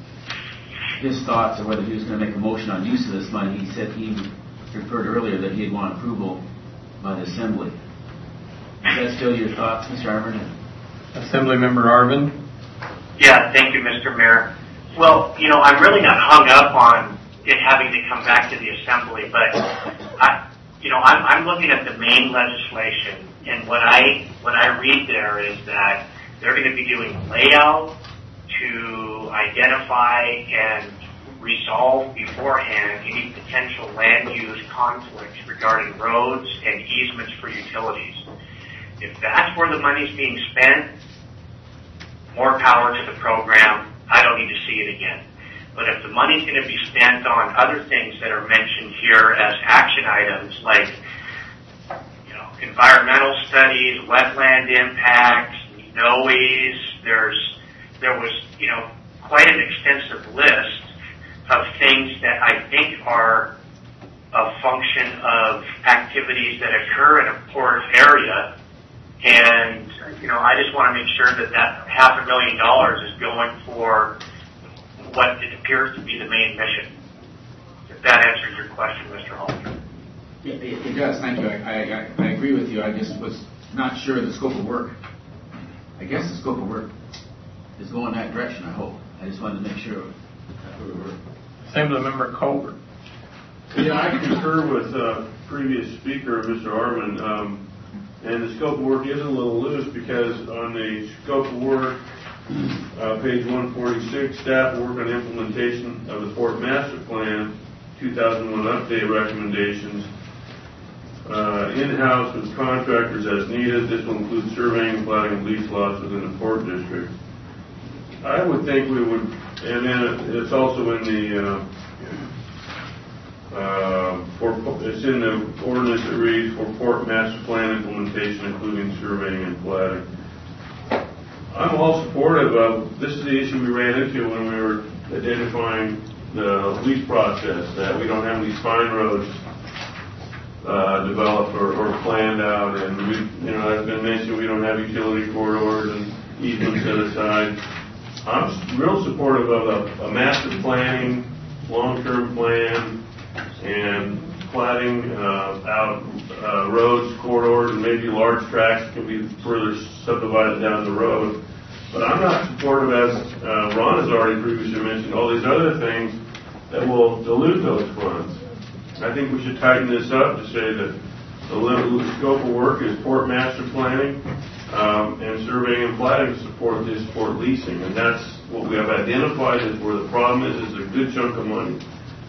his thoughts or whether he was going to make a motion on use of this money. He said he referred earlier that he'd want approval by the Assembly. Is that still your thoughts, Mister Arvin? Assemblymember Arvin. Yeah, thank you, Mister Mayor. Well, you know, I'm really not hung up on it having to come back to the Assembly, but I, you know, I'm, I'm looking at the main legislation, and what I what I read there is that they're going to be doing layout to identify and resolve beforehand any potential land use conflicts regarding roads and easements for utilities. If that's where the money's being spent, more power to the program. I don't need to see it again. But if the money's going to be spent on other things that are mentioned here as action items, like, you know, environmental studies, wetland impacts, noise, there's, there was, you know, quite an extensive list of things that I think are a function of activities that occur in a port area. And, you know, I just want to make sure that that half a million dollars is going for what it appears to be the main mission. If that answers your question, Mister Halter. Yeah, it, it does. Thank you. I, I, I agree with you. I just was not sure of the scope of work. I guess the scope of work is going that direction, I hope. I just wanted to make sure that's where we were. Assemblymember Colbert. Yeah, I concur with uh, previous speaker, Mister Arvin. Um, and the scope of work is a little loose because on the scope of work, uh, page one forty-six, staff work on implementation of the Port Master Plan, two thousand one update recommendations, uh, in-house with contractors as needed. This will include surveying, platting, and lease lots within the Port District. I would think we would, and then it's also in the, uh, uh, for, it's in the ordinance that reads for Port Master Plan implementation, including surveying and platting. I'm all supportive of, this is the issue we ran into when we were identifying the lease process, that we don't have any spine roads uh, developed or, or planned out, and we, you know, as been mentioned, we don't have utility corridors and easements set aside. I'm real supportive of a, a master planning, long-term plan, and platting uh, out uh, roads, corridors, and maybe large tracts can be further subdivided down the road. But I'm not supportive, as uh, Ron has already previously mentioned, all these other things that will dilute those funds. I think we should tighten this up to say that the limited scope of work is port master planning um, and surveying and platting support this port leasing. And that's what we have identified as where the problem is, is a good chunk of money.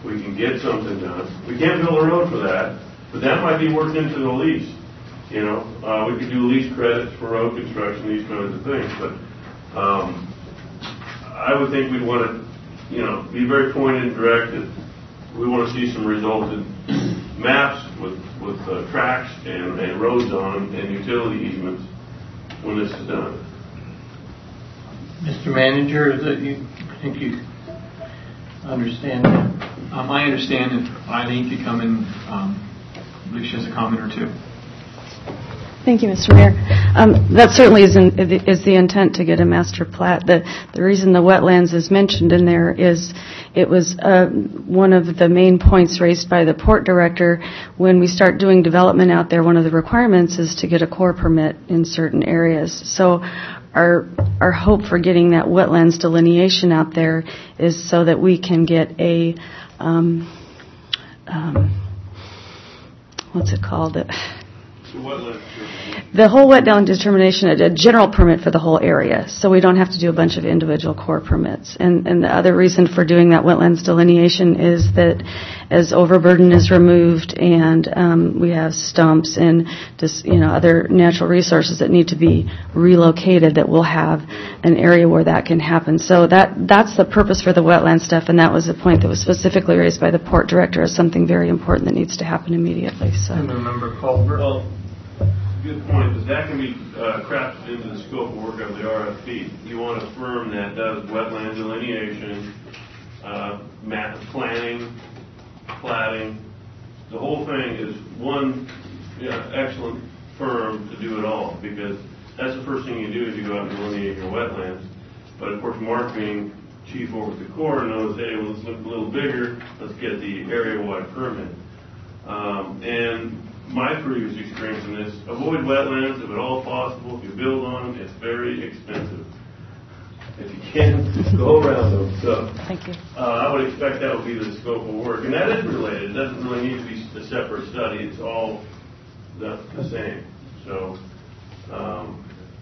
we can get something done. We can't build a road for that, but that might be worked into the lease. You know, uh, we could do lease credits for road construction, these kinds of things, but um, I would think we'd want to, you know, be very pointed and direct that we want to see some resulted maps with, with uh, tracks and, and roads on them and utility easements when this is done. Mister Manager, is that you I think you understand that? Um, I understand if Eileen could come in, um, I believe she has a comment or two. Thank you, Mister Mayor. Um, that certainly is, in, is the intent to get a master plat. The, the reason the wetlands is mentioned in there is it was uh, one of the main points raised by the port director. When we start doing development out there, one of the requirements is to get a core permit in certain areas. So our our hope for getting that wetlands delineation out there is so that we can get a um, um, what's it called? The whole wetland determination, a general permit for the whole area, so we don't have to do a bunch of individual core permits. And, and the other reason for doing that wetlands delineation is that as overburden is removed and um, we have stumps and just, you know, other natural resources that need to be relocated, that we'll have an area where that can happen. So that that's the purpose for the wetland stuff, and that was a point that was specifically raised by the port director as something very important that needs to happen immediately. So. Member Culver. Well, good point, because that can be uh, crafted into the scope of work of the R F P. You want a firm that does wetland delineation, uh, map planning, platting. The whole thing is one yeah, excellent firm to do it all, because that's the first thing you do is you go out and delineate your wetlands. But of course, Mark, being chief over at the Corps, knows, hey, well, let's look a little bigger. Let's get the area-wide permit. Um, and my previous experience in this, avoid wetlands if at all possible. If you build on them, it's very expensive. If you can, go around them. So, Thank you. Uh, I would expect that would be the scope of work. And that is related. It doesn't really need to be a separate study. It's all the, the same. So, um,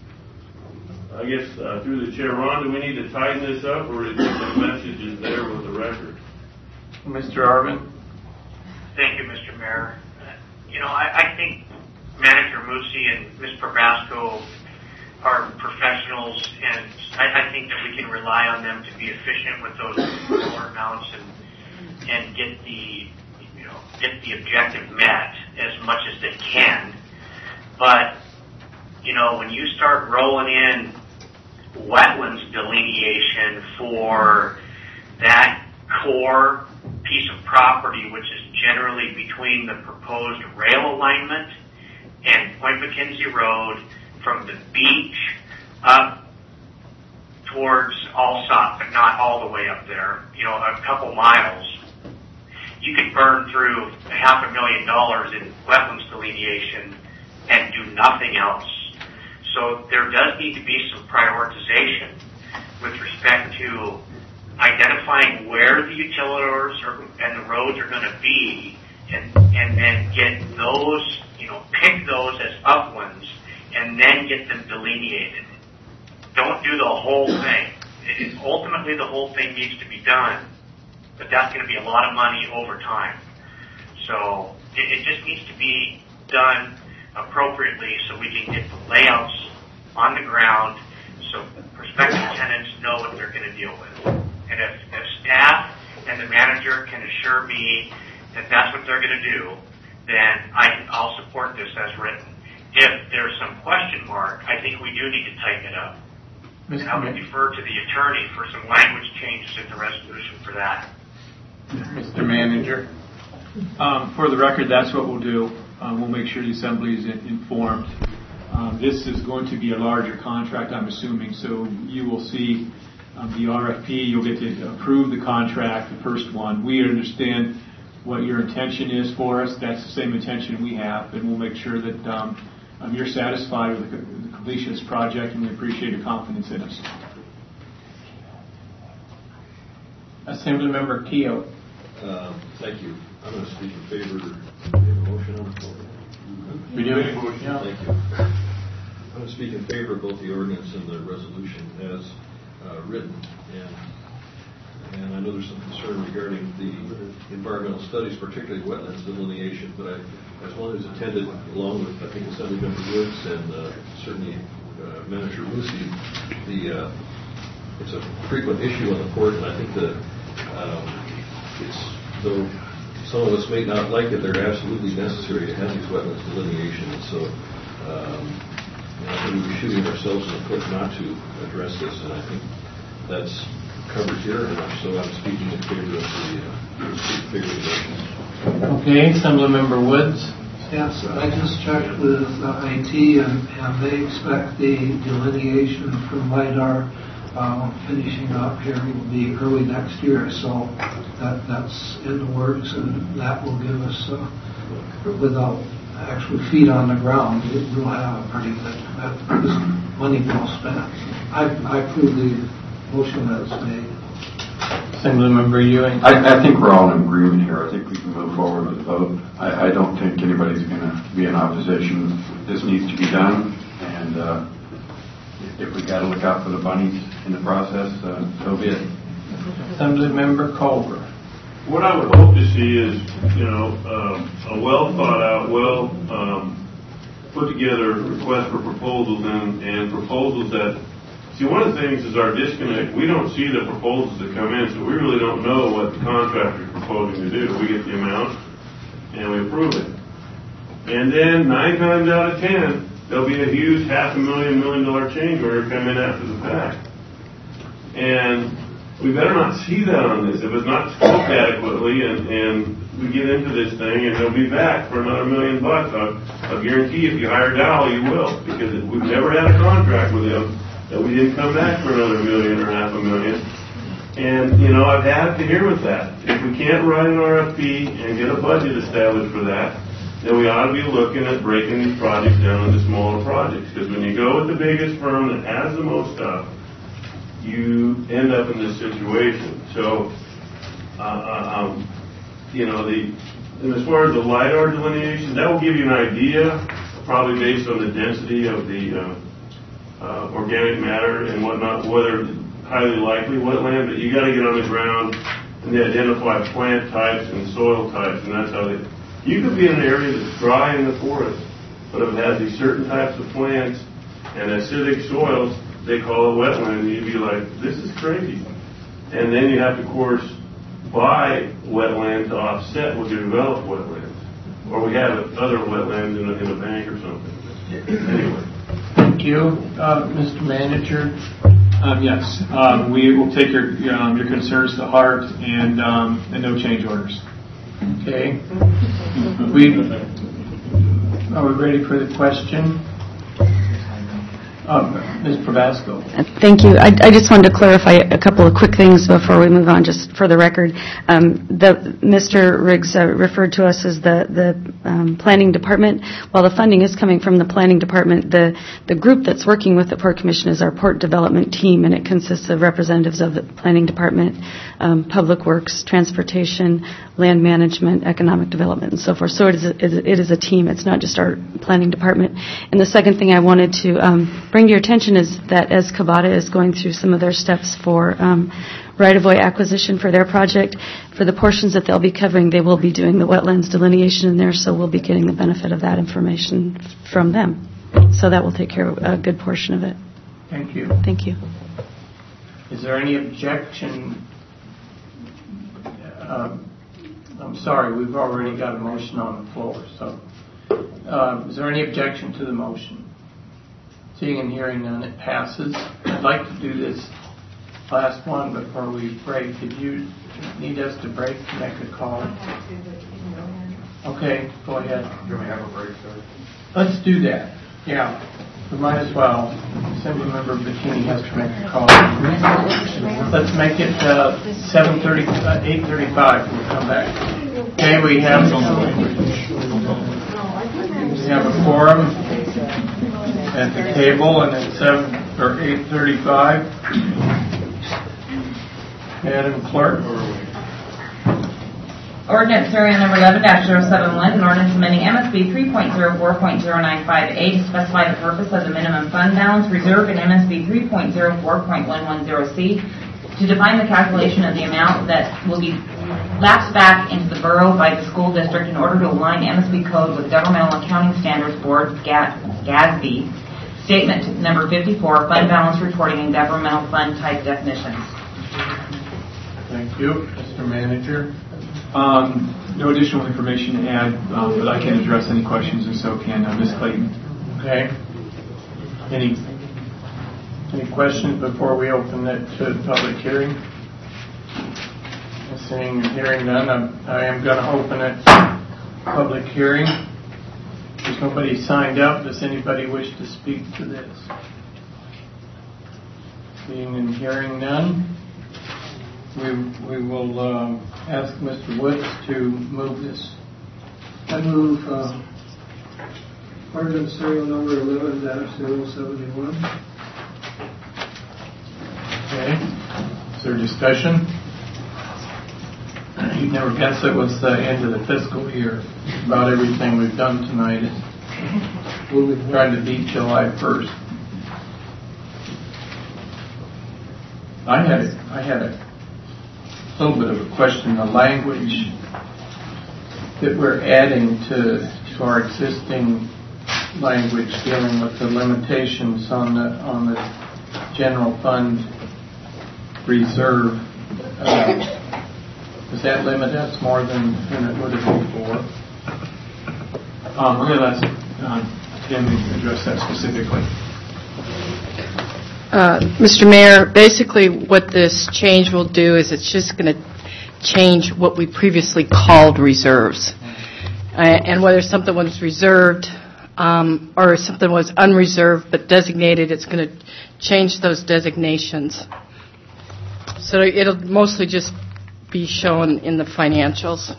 I guess uh, through the chair, Ron, do we need to tighten this up, or is the message is there with the record? Mister Arvin? Thank you, Mister Mayor. You know, I, I think Manager Musi and Miz Probasco are professionals, and I, I think that we can rely on them to be efficient with those dollar amounts and and get the you know get the objective met as much as they can. But you know, when you start rolling in wetlands delineation for that core piece of property, which is generally between the proposed rail alignment and Point McKenzie Road from the beach up towards Allsop, but not all the way up there, you know, a couple miles, you could burn through a half a million dollars in wetlands delineation and do nothing else. So there does need to be some prioritization with respect to identifying where the utilities are, and the roads are going to be, and and then get those, you know, pick those as uplands, and then get them delineated. Don't do the whole thing. It is, ultimately, the whole thing needs to be done, but that's going to be a lot of money over time. So it, it just needs to be done appropriately so we can get the layouts on the ground so prospective tenants know what they're going to deal with. And if, if staff and the manager can assure me that that's what they're going to do, then I, I'll support this as written. If there's some question mark, I think we do need to tighten it up. And I would defer to the attorney for some language changes in the resolution for that. Mister Manager. Um, for the record, that's what we'll do. Um, we'll make sure the assembly is in, informed. Um, this is going to be a larger contract, I'm assuming, so you will see um, the R F P. You'll get to approve the contract, the first one. We understand what your intention is for us. That's the same intention we have, and we'll make sure that um, um, you're satisfied with the, the completion of this project, and we appreciate your confidence in us. Assemblymember Keogh. Uh, thank you. I'm going to speak in favor. Do we have a motion on the floor? We do. Yeah. Thank you. I'm going to speak in favor of both the ordinance and the resolution as uh, written. And and I know there's some concern regarding the environmental studies, particularly wetlands delineation, but I, as one who's attended, along with, I think, Assemblymember Woods and uh, certainly uh, Manager Lucy, the uh, it's a frequent issue on the port, and I think that um, it's, though some of us may not like it, they're absolutely necessary to have these wetlands delineations. So um, you know, I think we're shooting ourselves in the foot not to address this, and I think that's covered here, and so I'm speaking in favor of the uh, favor of the motion. Okay, Assemblymember Woods. Yes, I just checked with uh, I T, and, and they expect the delineation from LiDAR uh, finishing up here will be early next year, so that that's in the works, and that will give us, uh, without actual feet on the ground, we'll have a pretty good uh, money well spent. I, I approve the motion that's made. Assemblymember Ewing. I, I think we're all in agreement here. I think we can move forward with the vote. I, I don't think anybody's going to be in opposition. This needs to be done, and uh, if we got to look out for the bunnies in the process, uh, so be it. Assemblymember Culver. What I would hope to see is, you know, um, a well thought out, well um, put together request for proposals and, and proposals that. See, one of the things is our disconnect. We don't see the proposals that come in, so we really don't know what the contractor is proposing to do. We get the amount, and we approve it. And then, nine times out of ten, there'll be a huge half a million, million dollar change order come in after the fact. And we better not see that on this. If it's not scoped adequately, and, and we get into this thing, and they'll be back for another million bucks, I'll, I'll guarantee if you hire Dow, you will, because we've never had a contract with them that we didn't come back for another million or half a million. And, you know, I've had to hear with that. If we can't write an R F P and get a budget established for that, then we ought to be looking at breaking these projects down into smaller projects. Because when you go with the biggest firm that has the most stuff, you end up in this situation. So, uh, um, you know, the and as far as the LiDAR delineation, that will give you an idea, probably based on the density of the uh, Uh, organic matter and whatnot, whether highly likely wetland, but you got to get on the ground and they identify plant types and soil types, and that's how they. You could be in an area that's dry in the forest, but if it has these certain types of plants and acidic soils, they call it wetland, and you'd be like, this is crazy. And then you have to, of course, buy wetland to offset what you develop wetlands, or we have other wetlands in a, in a bank or something. Anyway. Thank you. Uh, Mister Manager? Um, yes. Um, we will take your um, your concerns to heart, and um, and no change orders. Okay. We are we ready for the question? Uh, Miz Probasco. Thank you. I, I just wanted to clarify a couple of quick things before we move on, just for the record. Um, the, Mister Riggs uh, referred to us as the, the um, planning department. While the funding is coming from the planning department, the, the group that's working with the Port Commission is our port development team, and it consists of representatives of the planning department, um, public works, transportation, land management, economic development, and so forth. So it is, a, it is a team. It's not just our planning department. And the second thing I wanted to um, bring to your attention is that as Cavada is going through some of their steps for um, right-of-way acquisition for their project, for the portions that they'll be covering, they will be doing the wetlands delineation in there, so we'll be getting the benefit of that information from them. So that will take care of a good portion of it. Thank you. Thank you. Is there any objection? Uh, I'm sorry, we've already got a motion on the floor. So, uh, is there any objection to the motion? Seeing and hearing none, it passes. I'd like to do this last one before we break. Did you need us to break to make a call? Okay, go ahead. Do we have a break, sir? Let's do that. Yeah, we might as well. Assemblymember Bikini has to make a call. Let's make it uh, seven thirty, uh, eight thirty-five. We'll come back. Okay, we have we have a quorum at the table, and it's seven or eight thirty-five. Madam Clerk. Ordinance serial number eleven dash zero seven one, an ordinance amending M S B three point zero four point zero nine five A to specify the purpose of the minimum fund balance reserve in M S B three point zero four point one one zero C to define the calculation of the amount that will be lapsed back into the borough by the school district in order to align M S B code with Governmental Accounting Standards Board, G A S B, statement number fifty-four, fund balance reporting and governmental fund type definitions. Thank you. Mister Manager? Um, no additional information to add, um, but I can address any questions, and so can uh, Miz Clayton. Okay. Any any questions before we open it to public hearing? Seeing and hearing none, I'm, I am going to open it to public hearing. There's nobody signed up. Does anybody wish to speak to this? Seeing and hearing none, we we will uh, ask Mister Woods to move this. I move uh, ordinance serial number eleven dash zero seventy-one. Okay. Is there discussion? You'd never guess it was the end of the fiscal year. About everything we've done tonight is trying to beat July first. I had a, I had a little bit of a question. The language that we're adding to to our existing language dealing with the limitations on the on the general fund reserve. Uh, Does that limit us more than, than it would have been before? Um, we're going to let uh, Tim address that specifically. Uh, Mister Mayor, basically what this change will do is it's just going to change what we previously called reserves. Uh, and whether something was reserved um, or something was unreserved but designated, it's going to change those designations. So it'll mostly just be shown in the financials.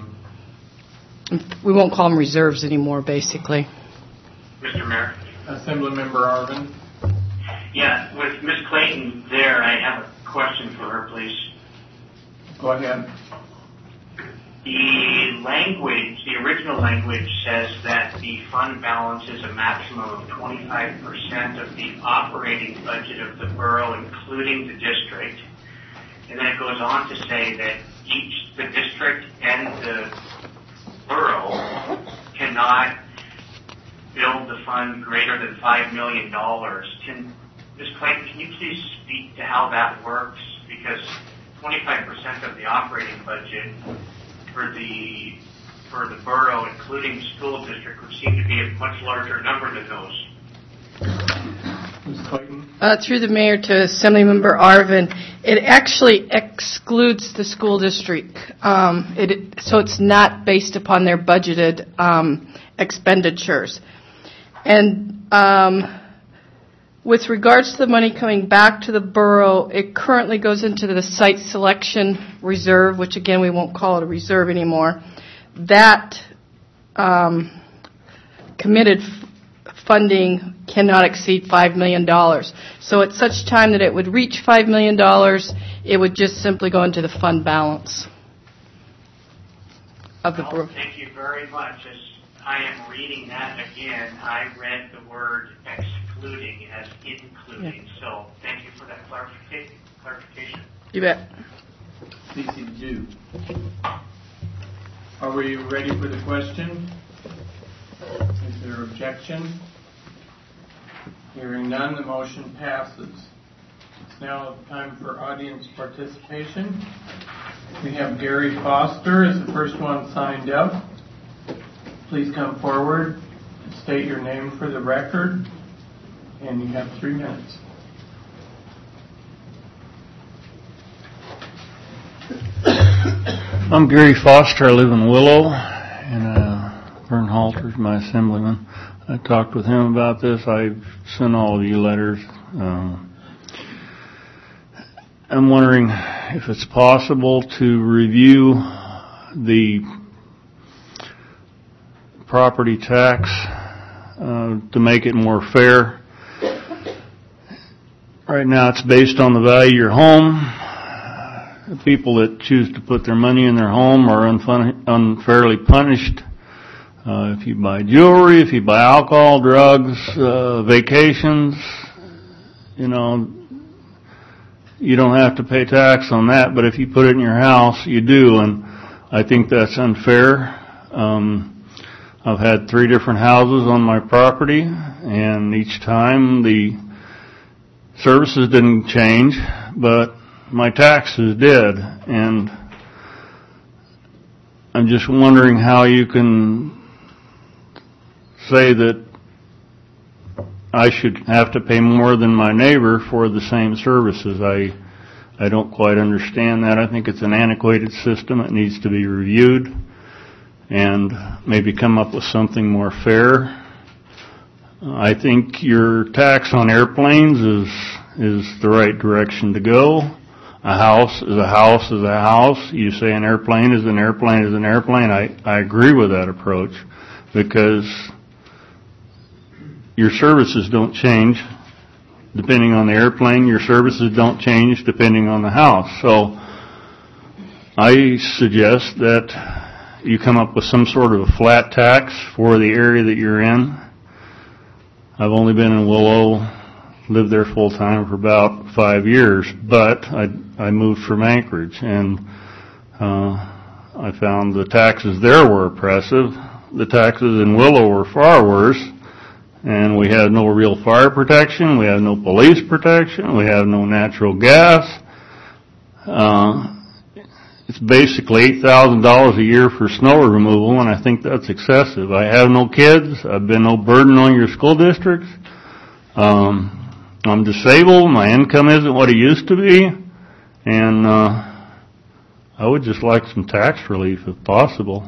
We won't call them reserves anymore, basically. Mister Mayor? Assemblymember Arvin? Yeah, with Miz Clayton there, I have a question for her, please. Go ahead. The language, the original language says that the fund balance is a maximum of twenty-five percent of the operating budget of the borough, including the district. And then it goes on to say that each, the district and the borough cannot build the fund greater than five million dollars. Can, Miz Clayton, can you please speak to how that works? Because twenty-five percent of the operating budget for the for the borough, including school district, would seem to be a much larger number than those. Miz Clayton? Uh, through the mayor to Assemblymember Arvin, it actually excludes the school district. Um, it, so it's not based upon their budgeted um, expenditures. And um, with regards to the money coming back to the borough, it currently goes into the site selection reserve, which again we won't call it a reserve anymore. That um, committed f- funding cannot exceed five million dollars. So at such time that it would reach five million dollars, it would just simply go into the fund balance of the borough. Well, thank you very much. As I am reading that again, I read the word excluding as including. Yeah. So thank you for that clarification. clarification. You bet. Easy to do. Are we ready for the question? Is there objection? Hearing none, the motion passes. It's now time for audience participation. We have Gary Foster as the first one signed up. Please come forward and state your name for the record, and you have three minutes. I'm Gary Foster. I live in Willow, and uh, Vern Halter's my assemblyman. I talked with him about this. I've sent all of you letters. Um, I'm wondering if it's possible to review the property tax uh, to make it more fair. Right now it's based on the value of your home. The people that choose to put their money in their home are unfun- unfairly punished. Uh, if you buy jewelry, if you buy alcohol, drugs, uh, vacations, you know, you don't have to pay tax on that, but if you put it in your house, you do, and I think that's unfair. Um, I've had three different houses on my property, and each time the services didn't change, but my taxes did, and I'm just wondering how you can say that I should have to pay more than my neighbor for the same services. I I don't quite understand that. I think it's an antiquated system. It needs to be reviewed and maybe come up with something more fair. I think your tax on airplanes is is the right direction to go. A house is a house is a house. You say an airplane is an airplane is an airplane. I, I agree with that approach because your services don't change depending on the airplane. Your services don't change depending on the house. So I suggest that you come up with some sort of a flat tax for the area that you're in. I've only been in Willow, lived there full time for about five years, but I, I moved from Anchorage, and uh, I found the taxes there were oppressive. The taxes in Willow were far worse, and we had no real fire protection, we have no police protection, we have no natural gas. Uh, it's basically eight thousand dollars a year for snow removal, and I think that's excessive. I have no kids. I've been no burden on your school districts. Um, I'm disabled. My income isn't what it used to be, and uh, I would just like some tax relief if possible.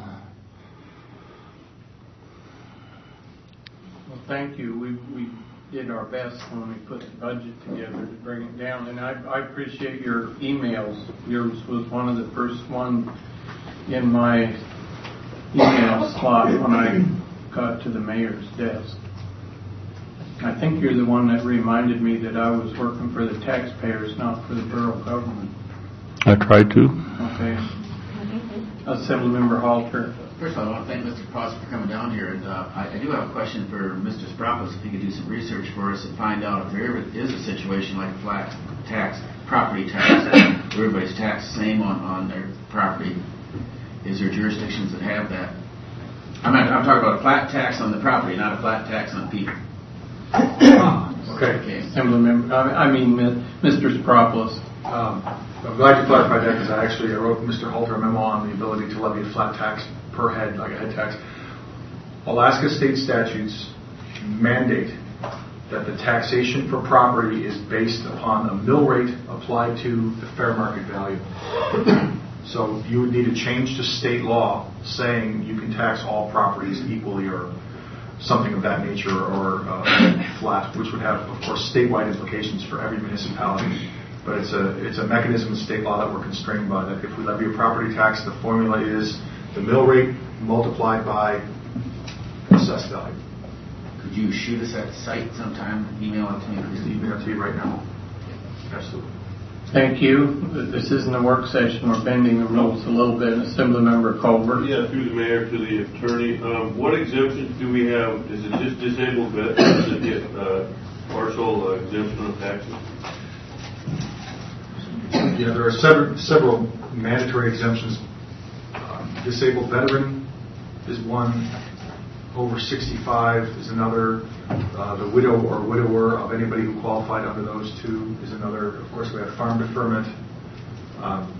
Well, thank you. We we did our best when we put the budget together to bring it down, and I, I appreciate your emails. Yours was one of the first one in my email slot when I got to the mayor's desk. I think you're the one that reminded me that I was working for the taxpayers, not for the borough government. I tried to. Okay. Assemblymember Halter. First of all, I want to thank Mister Prosser for coming down here, and uh, I, I do have a question for Mister Spropos, if he could do some research for us and find out if there ever is a situation like flat tax, property tax, where everybody's taxed the same on, on their property. Is there jurisdictions that have that? I'm, not, I'm talking about a flat tax on the property, not a flat tax on people. Okay. Okay. Assemblymember, I mean, Mister Spropos. Um, I'm glad you clarified that because I actually I wrote Mister Halter a memo on the ability to levy a flat tax per head, like a head tax. Alaska state statutes mandate that the taxation for property is based upon a mill rate applied to the fair market value. So you would need a change to state law saying you can tax all properties equally or something of that nature, or uh, flat, which would have, of course, statewide implications for every municipality. But it's a it's a mechanism in state law that we're constrained by, that if we levy a property tax, the formula is the mill rate multiplied by assessed value. Could you shoot us at the site sometime? Email it to me, please. Email it to you right now. Absolutely. Thank you. This isn't a work session. We're bending the rules a little bit. Assemblymember Culver. Yeah, through the mayor to the attorney. Um, what exemptions do we have? Is it just disabled veterans that get uh, partial uh, exemption of taxes? Yeah, there are several, several mandatory exemptions. Um, disabled veteran is one. Over sixty-five is another. Uh, the widow or widower of anybody who qualified under those two is another. Of course, we have farm deferment. Um,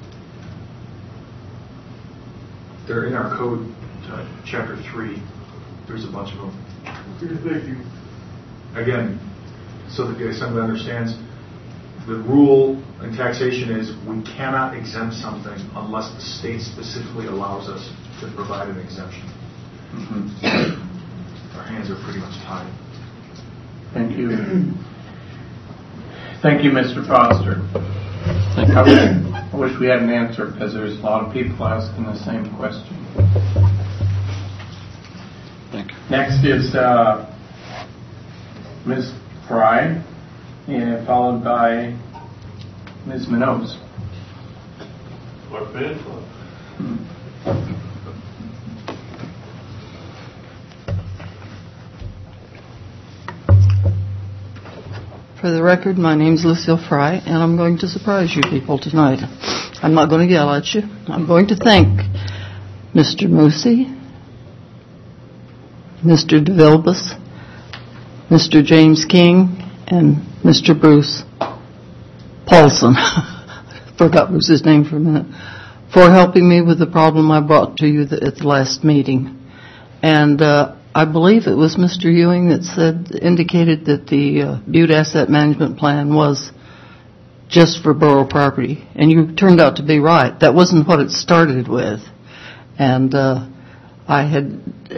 they're in our code, uh, chapter three. There's a bunch of them. Thank you. Again, so that the Assembly understands, the rule in taxation is we cannot exempt something unless the state specifically allows us to provide an exemption. Mm-hmm. Our hands are pretty much tied. Thank you. Thank you, Mister Foster. I wish, I wish we had an answer because there's a lot of people asking the same question. Thank you. Next is uh, Miz Fry, and followed by Miz Minoz. Our fan club. Hmm. For the record, my name's Lucille Fry, and I'm going to surprise you people tonight. I'm not going to yell at you. I'm going to thank Mister Moosey, Mister DeVilbus, Mister James King, and Mister Bruce Paulson, forgot Bruce's name for a minute, for helping me with the problem I brought to you at the last meeting. And uh, I believe it was Mister Ewing that said, indicated that the uh, Butte Asset Management Plan was just for borough property. And you turned out to be right. That wasn't what it started with. And uh, I had,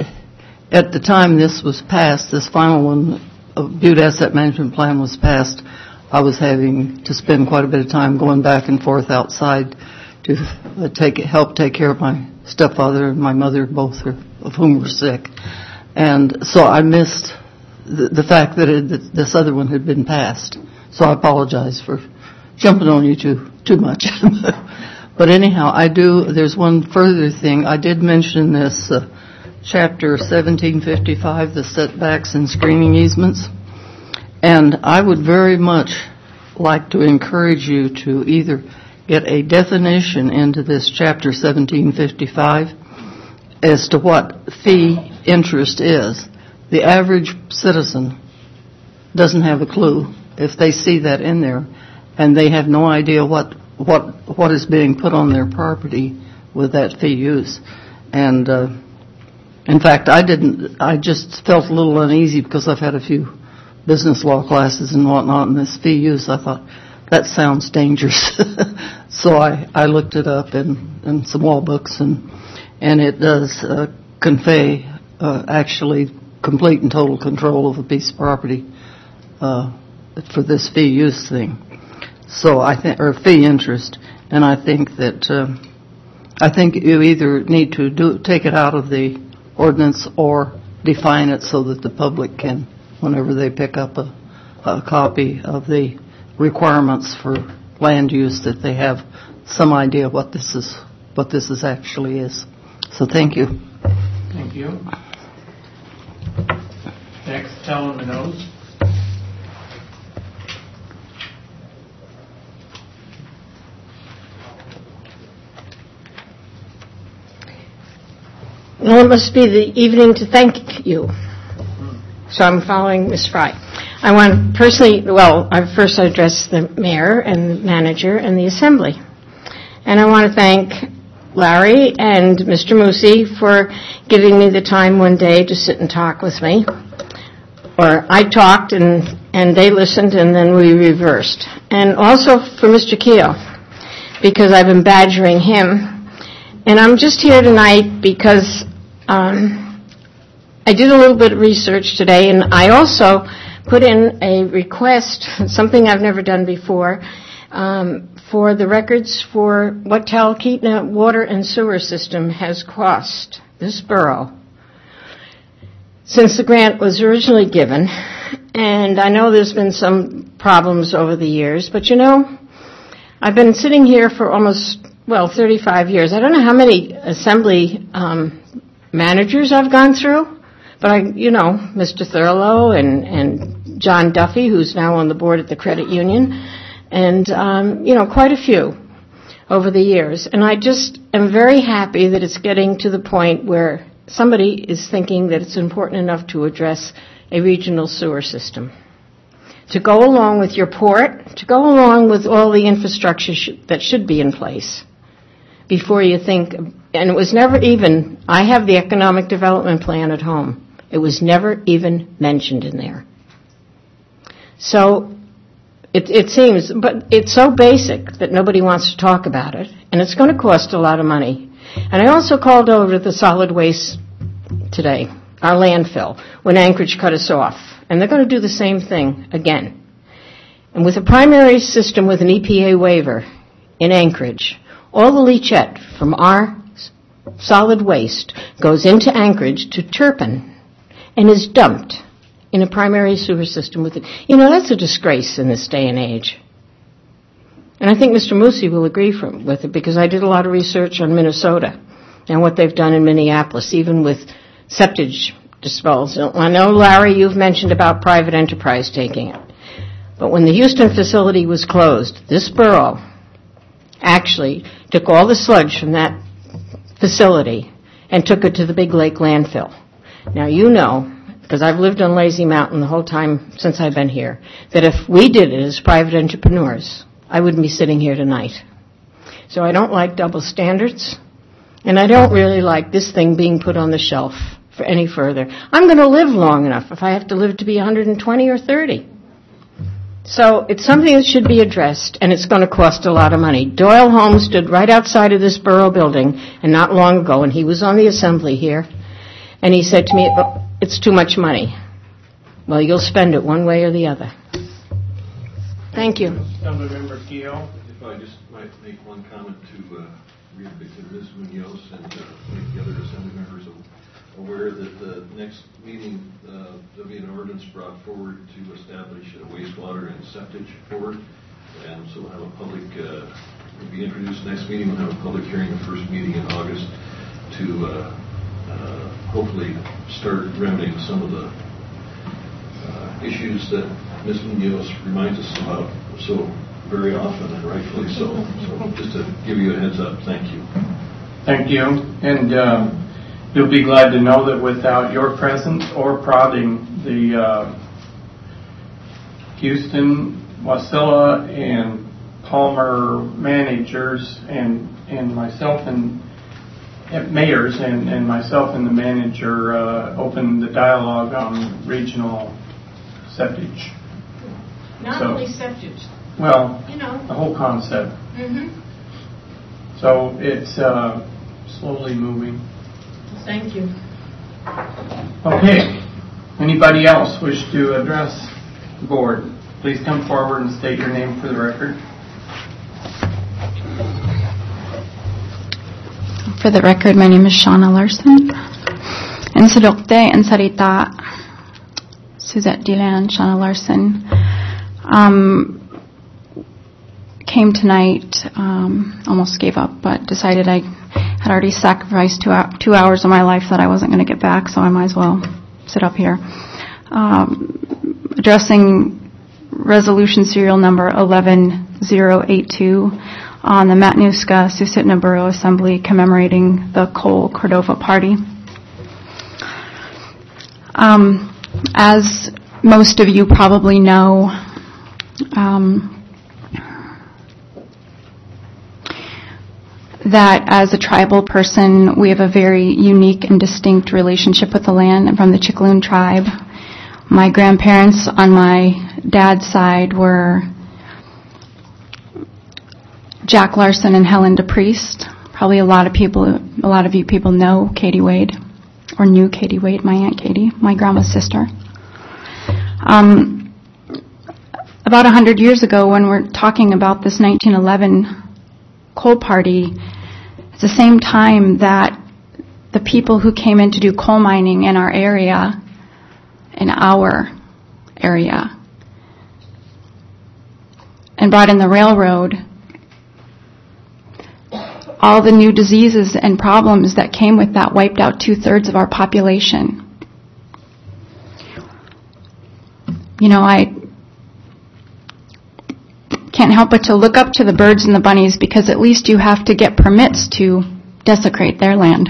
at the time this was passed, this final one, of Butte Asset Management Plan was passed, I was having to spend quite a bit of time going back and forth outside to uh, take help take care of my stepfather and my mother, both are, of whom were sick. And so I missed the, the fact that, it, that this other one had been passed. So I apologize for jumping on you too, too much. But anyhow, I do, there's one further thing. I did mention this uh, chapter seventeen fifty-five, the setbacks and screening easements. And I would very much like to encourage you to either get a definition into this chapter seventeen fifty-five as to what fee interest is. The average citizen doesn't have a clue if they see that in there, and they have no idea what what what is being put on their property with that fee use. And uh, in fact, I didn't. I just felt a little uneasy because I've had a few business law classes and whatnot, and this fee use, I thought, that sounds dangerous. So I, I looked it up in, in some law books, and and it does uh, convey uh, actually complete and total control of a piece of property uh, for this fee use thing. So I think, or fee interest, and I think that uh, I think you either need to do take it out of the ordinance or define it so that the public can, whenever they pick up a, a copy of the requirements for land use, that they have some idea what this is, what this is actually is. So thank you. Thank you. Next, tell them the nose. Well, it must be the evening to thank you. So I'm following Miz Fry. I want to personally, well, I first address the mayor and the manager and the assembly. And I want to thank Larry and Mister Moosey for giving me the time one day to sit and talk with me. Or I talked and, and they listened, and then we reversed. And also for Mister Keogh, because I've been badgering him. And I'm just here tonight because um, I did a little bit of research today, and I also put in a request, something I've never done before, um, for the records for what Talkeetna water and sewer system has cost this borough since the grant was originally given. And I know there's been some problems over the years, but you know, I've been sitting here for almost, well, thirty-five years. I don't know how many assembly um, managers I've gone through, but I, you know, Mister Thurlow and, and John Duffy, who's now on the board at the credit union, and, um, you know, quite a few over the years. And I just am very happy that it's getting to the point where somebody is thinking that it's important enough to address a regional sewer system, to go along with your port, to go along with all the infrastructure sh- that should be in place before you think. And it was never even, I have the economic development plan at home. It was never even mentioned in there. So it, it seems, but it's so basic that nobody wants to talk about it, and it's going to cost a lot of money. And I also called over to the solid waste today, our landfill, when Anchorage cut us off. And they're going to do the same thing again. And with a primary system with an E P A waiver in Anchorage, all the leachate from our solid waste goes into Anchorage to Turpin and is dumped in a primary sewer system with it. You know, that's a disgrace in this day and age. And I think Mister Moosey will agree from, with it, because I did a lot of research on Minnesota and what they've done in Minneapolis, even with septic disposal. I know, Larry, you've mentioned about private enterprise taking it. But when the Houston facility was closed, this borough actually took all the sludge from that facility and took it to the Big Lake landfill. Now, you know, because I've lived on Lazy Mountain the whole time since I've been here, that if we did it as private entrepreneurs, I wouldn't be sitting here tonight. So I don't like double standards, and I don't really like this thing being put on the shelf for any further. I'm going to live long enough if I have to live to be one hundred twenty or thirty. So it's something that should be addressed, and it's going to cost a lot of money. Doyle Holmes stood right outside of this borough building, and not long ago, and he was on the assembly here, and he said to me, oh, it's too much money. Well, you'll spend it one way or the other. Thank you. Councilmember Keough. If I just might make one comment to uh, to Miz Munoz and uh, make the other assembly members aware that the next meeting uh, there'll be an ordinance brought forward to establish a wastewater and septic board, and so we'll have a public. Uh, will be introduced next meeting. We'll have a public hearing the first meeting in August to uh, uh, hopefully start remedying some of the uh, issues that Miz Munoz reminds us about so very often, and rightfully so. So just to give you a heads up, thank you. Thank you. And uh, you'll be glad to know that without your presence or prodding, the uh, Houston, Wasilla, and Palmer managers and, and myself and uh, mayors and, and myself and the manager uh, opened the dialogue on regional septage. Not so, only septage. Well, you know, the whole concept. Mm-hmm. So it's uh, slowly moving. Thank you. Okay. Anybody else wish to address the board? Please come forward and state your name for the record. For the record, my name is Shauna Larson. And Sadokte and Sarita Suzette Dilan, Shauna Larson. Um, came tonight, um, almost gave up, but decided I had already sacrificed two, two hours of my life that I wasn't going to get back, so I might as well sit up here. Um, addressing resolution serial number eleven zero eight two on the Matanuska Susitna Borough Assembly commemorating the Cole Cordova Party. Um, as most of you probably know, um, that as a tribal person, we have a very unique and distinct relationship with the land. I'm from the Chicaloon tribe. My grandparents on my dad's side were Jack Larson and Helen DePriest. Probably a lot of people, a lot of you people know Katie Wade, or knew Katie Wade, my Aunt Katie, my grandma's sister. Um, about a hundred years ago, when we're talking about this nineteen eleven coal party, it's the same time that the people who came in to do coal mining in our area, in our area, and brought in the railroad, all the new diseases and problems that came with that wiped out two-thirds of our population. You know, I can't help but to look up to the birds and the bunnies, because at least you have to get permits to desecrate their land.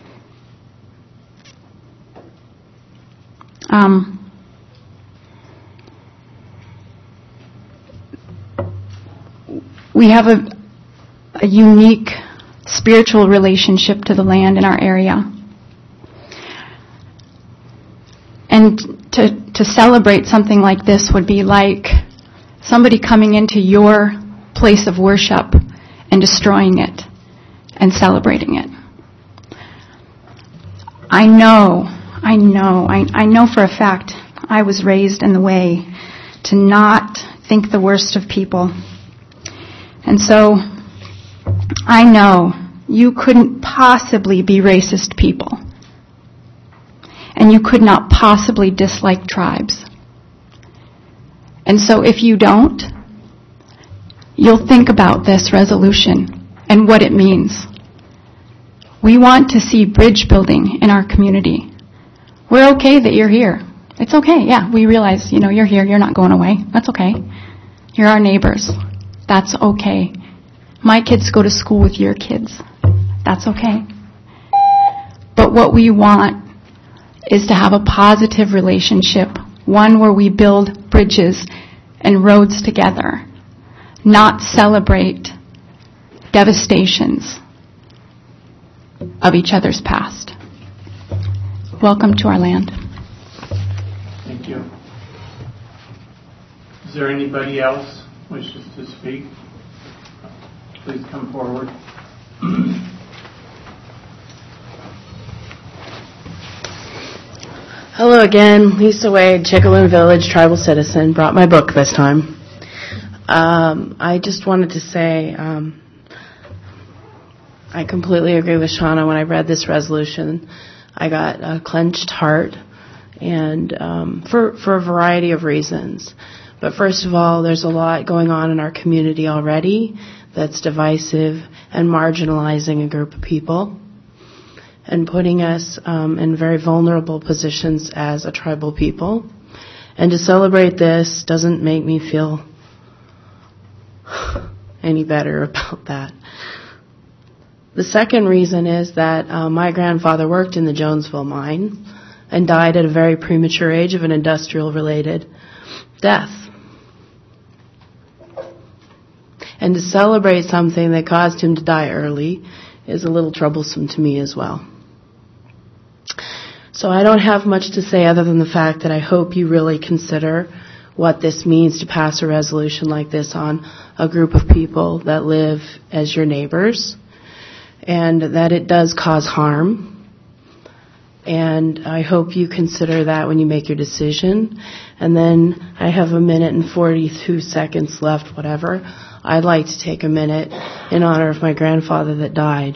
Um, we have a, a unique spiritual relationship to the land in our area. And to, to celebrate something like this would be like somebody coming into your place of worship and destroying it and celebrating it. I know, I know, I, I know for a fact I was raised in the way to not think the worst of people. And so I know you couldn't possibly be racist people. And you could not possibly dislike tribes. And so if you don't, you'll think about this resolution and what it means. We want to see bridge building in our community. We're okay that you're here. It's okay. Yeah, we realize, you know, you're here. You're not going away. That's okay. You're our neighbors. That's okay. My kids go to school with your kids. That's okay. But what we want is to have a positive relationship, one where we build bridges and roads together, not celebrate devastations of each other's past. Welcome to our land. Thank you. Is there anybody else wishes to speak? Please come forward. Hello again, Lisa Wade, Chickalin Village tribal citizen. Brought my book this time. Um, I just wanted to say um, I completely agree with Shauna. When I read this resolution, I got a clenched heart, and um, for for a variety of reasons. But first of all, there's a lot going on in our community already that's divisive and marginalizing a group of people and putting us um, in very vulnerable positions as a tribal people. And to celebrate this doesn't make me feel any better about that. The second reason is that uh, my grandfather worked in the Jonesville mine and died at a very premature age of an industrial-related death. And to celebrate something that caused him to die early is a little troublesome to me as well. So I don't have much to say other than the fact that I hope you really consider what this means to pass a resolution like this on a group of people that live as your neighbors, and that it does cause harm. And I hope you consider that when you make your decision. And then I have a minute and forty-two seconds left, whatever. I'd like to take a minute in honor of my grandfather that died.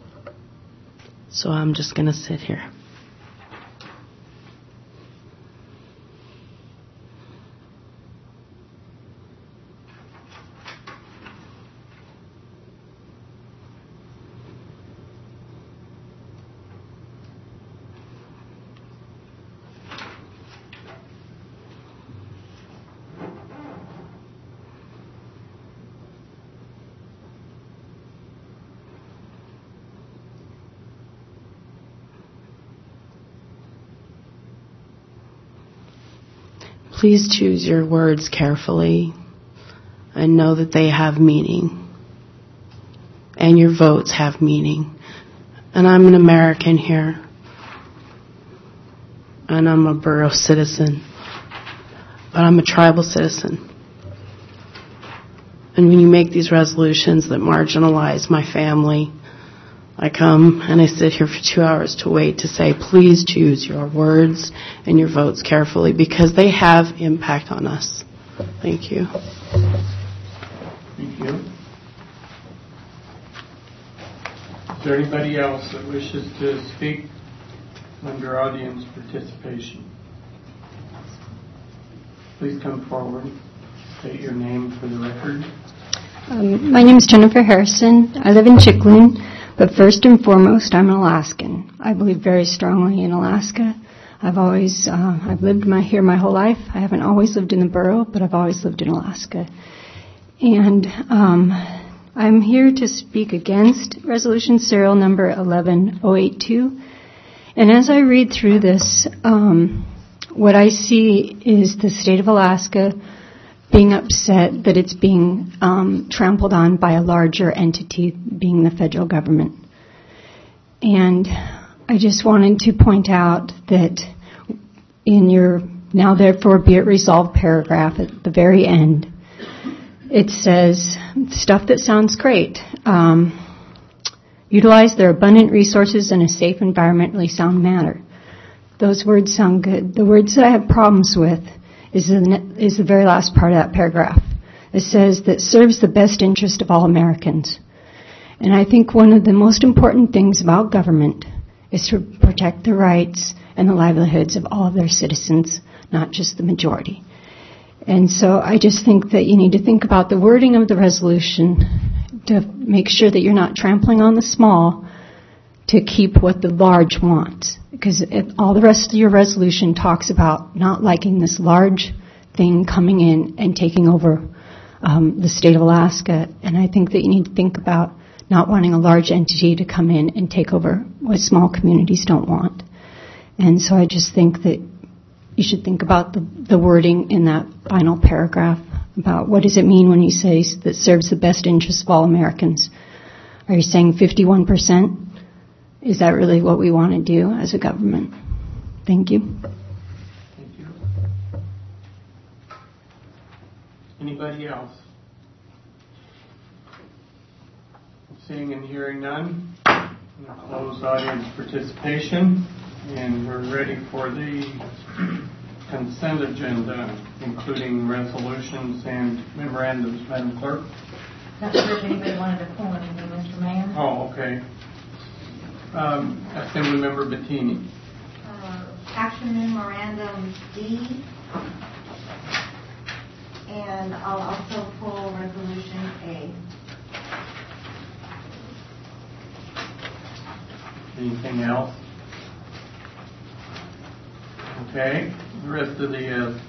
So I'm just going to sit here. Please choose your words carefully and know that they have meaning. And your votes have meaning. And I'm an American here. And I'm a borough citizen. But I'm a tribal citizen. And when you make these resolutions that marginalize my family, I come and I sit here for two hours to wait to say, please choose your words and your votes carefully because they have impact on us. Thank you. Thank you. Is there anybody else that wishes to speak under audience participation? Please come forward. State your name for the record. Um, my name is Jennifer Harrison. I live in Chicklin. But first and foremost, I'm an Alaskan. I believe very strongly in Alaska. I've always, uh, I've lived my, here my whole life. I haven't always lived in the borough, but I've always lived in Alaska. And um, I'm here to speak against resolution serial number eleven oh eighty-two. And as I read through this, um, what I see is the state of Alaska being upset that it's being um, trampled on by a larger entity, being the federal government. And I just wanted to point out that in your now therefore be it resolved paragraph at the very end, it says stuff that sounds great. Um, utilize their abundant resources in a safe, environmentally sound manner. Those words sound good. The words that I have problems with is the, is the very last part of that paragraph. It says that serves the best interest of all Americans. And I think one of the most important things about government is to protect the rights and the livelihoods of all of their citizens, not just the majority. And so I just think that you need to think about the wording of the resolution to make sure that you're not trampling on the small to keep what the large wants. because it, all the rest of your resolution talks about not liking this large thing coming in and taking over um, the state of Alaska. And I think that you need to think about not wanting a large entity to come in and take over what small communities don't want. And so I just think that you should think about the, the wording in that final paragraph about what does it mean when you say that serves the best interests of all Americans. Are you saying fifty-one percent? Is that really what we want to do as a government? Thank you. Thank you. Anybody else? Seeing and hearing none, I'm going to close audience participation, and we're ready for the consent agenda, including resolutions and memorandums. Madam Clerk? Not sure if anybody wanted to pull anything, Mister Mayor. Oh, okay. Um, Assemblymember Bettini. Uh, Action Memorandum D, and I'll also pull Resolution A. Anything else? Okay. The rest of the uh,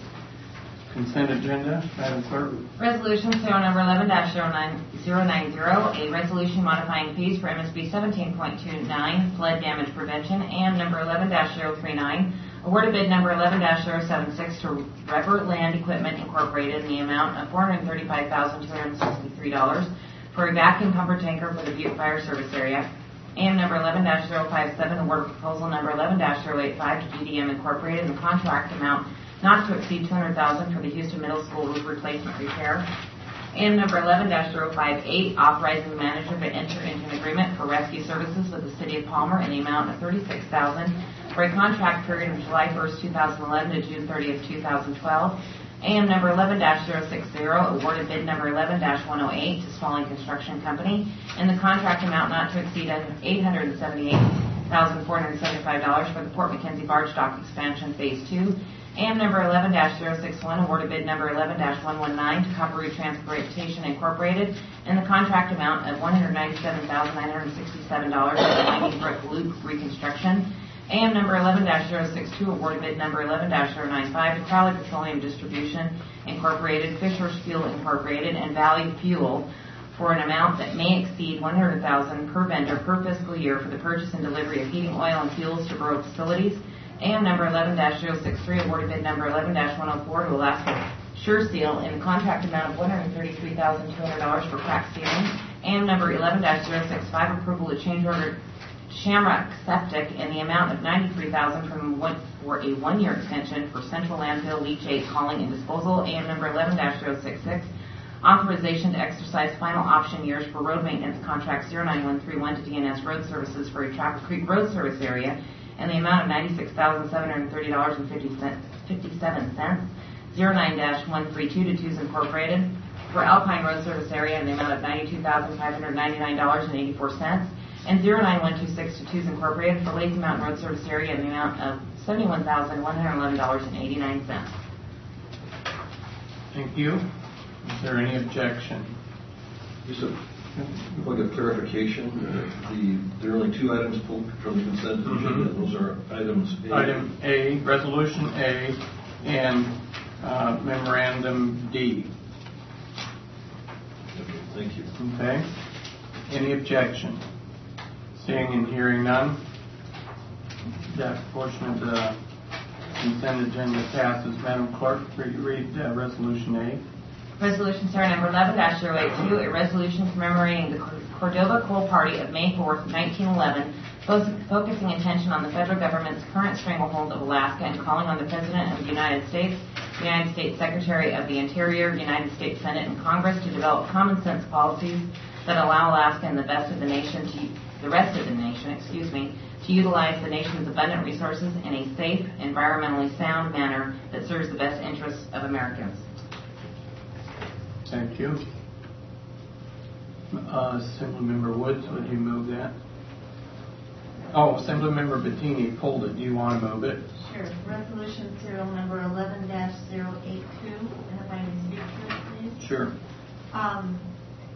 consent agenda, Madam Clerk. Resolution serial number eleven dash zero nine zero nine zero, a resolution modifying fees for M S B seventeen point two nine, flood damage prevention, and number eleven dash zero three nine, awarded bid number eleven dash zero seven six to Revert Land Equipment Incorporated in the amount of four hundred thirty-five thousand two hundred sixty-three dollars for a vacuum pumper tanker for the Butte Fire Service Area. And number eleven dash zero five seven, award proposal number eleven dash zero eight five to G D M Incorporated in the contract amount not to exceed two hundred thousand dollars for the Houston Middle School roof replacement repair. And number eleven dash zero five eight, authorizing the manager to enter into an agreement for rescue services with the City of Palmer in the amount of thirty-six thousand dollars for a contract period of July first, two thousand eleven to June thirtieth, two thousand twelve. And number eleven dash zero six zero, awarded bid number eleven dash one oh eight to Spalding Construction Company in the contract amount not to exceed eight hundred seventy-eight thousand four hundred seventy-five dollars for the Port McKenzie Barge Dock Expansion Phase two. And number eleven dash zero six one, awarded bid number eleven dash one one nine to Copperroot Transportation Incorporated in the contract amount of one hundred ninety-seven thousand nine hundred sixty-seven dollars for the Lightning Brook Loop reconstruction. And number eleven dash zero six two, awarded bid number eleven dash zero nine five to Crowley Petroleum Distribution Incorporated, Fisher's Fuel Incorporated, and Valley Fuel for an amount that may exceed one hundred thousand dollars per vendor per fiscal year for the purchase and delivery of heating oil and fuels to borough facilities. And number eleven dash zero six three, awarded bid number eleven dash one oh four to Alaska Sure Seal in the contract amount of one hundred thirty-three thousand two hundred dollars for crack sealing. And number eleven dash zero six five, approval to change order Shamrock Septic in the amount of ninety-three thousand dollars from one, for a one-year extension for Central Landfill Leachate Hauling and Disposal. And number eleven dash zero six six, authorization to exercise final option years for road maintenance contract zero nine one three one to D N S Road Services for a Trapper Creek Road Service area in the amount of ninety-six thousand seven hundred thirty dollars and fifty-seven cents. zero nine dash one three two to Two's Incorporated for Alpine Road Service area in the amount of ninety-two thousand five hundred ninety-nine dollars and eighty-four cents. And zero nine one two six to Two's Incorporated for Lazy Mountain Road Service area in the amount of seventy-one thousand one hundred eleven dollars and eighty-nine cents. Thank you. Is there any objection? Just a point of clarification. Uh, the, there are only two items pulled from the consent agenda. Mm-hmm. Those are items A. Item A, Resolution A, and uh, Memorandum D. Okay, thank you. Okay. Any objection? Seeing and hearing none, that portion of the consent agenda passes. Madam Clerk, will you read uh, Resolution A? Resolution serial number eleven dash zero eight two, a resolution commemorating the Cordova Coal Party of May fourth, nineteen eleven, focusing attention on the federal government's current stranglehold of Alaska and calling on the President of the United States, United States Secretary of the Interior, United States Senate, and Congress to develop common sense policies that allow Alaska and the best of the nation to the rest of the nation, excuse me, to utilize the nation's abundant resources in a safe, environmentally sound manner that serves the best interests of Americans. Thank you. Uh, Assemblymember Woods, would you move that? Oh, Assemblymember Bettini pulled it. Do you want to move it? Sure. Resolution serial number eleven dash zero eight two. And if I can speak to it, please. Sure. Um,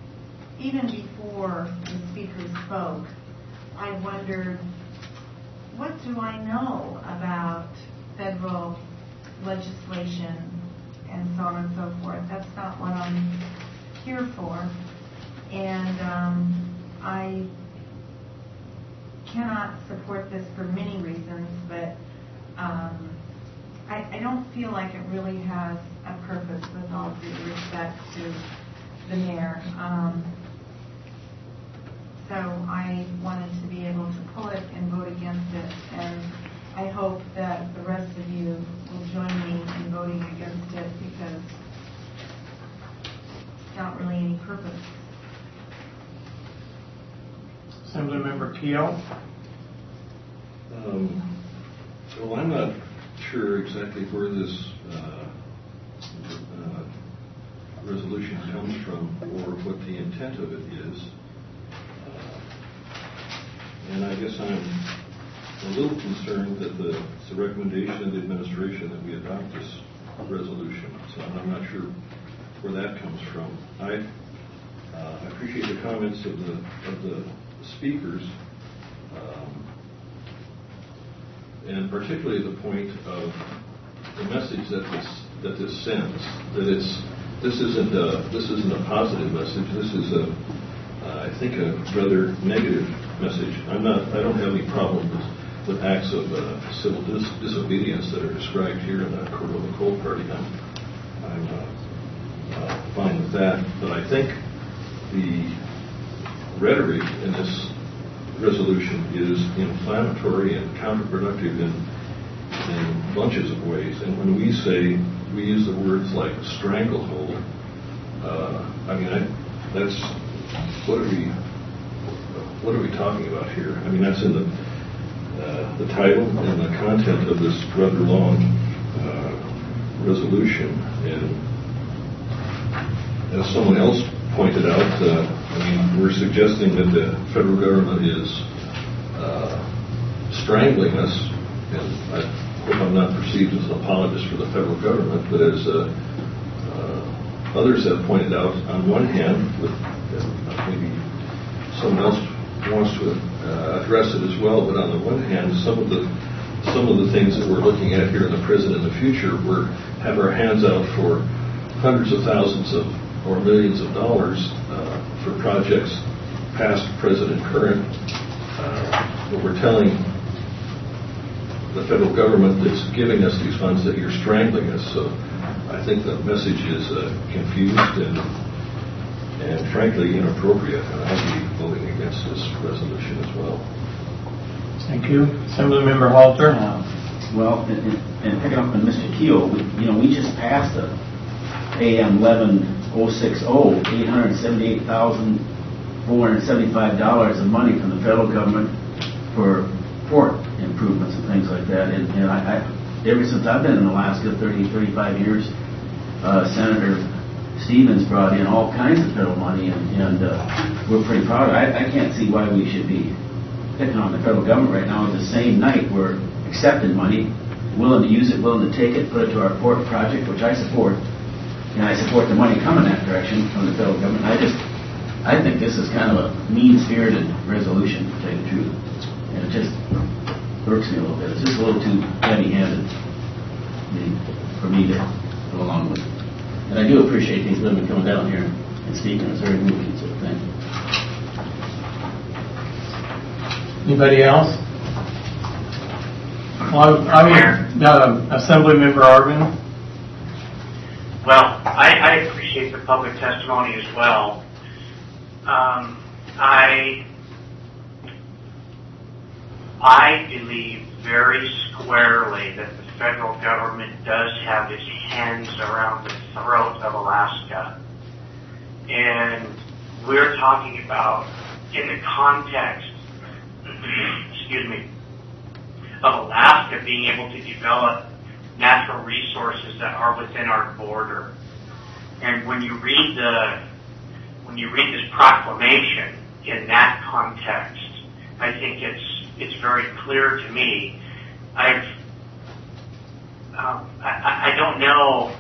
even before the speaker spoke, I wondered what do I know about federal legislation and so on and so forth? That's not what I'm here for. And um, I cannot support this for many reasons, but um, I, I don't feel like it really has a purpose, with all due respect to the mayor. Um, so I wanted to be able to pull it and vote against it, and I hope that the rest of you will join me in voting against it, because it's not really any purpose. Assemblymember Keel. Um, well, I'm not sure exactly where this uh, uh, resolution comes from or what the intent of it is. Uh, and I guess I'm a little concerned that the, it's the recommendation of the administration that we adopt this resolution. So I'm not sure where that comes from. I uh, I appreciate the comments of the of the speakers, um, and particularly the point of the message that this that this sends. That it's this isn't a, this isn't a positive message. This is a uh, I think a rather negative message. I'm not. I don't have any problem with, with acts of uh, civil dis- disobedience that are described here in the Cordova Coal Party. I'm, I'm uh, uh, fine with that. But I think the rhetoric in this resolution is inflammatory and counterproductive in, in bunches of ways. And when we say, we use the words like stranglehold, uh, I mean, I, that's, what are we, what are we talking about here? I mean, that's in the, uh, the title and the content of this rather long uh, resolution. And as someone else pointed out, uh, I mean, we're suggesting that the federal government is uh, strangling us, and I hope I'm not perceived as an apologist for the federal government, but as uh, uh, others have pointed out, on one hand, with uh, maybe someone else wants to uh, address it as well, but on the one hand, some of the some of the things that we're looking at here in the present and the future, we have our hands out for hundreds of thousands of or millions of dollars uh, for projects past, present, and current. Uh, but we're telling the federal government that's giving us these funds that you're strangling us. So I think the message is uh, confused and, and frankly inappropriate, and I'll be voting against this resolution as well. Thank you. Assemblymember Halter. Uh, well, and, and picking up on Mister Keel, we, you know, we just passed a A M eleven oh six oh, eight hundred seventy-eight thousand four hundred seventy-five dollars of money from the federal government for port improvements and things like that. And, and I, I, ever since I've been in Alaska, thirty, thirty-five years, uh, Senator Stevens brought in all kinds of federal money, and, and uh, we're pretty proud of it. I, I can't see why we should be picking on the federal government right now. At the same night, we're accepting money, willing to use it, willing to take it, put it to our port project, which I support. And I support the money coming that direction from the federal government. I just, I think this is kind of a mean-spirited resolution, to tell you the truth. And it just irks me a little bit. It's just a little too heavy-handed for me to go along with. And I do appreciate these women coming down here and speaking. It's very moving, so thank you. Anybody else? Well, I mean, uh, Assemblymember Arvin. Well, I, I appreciate the public testimony as well. Um, I I believe very squarely that the federal government does have its hands around the throat of Alaska. And we're talking about, in the context, excuse me, of Alaska being able to develop natural resources that are within our border. And when you read the when you read this proclamation in that context, I think it's it's very clear to me. I've um, I, I don't know,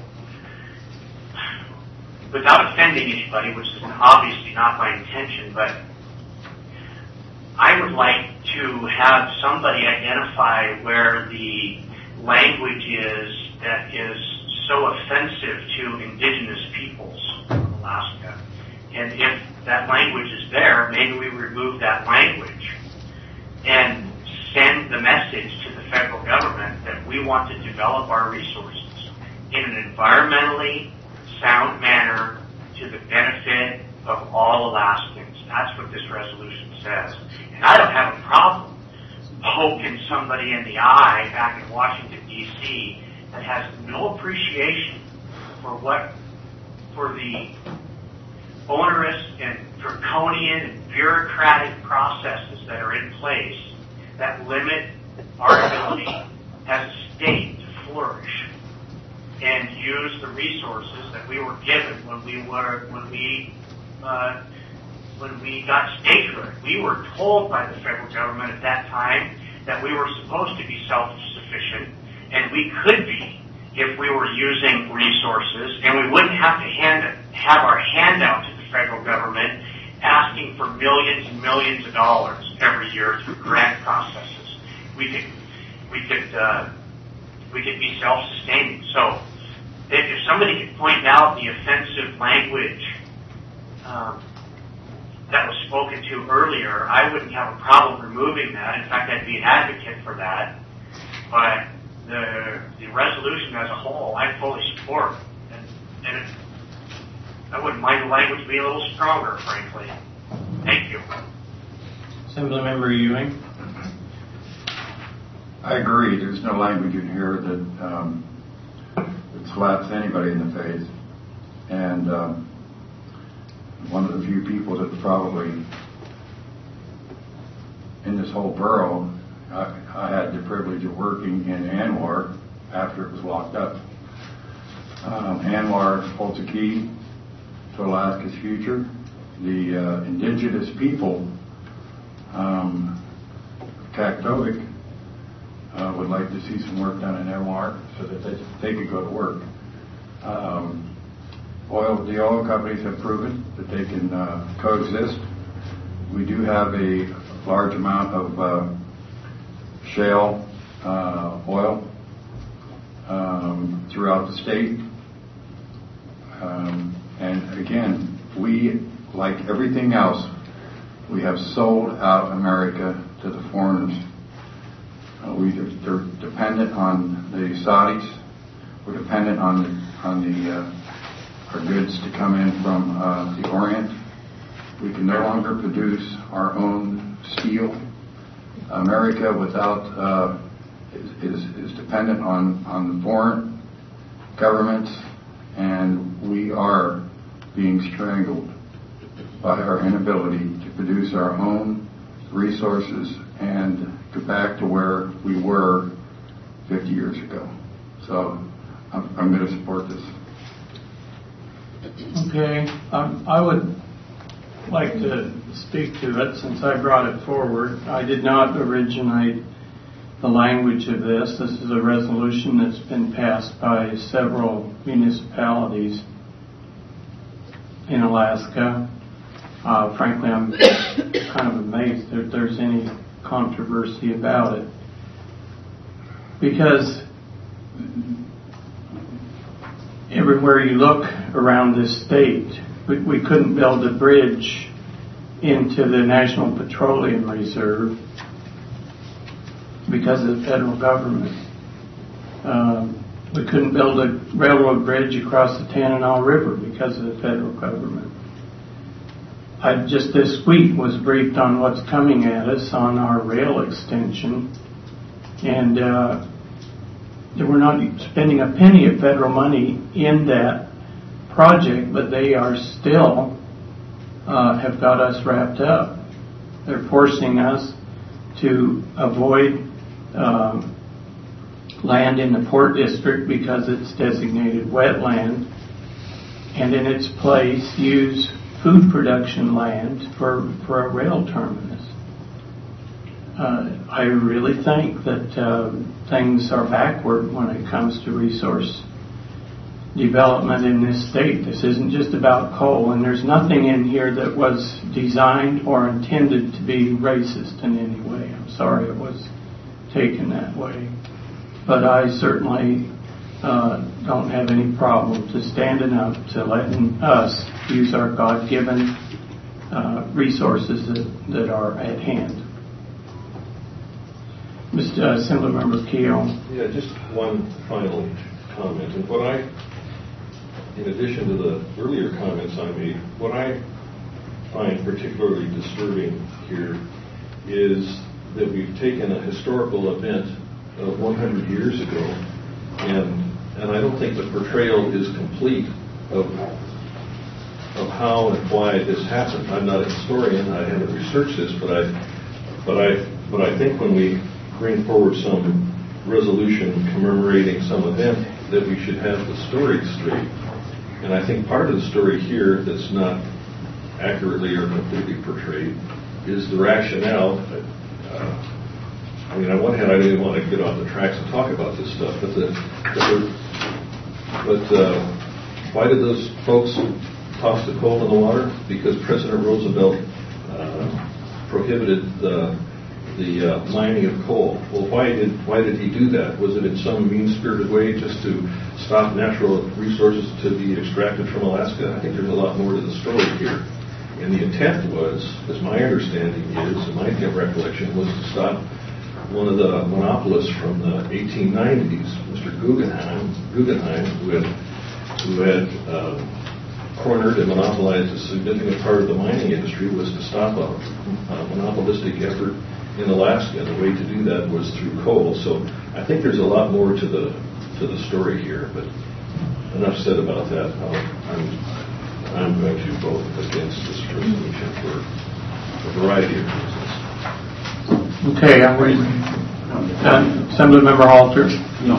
without offending anybody, which is obviously not my intention, but I would like to have somebody identify where the language is that is so offensive to indigenous peoples of Alaska. And if that language is there, maybe we remove that language and send the message to the federal government that we want to develop our resources in an environmentally sound manner to the benefit of all Alaskans. That's what this resolution says. And I don't have a problem poking somebody in the eye back in Washington, D C that has no appreciation for what, for the onerous and draconian and bureaucratic processes that are in place that limit our ability as a state to flourish and use the resources that we were given when we were when we uh, when we got statehood. We were told by the federal government at that time that we were supposed to be self-sufficient, and we could be if we were using resources, and we wouldn't have to hand have our hand out to the federal government asking for millions and millions of dollars every year through grant processes. We could we could uh, we could be self-sustaining. So if, if somebody could point out the offensive language um, that was spoken to earlier, I wouldn't have a problem removing that. In fact, I'd be an advocate for that. But the the resolution as a whole, I fully support. And, and it, I wouldn't mind the language being a little stronger, frankly. Thank you. Assemblymember Ewing. I agree. There's no language in here that, um, that slaps anybody in the face. And um, one of the few people that's probably in this whole borough, I, I had the privilege of working in ANWR after it was locked up. Um, ANWR holds a key to Alaska's future. The uh, indigenous people um, of Kaktovik uh, would like to see some work done in ANWR so that they, they could go to work. Um, oil, the oil companies have proven that they can uh, coexist. We do have a large amount of uh, shale uh, oil um, throughout the state. Um, and again, we, like everything else, we have sold out America to the foreigners. Uh, we, they're dependent on the Saudis. We're dependent on the, on the uh, our goods to come in from uh, the Orient. We can no longer produce our own steel. America without uh, is, is is dependent on on the foreign governments, and we are being strangled by our inability to produce our own resources and go back to where we were fifty years ago. So I'm, I'm going to support this. Okay, um, I would like to speak to it since I brought it forward. I did not originate the language of this. This is a resolution that's been passed by several municipalities in Alaska. Uh, frankly, I'm kind of amazed that there's any controversy about it. Because everywhere you look around this state, we, we couldn't build a bridge into the National Petroleum Reserve because of the federal government. Um, we couldn't build a railroad bridge across the Tanana River because of the federal government. I just this week was briefed on what's coming at us on our rail extension, and uh, we're not spending a penny of federal money in that project, but they are still uh, have got us wrapped up. They're forcing us to avoid um, land in the Port District because it's designated wetland, and in its place use food production land for, for a rail terminus. Uh, I really think that uh, things are backward when it comes to resource development in this state. This isn't just about coal, and there's nothing in here that was designed or intended to be racist in any way. I'm sorry it was taken that way. But I certainly uh, don't have any problem to standing up to letting us use our God-given uh, resources that, that are at hand. Mister Uh, Assemblymember Keough. Yeah, just one final comment. And what I, in addition to the earlier comments I made, what I find particularly disturbing here is that we've taken a historical event of one hundred years ago, and and I don't think the portrayal is complete of of how and why this happened. I'm not a historian. I haven't researched this, but I but I but I think when we bring forward some resolution commemorating some event, that we should have the story straight. And I think part of the story here that's not accurately or completely portrayed is the rationale. Uh, I mean, on one hand, I don't even want to get off the tracks and talk about this stuff, but the, the but uh, why did those folks toss the coal in the water? Because President Roosevelt uh, prohibited the the uh, mining of coal. Well, why did why did he do that? Was it in some mean-spirited way just to stop natural resources to be extracted from Alaska? I think there's a lot more to the story here. And the intent was, as my understanding is, and my recollection, was to stop one of the monopolists from the eighteen nineties, Mister Guggenheim, Guggenheim, who had who had uh, cornered and monopolized a significant part of the mining industry, was to stop a, a monopolistic effort in Alaska. And the way to do that was through coal. So I think there's a lot more to the to the story here. But enough said about that. I'll, I'm I'm going to vote against this resolution for a variety of reasons. Okay, I'm reading. Uh, Assemblymember Halter. No.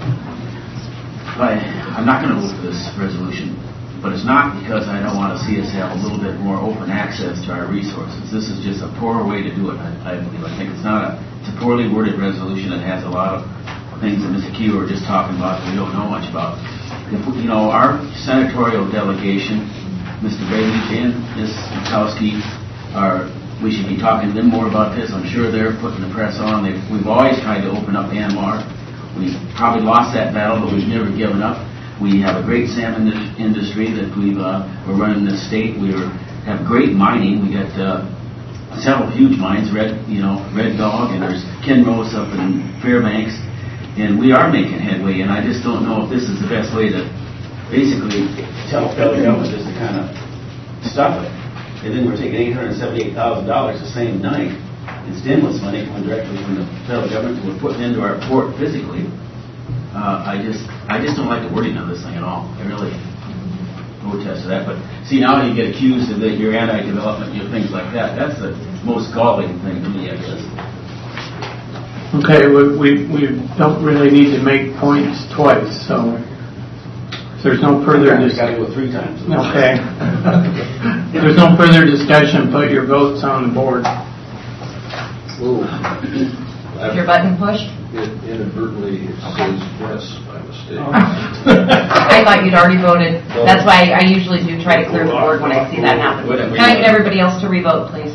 I, I'm not going to vote for this resolution, but it's not because I don't want to see us have a little bit more open access to our resources. This is just a poor way to do it, I, I believe. I think it's not a, it's a poorly worded resolution that has a lot of things that Mister Keough were just talking about that we don't know much about. If, you know, our senatorial delegation, Mister Bailey and Miz Murkowski, are, we should be talking to them more about this. I'm sure they're putting the press on. They've, we've always tried to open up ANWR. We've probably lost that battle, but we've never given up. We have a great salmon industry that we've uh, we're running in this state. We are, have great mining. We got uh, several huge mines, Red you know Red Dog, and there's Kinross up in Fairbanks, and we are making headway. And I just don't know if this is the best way to basically tell federal government just to kind of stuff it. And then we're taking eight hundred seventy-eight thousand dollars the same night in stimulus money coming directly from the federal government that we're putting into our port physically. Uh, I just I just don't like the wording of this thing at all. I really protest to that. But see, now you get accused of that you're anti-development, you know, things like that. That's the most galling thing to me, I guess. Okay, we, we, we don't really need to make points twice, so if there's no further You've discussion. got to go three times. Okay. If there's no further discussion, put your votes on the board. Ooh. Your button pushed? It inadvertently it says yes by mistake. I thought you'd already voted. That's why I usually do try to clear the board when I see that happen. Can I get everybody else to revote, please?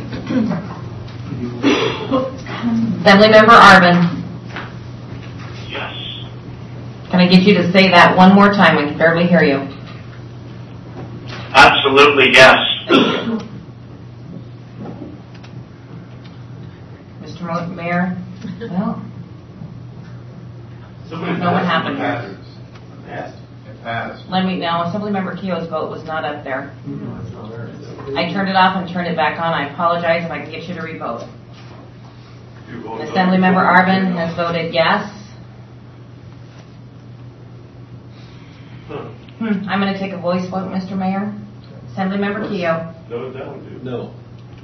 Assemblymember Arvin. Yes. Can I get you to say that one more time? I can barely hear you. Absolutely, yes. Mister Mo- Mayor? Well, So I know what happened here. Passed. It passed. Let me know. Assemblymember Keough's vote was not up there. I turned it off and turned it back on. I apologize if I can get you to revote. Assemblymember Arvin has voted yes. Hmm. I'm going to take a voice vote, Mister Mayor. Assemblymember Keough. No, that one too. No.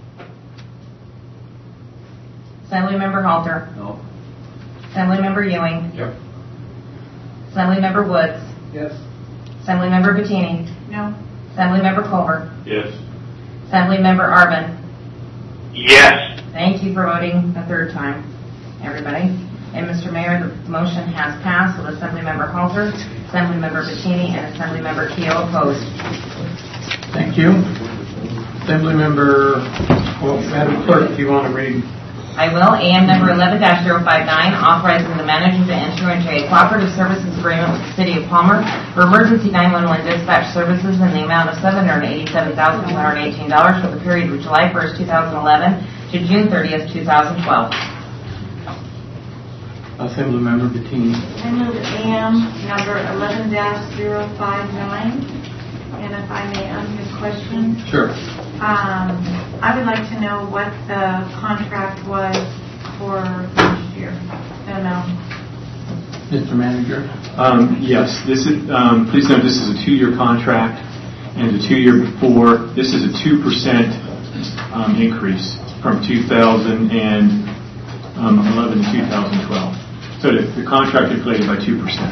Assemblymember Halter. No. Assemblymember Ewing. Yep. Assemblymember Woods. Yes. Assemblymember Bettini. No. Assemblymember Culver. Yes. Assemblymember Arvin. Yes. Thank you for voting a third time, everybody. And Mister Mayor, the motion has passed with Assemblymember Assemblymember Halter, Assemblymember Bettini, and Assemblymember Keo opposed. Thank you. Assemblymember, well, Madam Clerk, do you want to read? I will. A M number eleven dash zero five nine, authorizing the manager to enter into a cooperative services agreement with the City of Palmer for emergency nine one one dispatch services in the amount of seven hundred eighty-seven thousand two hundred eighteen dollars for the period of July first, two thousand eleven to June thirtieth, two thousand twelve. Assemblymember Bettini. I move A M number eleven dash zero five nine, and if I may ask a question. Sure. Um, I would like to know what the contract was for last year, the amount. Mister Manager? Um, yes, this is, um, please note this is a two-year contract, and the two-year before, this is a two percent um, increase from two thousand eleven to two thousand twelve. So the, the contract inflated by two percent.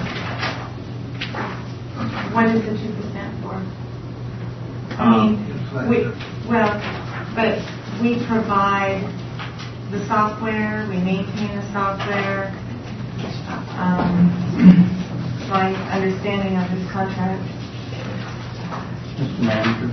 What is the two percent for? I Um, mean, we, well, but we provide the software, we maintain the software. Um, my understanding of this contract. Mister Manager?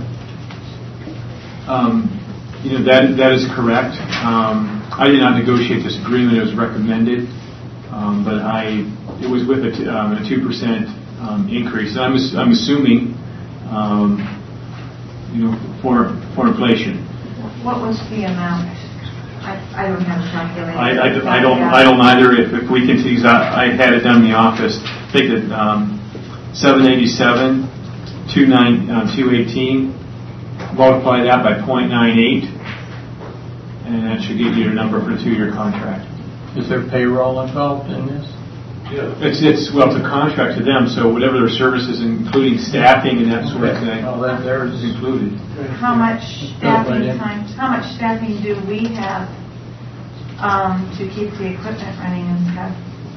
Um, you know, that that is correct. Um, I did not negotiate this agreement. It was recommended. Um, but I, it was with a, t- um, a two percent um, increase. And I'm, ass- I'm assuming, um, you know, for for inflation. What was the amount? I, I don't have a calculator. I, I, I don't I don't either. If, if we can tease out, I had it done in the office. I think that um, seven eighty-seven, two nine uh, two eighteen. Multiply that by point nine eight, and that should get you a number for a two-year contract. Is there payroll involved in this? Yeah. It's, it's, well, it's a contract to them, so whatever their services, including staffing and that sort of thing, oh, that there is included. How much staffing time, how much staffing do we have um, to keep the equipment running and stuff?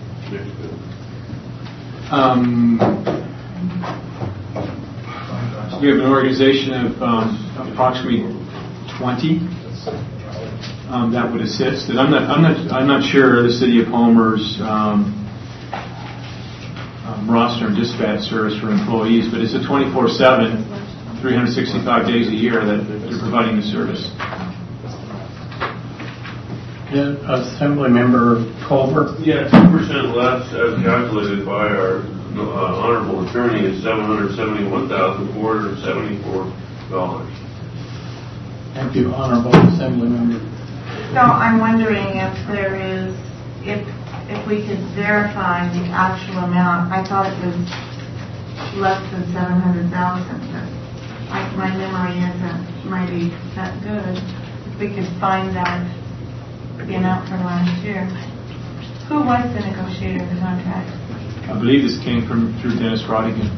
Um, we have an organization of um, approximately twenty um, that would assist. And I'm not, I'm not, I'm not sure the City of Palmer's um, um, roster and dispatch service for employees, but it's a twenty-four seven, three hundred sixty-five days a year that they're providing the service. Yeah, Assemblymember Culver? Yeah, two percent less as calculated by our uh, honorable attorney is seven hundred seventy-one thousand four hundred seventy-four dollars. Thank you, Honorable Assemblymember. So I'm wondering if there is, if if we could verify the actual amount. I thought it was less than seven hundred thousand, but I, my memory isn't maybe that good. If we could find that, the amount from last year. Who was the negotiator of the contract? I believe this came from through Dennis Rodigan.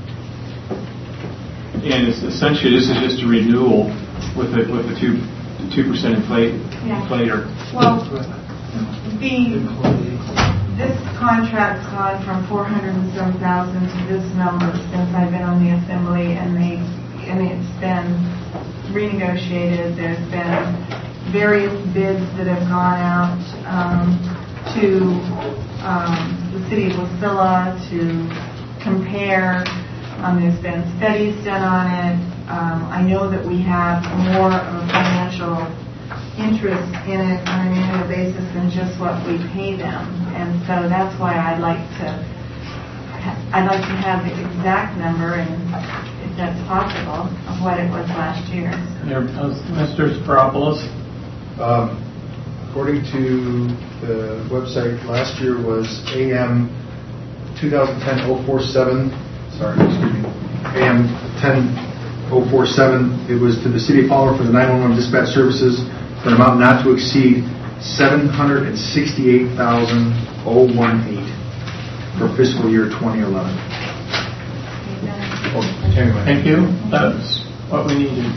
And it's essentially, this is just a renewal with a, with a two, two percent inflate, Yeah. inflator. Well, the, this contract's gone from four hundred and some thousand to this number since I've been on the assembly, and they, and it's been renegotiated. There's been various bids that have gone out um, to um, the city of Wasilla to compare. Um, there's been studies done on it. Um, I know that we have more of a financial interest in it on an annual basis than just what we pay them, and so that's why I'd like to I'd like to have the exact number, and if that's possible, of what it was last year. There, uh, Mister Sparopoulos. Um, according to the website, last year was A M twenty ten oh forty-seven. Sorry, excuse me. A M ten oh forty-seven. It was to the City of Palmer for the nine one one dispatch services for an amount not to exceed seven hundred sixty-eight thousand eighteen for fiscal year twenty eleven. Anyway. Thank you. That's what we needed.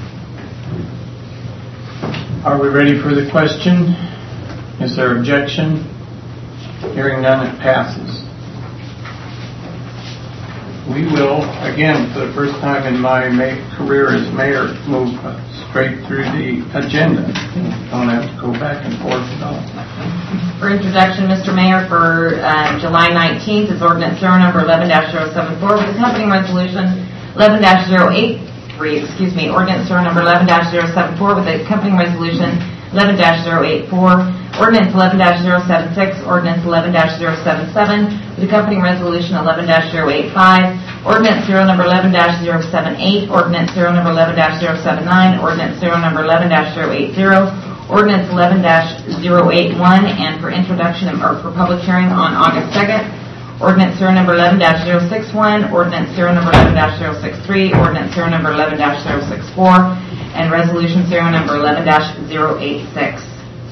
Are we ready for the question? Is there objection? Hearing none, it passes. we will, again, for the first time in my ma- career as mayor, move uh, straight through the agenda. Don't have to go back and forth at all. For introduction, Mister Mayor, for uh, July nineteenth is ordinance serial number eleven dash zero seven four with accompanying resolution eleven dash zero eight three, excuse me, ordinance serial number eleven dash zero seven four with accompanying resolution eleven dash zero eight four, ordinance eleven dash zero seven six, ordinance eleven dash zero seven seven with accompanying resolution eleven dash zero eight five, ordinance serial number eleven dash zero seven eight, ordinance serial number eleven dash zero seven nine, ordinance serial number eleven dash zero eight zero, ordinance eleven dash zero eight one, and for introduction or for public hearing on August second, ordinance serial number eleven dash zero six one, ordinance serial number eleven dash zero six three, ordinance serial number eleven dash zero six four, and resolution serial number eleven dash zero eight six.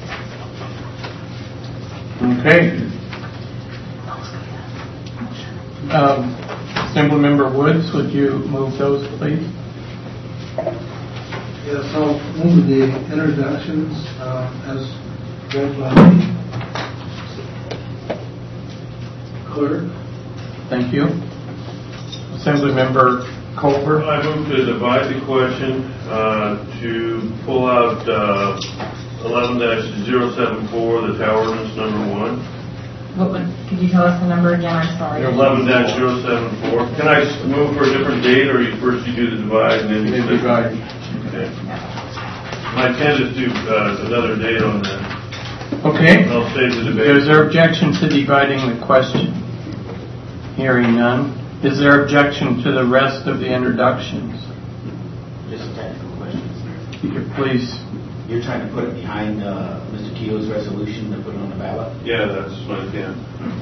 Okay. Um, Assemblymember Woods, would you move those, please? Yes, I'll move the introductions uh, as read by the clerk. Thank you. Assemblymember Culver. I move to divide the question uh, to pull out uh, eleven dash zero seven four, the tower ordinance number one. What would, could you tell us the number again? I'm sorry. eleven dash zero seven four. Can I s- move for a different date, or you first you do the divide and then you Then divide. Okay. My intent is to uh, another date on that. Okay. I'll save the debate. Is there objection to dividing the question? Hearing none. Is there objection to the rest of the introductions? Just a technical question. You could please. You're trying to put it behind uh, Mister Keel's resolution to put it on the ballot? Yeah, that's my intent.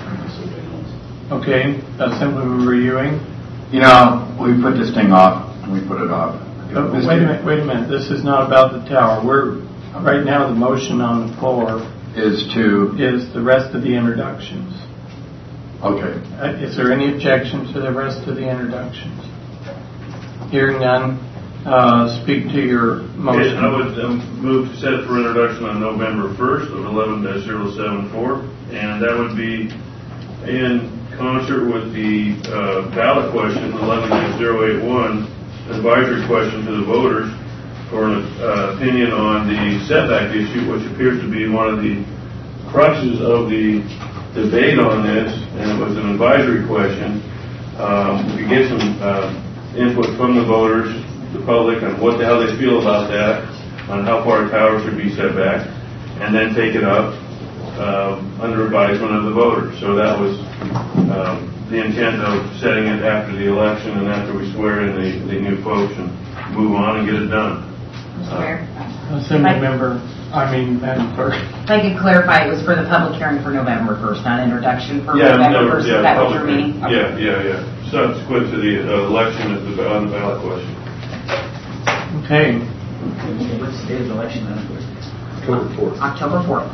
Okay. Assemblymember Ewing. You know, we put this thing off, and we put it off. Oh, wait a minute, wait a minute. This is not about the tower. We're, right now, the motion on the floor Is to, is the rest of the introductions. okay. Uh, Is there any objection to the rest of the introductions? Hearing none, uh, speak to your motion. Okay, I would um, move to set it for introduction on November first of eleven dash zero seven four, and that would be in concert with the uh, ballot question, eleven dash zero eight one, advisory question to the voters for an uh, opinion on the setback issue, which appears to be one of the cruxes of the debate on this, and it was an advisory question. Um, we get some uh, input from the voters, the public, on what the hell they feel about that, on how far a tower should be set back, and then take it up uh, under advisement of the voters. So that was um, the intent of setting it after the election and after we swear in the, the new folks and move on and get it done. Swear. Assemblymember, I mean, Madam Clerk. If I could clarify, it was for the public hearing for November first, not introduction for Yeah, November no, first. yeah, Is that what public you're meaning? hearing. Yeah, yeah, yeah. Subsequent to the uh, election of the, on the ballot question. Okay. What's the date of the election? October fourth. October fourth.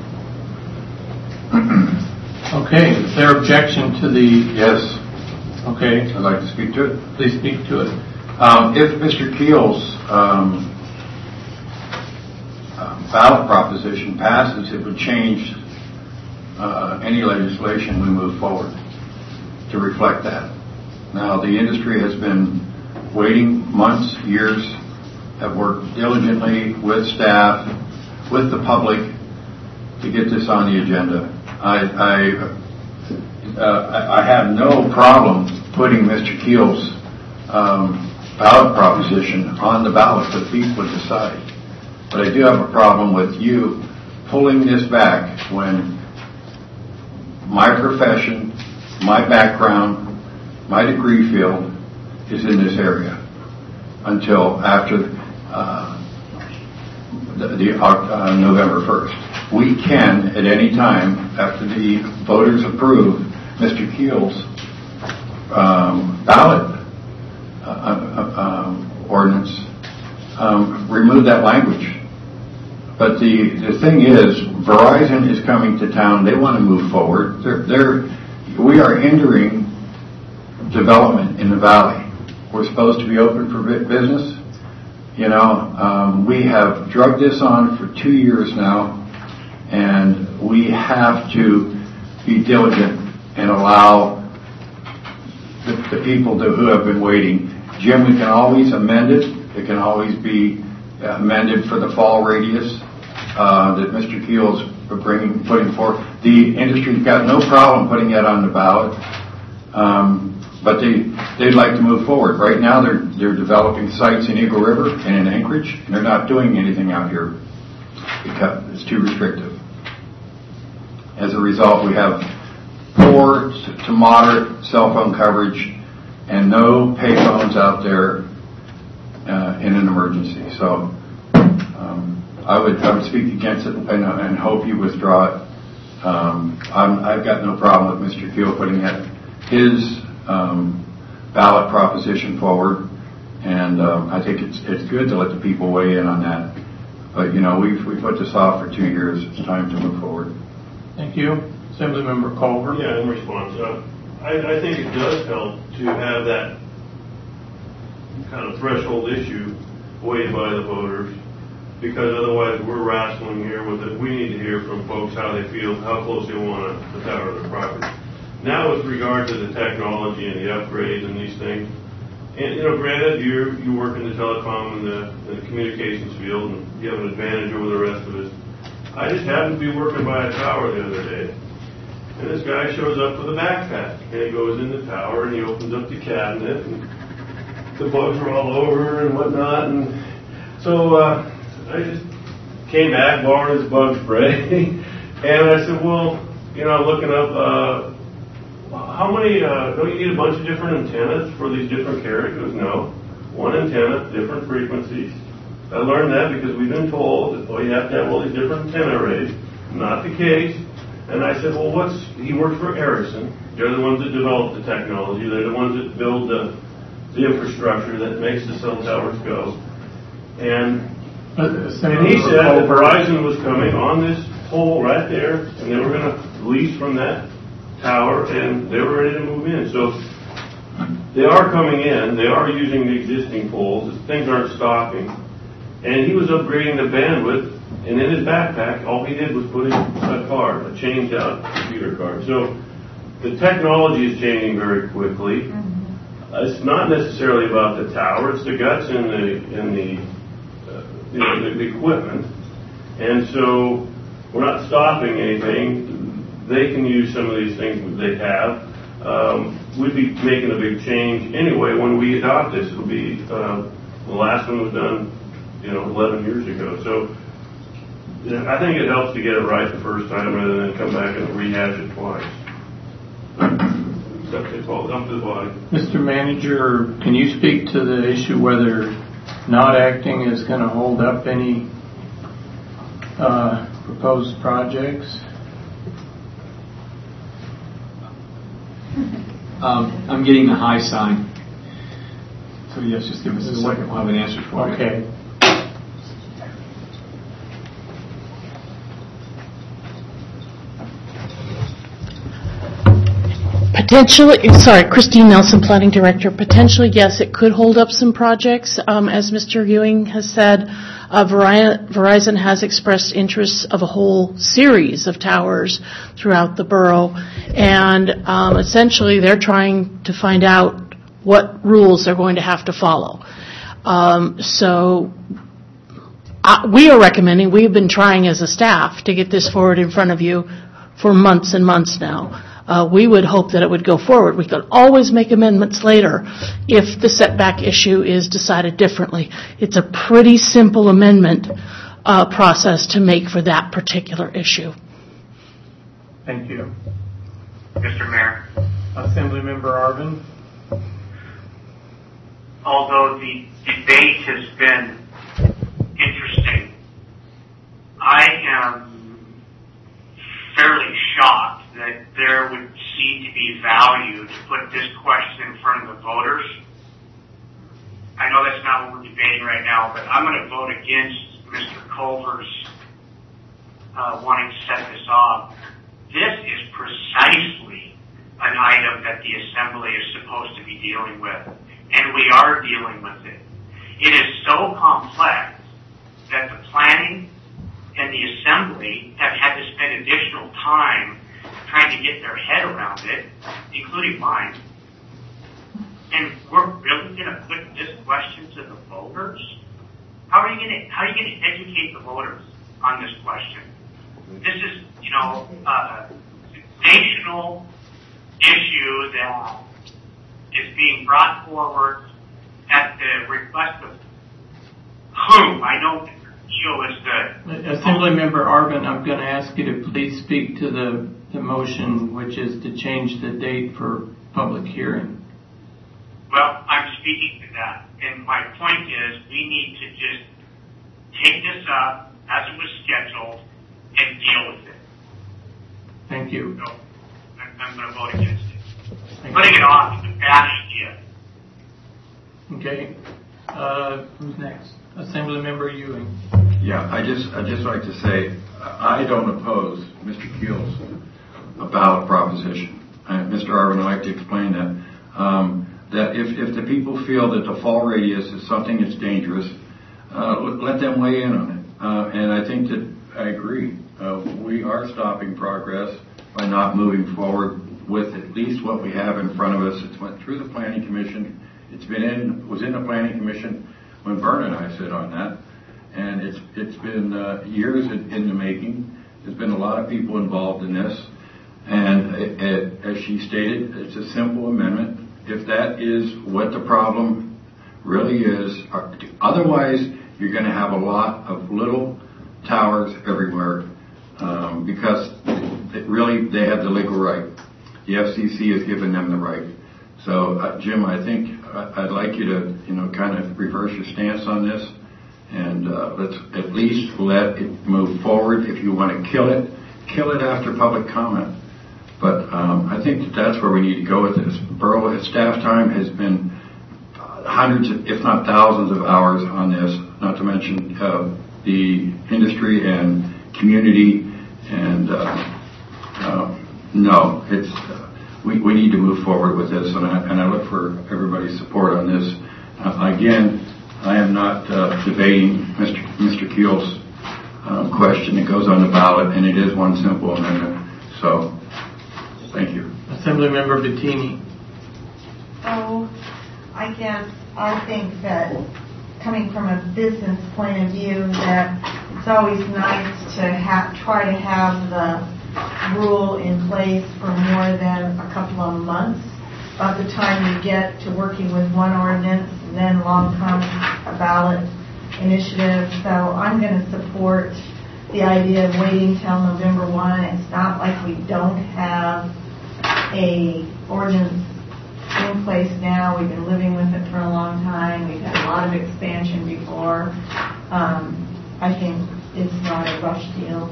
Okay, is there objection to the... Yes. Okay. I'd like to speak to it. Please speak to it. Um, if Mister Keel's um, uh, ballot proposition passes, it would change uh, any legislation we move forward to reflect that. Now, the industry has been waiting months, years, have worked diligently with staff, with the public, to get this on the agenda. I, I, uh, I have no problem putting Mister Keel's um, ballot proposition on the ballot for the people to decide. But I do have a problem with you pulling this back when my profession, my background, my degree field is in this area until after uh, the, the uh, November first. We can, at any time, after the voters approve Mister Keel's um, ballot uh, uh, um, ordinance, um, remove that language. But the, the thing is, Verizon is coming to town. They want to move forward. They're, they're, we are hindering development in the valley. We're supposed to be open for business. You know, um, we have drugged this on for two years now, and we have to be diligent and allow the, the, the people that, who have been waiting. Jim, we can always amend it. It can always be amended for the fall radius uh, that Mister Keel's bringing, putting forth. The industry's got no problem putting that on the ballot, um, but they they'd like to move forward. Right now, they're they're developing sites in Eagle River and in Anchorage, and they're not doing anything out here because it's too restrictive. As a result, we have poor to moderate cell phone coverage and no payphones out there uh, in an emergency. So um, I would I would speak against it and, and hope you withdraw it. Um, I'm, I've got no problem with Mister Keel putting that, his um, ballot proposition forward, and um, I think it's it's good to let the people weigh in on that. But you know, we've we put this off for two years. It's time to move forward. Thank you. Assemblymember Culver. Yeah, in response, uh, I, I think it does help to have that kind of threshold issue weighed by the voters, because otherwise we're wrestling here with it. We need to hear from folks how they feel, how close they want the tower to their property. Now, with regard to the technology and the upgrades and these things, and you know, granted, you you work in the telecom and the, the communications field, and you have an advantage over the rest of us. I just happened to be working by a tower the other day, and this guy shows up with a backpack, and he goes in the tower, and he opens up the cabinet, and the bugs are all over and whatnot, and so uh, I just came back, borrowed his bug spray, and I said, well, you know, looking up, uh, how many, uh, don't you need a bunch of different antennas for these different carriers? He goes, no, one antenna, different frequencies. I learned that because we've been told that, well, you have to have all these different antenna arrays. Not the case. And I said, well, what's, he works for Ericsson. They're the ones that develop the technology. They're the ones that build the, the infrastructure that makes the cell towers go. And, and he said that Verizon was coming on this pole right there, and they were going to lease from that tower, and they were ready to move in. So they are coming in. They are using the existing poles. Things aren't stopping. And he was upgrading the bandwidth, and in his backpack, all he did was put in a card, a changed out computer card. So the technology is changing very quickly. Mm-hmm. Uh, it's not necessarily about the tower; it's the guts and the and the uh, you know, the, the equipment. And so we're not stopping anything. They can use some of these things that they have. Um, we'd be making a big change anyway when we adopt this. It'll be uh, the last one was done, you know, eleven years ago. So yeah, I think it helps to get it right the first time rather than come back and rehash it twice. It's all up to the body. Mister Manager, can you speak to the issue whether not acting is going to hold up any uh, proposed projects? Um, I'm getting the high sign. So yes, just give us a second. We'll have an answer for you. Okay. Potentially, sorry, Christine Nelson, Planning Director. Potentially, yes, it could hold up some projects. Um, as Mister Ewing has said, uh, Verizon has expressed interest of a whole series of towers throughout the borough, and um, essentially they're trying to find out what rules they're going to have to follow. Um, so uh, we are recommending, we've been trying as a staff to get this forward in front of you for months and months now. Uh, we would hope that it would go forward. We could always make amendments later if the setback issue is decided differently. It's a pretty simple amendment uh, process to make for that particular issue. Thank you. Mister Mayor. Assemblymember Arvin. Although the debate has been interesting, I am fairly shocked that there would seem to be value to put this question in front of the voters. I know that's not what we're debating right now, but I'm going to vote against Mister Culver's uh, wanting to set this off. This is precisely an item that the Assembly is supposed to be dealing with, and we are dealing with it. It is so complex that the planning and the Assembly have had to spend additional time trying to get their head around it, including mine. are you going to how are you going to educate the voters on this question? This is, you know, a national issue that is being brought forward at the request of whom? I know Joe is the... Assemblymember Arvin, I'm going to ask you to please speak to the, the motion, which is to change the date for public hearing. Well, I'm speaking to that. And my point is we need to just take this up as it was scheduled and deal with it. Thank you. So I'm, I'm going to vote against it. Thank Putting you. It off is a bad idea. Okay. Uh, who's next? Assemblymember Ewing. Yeah, I just I just like to say I don't oppose Mister Keel's ballot proposition. Uh, Mister Arvin, I'd like to explain that. Um, that if, if the people feel that the fall radius is something that's dangerous, uh, let them weigh in on it. Uh, and I think that I agree. Uh, we are stopping progress by not moving forward with at least what we have in front of us. It's went through the Planning Commission. It's been in was in the Planning Commission when Vern and I sit on that, and it's it's been uh, years in, in the making. There's been a lot of people involved in this, and it, it, as she stated, it's a simple amendment. If that is what the problem really is, otherwise you're going to have a lot of little towers everywhere um, because it really they have the legal right. The F C C has given them the right. So, uh, Jim, I think I'd like you to, you know, kind of reverse your stance on this, and uh, let's at least let it move forward. If you want to kill it, kill it after public comment. But um, I think that that's where we need to go with this. Borough staff time has been hundreds, of, if not thousands, of hours on this. Not to mention uh, the industry and community. And uh, uh, no, it's. Uh, We, we need to move forward with this, and I, and I look for everybody's support on this. Uh, again, I am not uh, debating Mister Mister Keel's um, question. It goes on the ballot, and it is one simple amendment. So, thank you. Assemblymember Bettini. Oh, I guess I think that coming from a business point of view, that it's always nice to have try to have the rule in place for more than a couple of months. By the time you get to working with one ordinance, and then along comes a ballot initiative. So I'm going to support the idea of waiting till November first. It's not like we don't have a ordinance in place now. We've been living with it for a long time. We've had a lot of expansion before. Um, I think it's not a rush deal.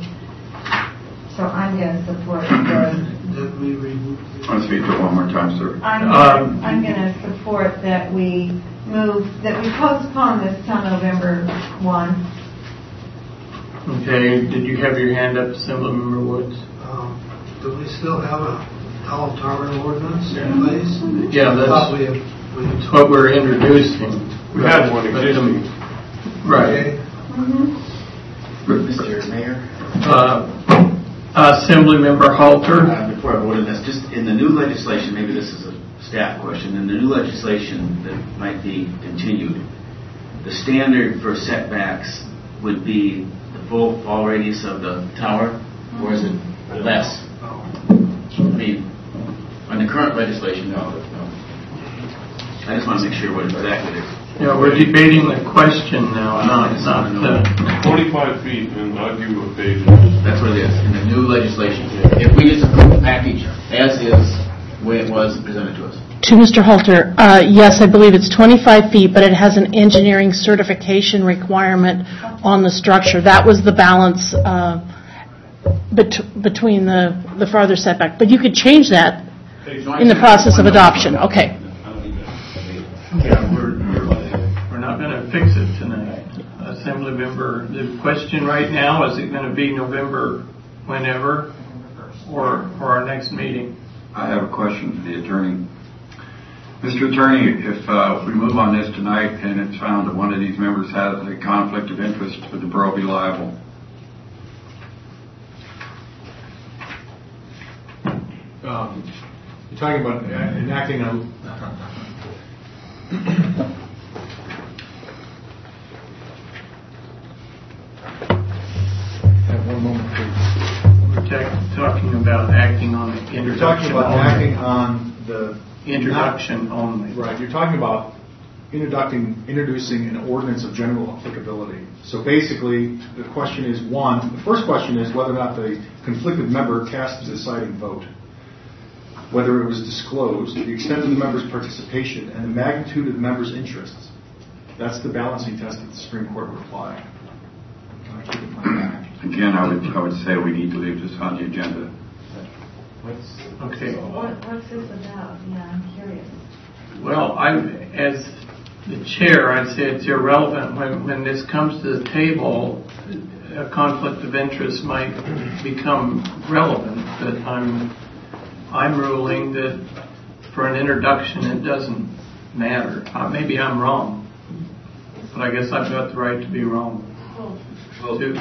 So I'm going to support the... That we remove... I want to speak to it one more time, sir. I'm, um, I'm going to support that we move, that we postpone this till November first. Okay, did you have your hand up, Assemblymember Woods? Um, do we still have a tall tower ordinance yeah. in place? Yeah, that's we have, we have what we're introducing. We had one existing. Right. Mm-hmm. Mister Mayor? Uh, Assemblymember Halter. Uh, before I vote on this, just in the new legislation, maybe this is a staff question, in the new legislation that might be continued, the standard for setbacks would be the full fall radius of the tower, or is it less? I mean, on the current legislation, no. no. I just want to make sure what exactly it is. Yeah, we're debating the question now, not, not the... twenty-five feet, and I'll give you a page. That's what it is, in the new legislation. If we just approve the package as is, the way it was presented to us. To Mister Halter, uh, yes, I believe it's twenty-five feet, but it has an engineering certification requirement on the structure. That was the balance uh, bet- between the, the farther setback. But you could change that in the process of adoption. Okay. Yeah, we're, we're not going to fix it tonight. Assemblymember, the question right now, is it going to be November whenever, or for our next meeting? I have a question for the attorney. Mister Attorney, if uh, we move on this tonight and it's found that one of these members has a conflict of interest, would the borough be liable? Um, you're talking about enacting a... You're talking about acting on the... Introduction not, only. Right. You're talking about introducing, introducing an ordinance of general applicability. So basically, the question is, one, the first question is whether or not the conflicted member cast the deciding vote, whether it was disclosed, the extent of the member's participation, and the magnitude of the member's interests. That's the balancing test that the Supreme Court would apply. Again, I would, I would say we need to leave this on the agenda. Okay. What, what's this about? Yeah, I'm curious. Well, I, as the chair, I'd say it's irrelevant. When, when this comes to the table, a conflict of interest might become relevant, but I'm, I'm ruling that for an introduction it doesn't matter. Uh, maybe I'm wrong, but I guess I've got the right to be wrong. Well, too.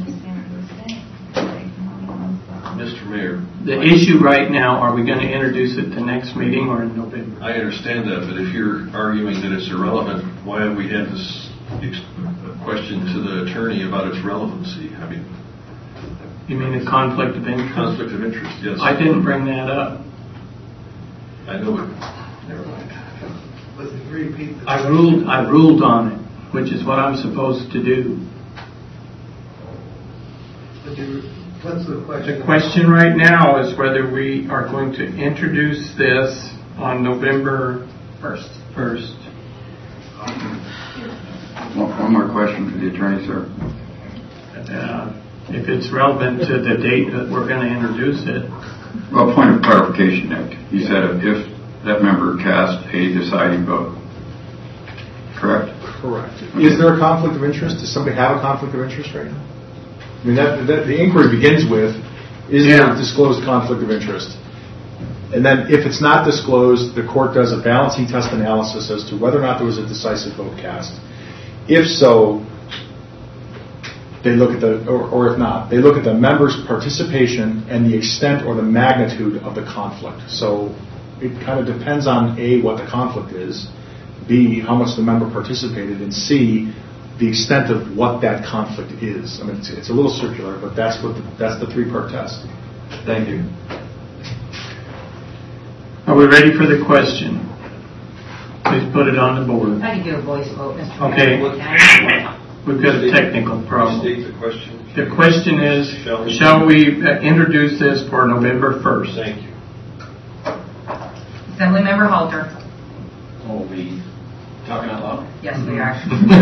Mister Mayor. The issue right now, are we going to introduce it to next meeting or in November? I understand that, but if you're arguing that it's irrelevant, why have we had this ex- question to the attorney about its relevancy? I mean, you mean the conflict of interest? Conflict of interest, yes. I didn't bring that up. I know it. Never mind. I ruled. I ruled on it, which is what I'm supposed to do. But you, what's the question? The question right now is whether we are going to introduce this on November first. First. One, one more question for the attorney, sir. Uh, if it's relevant to the date that we're going to introduce it. Well, point of clarification, Nick. You said if that member cast a deciding vote. Correct? Correct. Is there a conflict of interest? Does somebody have a conflict of interest right now? I mean, that, that the inquiry begins with, is yeah. there a disclosed conflict of interest? And then if it's not disclosed, the court does a balancing test analysis as to whether or not there was a decisive vote cast. If so, they look at the, or, or if not, they look at the member's participation and the extent or the magnitude of the conflict. So it kind of depends on A, what the conflict is, B, how much the member participated, and C, the extent of what that conflict is. I mean, it's, it's a little circular, but that's what the, that's the three-part test. Thank you. Are we ready for the question? Please put it on the board. I can do a voice vote, Mister Okay. Mayor. We've got a technical problem. State the question. The question is, shall we, shall we uh, introduce this for November first? Thank you. Assemblymember Halter. Oh, we talking out loud? Yes, we are.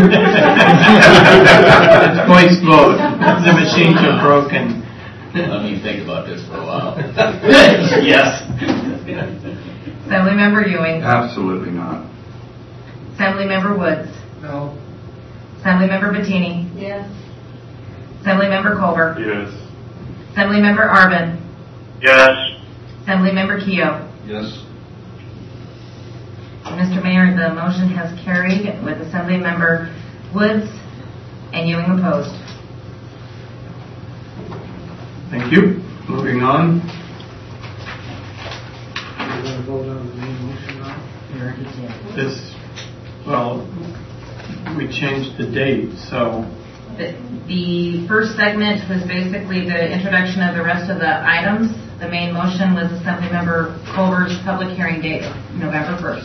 It's voice vote. The machines are broken. Let me think about this for a while. Yes. Assemblymember Ewing. Absolutely not. Assemblymember Woods. No. Assemblymember Bettini. Yes. Assemblymember Colbert. Yes. Assemblymember Arbin. Yes. Assemblymember Keogh. Yes. Mister Mayor, the motion has carried with Assemblymember Woods and Ewing opposed. Thank you. Moving on. We're going to vote on the main motion now? This, well, we changed the date, so. The, the first segment was basically the introduction of the rest of the items. The main motion was Assemblymember Colbert's public hearing date, November first.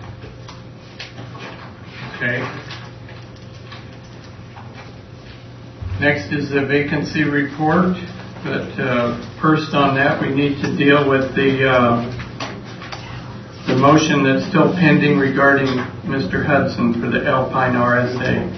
Okay. Next is the vacancy report, but uh, first on that we need to deal with the uh, the motion that's still pending regarding Mister Hudson for the Alpine R S A.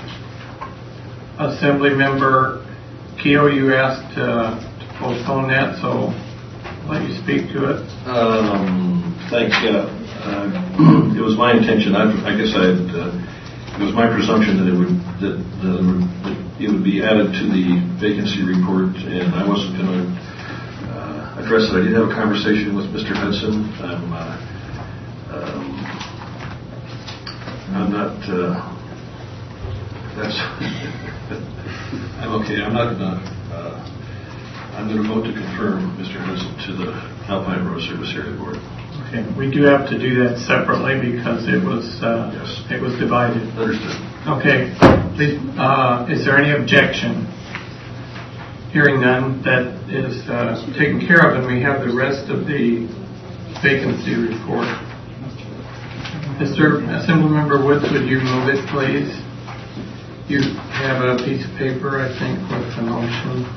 Assemblymember Keogh, you asked uh, to postpone that, so I'll let you speak to it. Um, thanks, yeah. Uh, it was my intention, I, I guess I had, uh, it was my presumption that it would, that, that it would be added to the vacancy report, and I wasn't going to uh, address it. I did have a conversation with Mister Hudson. I'm, uh, um, I'm not, uh, that's, I'm okay. I'm not going to, uh, I'm going to vote to confirm Mister Hudson to the Alpine Road Service Area Board. Okay, we do have to do that separately because it was uh, yes. it was divided. Understood. Okay, please. Uh, is there any objection? Hearing none, that is uh, taken care of, and we have the rest of the vacancy report. Mister Assemblymember Woods, would you move it, please? You have a piece of paper, I think, with the motion.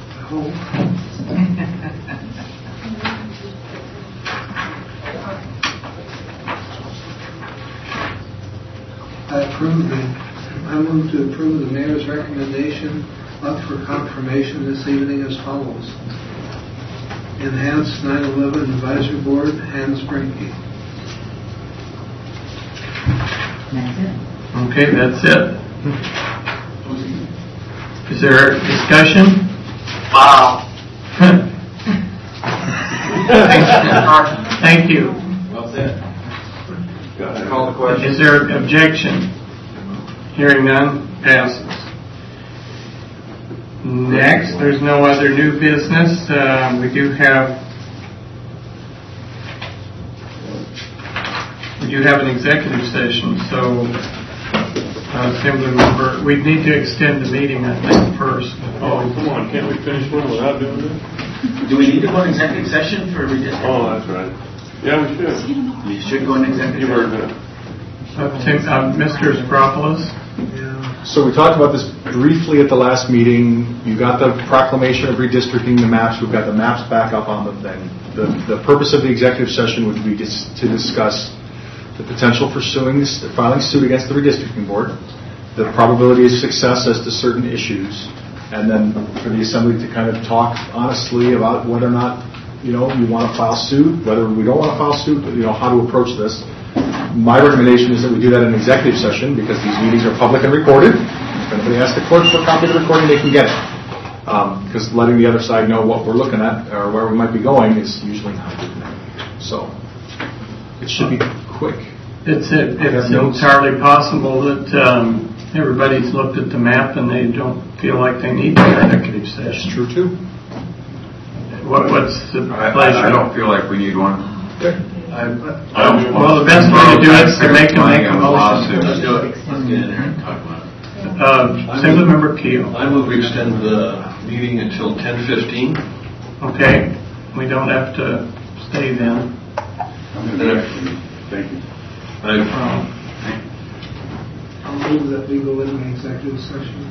I approve the, I move to approve the mayor's recommendation up for confirmation this evening as follows. Enhanced nine eleven Advisory Board, Hans Brinke. That's it. Okay, that's it. Is there discussion? Wow. Thank you. Well said. Call the question. Is there objection? Hearing none, passes. Next, there's no other new business. Um, we do have we do have an executive session, so uh, Assembly member, we need to extend the meeting, I think, first. Oh, come on, can't we finish one without doing this? Do we need to go in executive session for redistricting? Oh, that's right. Yeah, we should. We should go in executive. You heard that. Uh, Tim- uh, Mister Spropoulos? So we talked about this briefly at the last meeting. You got the proclamation of redistricting, the maps. We've got the maps back up on the thing. The, the purpose of the executive session would be dis- to discuss the potential for suing, this, filing suit against the redistricting board, the probability of success as to certain issues, and then for the assembly to kind of talk honestly about whether or not, you know, you want to file suit, whether we don't want to file suit, you know, how to approach this. My recommendation is that we do that in executive session because these meetings are public and recorded. If anybody asks the clerk for a copy of the recording, they can get it. Um, because letting the other side know what we're looking at or where we might be going is usually not good. So it should be quick. It's, it, it's entirely possible that um, everybody's looked at the map and they don't feel like they need the executive session. That's true too. What, what's the I, pleasure? I don't feel like we need one. Okay. I, Well, the best way to do it is to make a make a motion. Let's do it. Let's get in there and talk about it. Uh, Assemblymember Keel. I move we extend the meeting until ten fifteen. Okay, we don't have to stay then. Thank you. Um, I'll move that we go into executive session.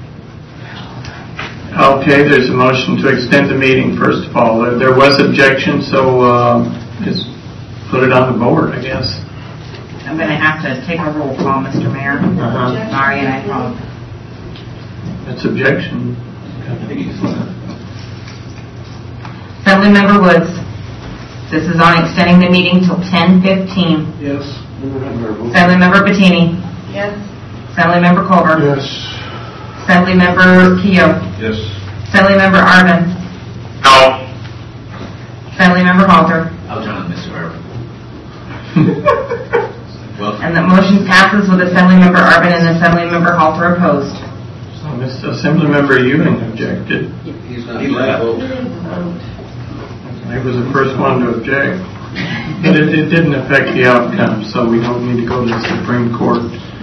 Okay, there's a motion to extend the meeting, first of all. There- There was objection, so uh, just put it on the board, I guess. I'm going to have to take a roll call, Mister Mayor. Uh-huh. Sorry, and I apologize. That's objection. Assemblymember Woods, this is on extending the meeting till ten fifteen. Yes. Assemblymember Bettini. Yes. Assemblymember Culver. Yes. Assemblymember Keough. Yes. Assemblymember Arvin. No. Assemblymember Halter. I'll join Mister Irvin. Well, And the motion passes with Assemblymember Arvin and Assemblymember Halter opposed. So, Mister Assemblymember Ewing objected. he's not. He left. He was the first one to object. But it, it didn't affect the outcome, so we don't need to go to the Supreme Court.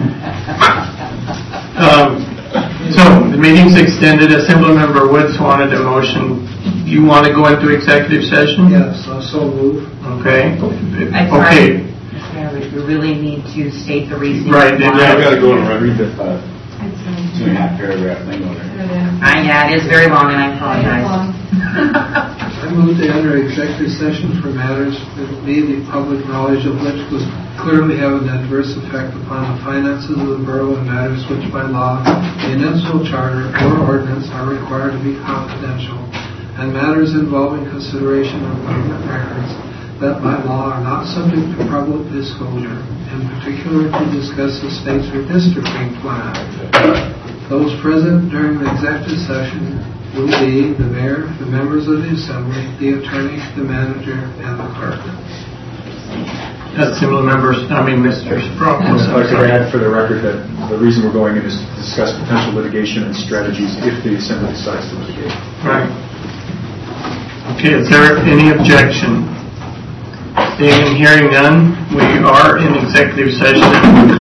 Um, so, the meeting's extended. Assemblymember Woods wanted a motion. You want to go into executive session? Yes, I'll so move. Okay. I'm sorry. Okay. Mister Mayor, we really need to state the reason. Right, why. yeah, I've got to go and read the uh, Two and a half paragraph thing over there. Uh, yeah, it is very long, and I apologize. I move to enter executive session for matters that need the public knowledge of which would clearly have an adverse effect upon the finances of the borough and matters which by law, municipal charter, or ordinance are required to be confidential, and matters involving consideration of government records that by law are not subject to public disclosure, in particular to discuss the state's redistricting plan. Those present during the executive session will be the mayor, the members of the assembly, the attorney, the manager, and the clerk. That's similar members, I mean, Mister Spropoulos. I'd like to add for the record that the reason we're going in is to discuss potential litigation and strategies if the assembly decides to litigate. Right. Okay, is there any objection? Seeing and hearing none, we are in executive session.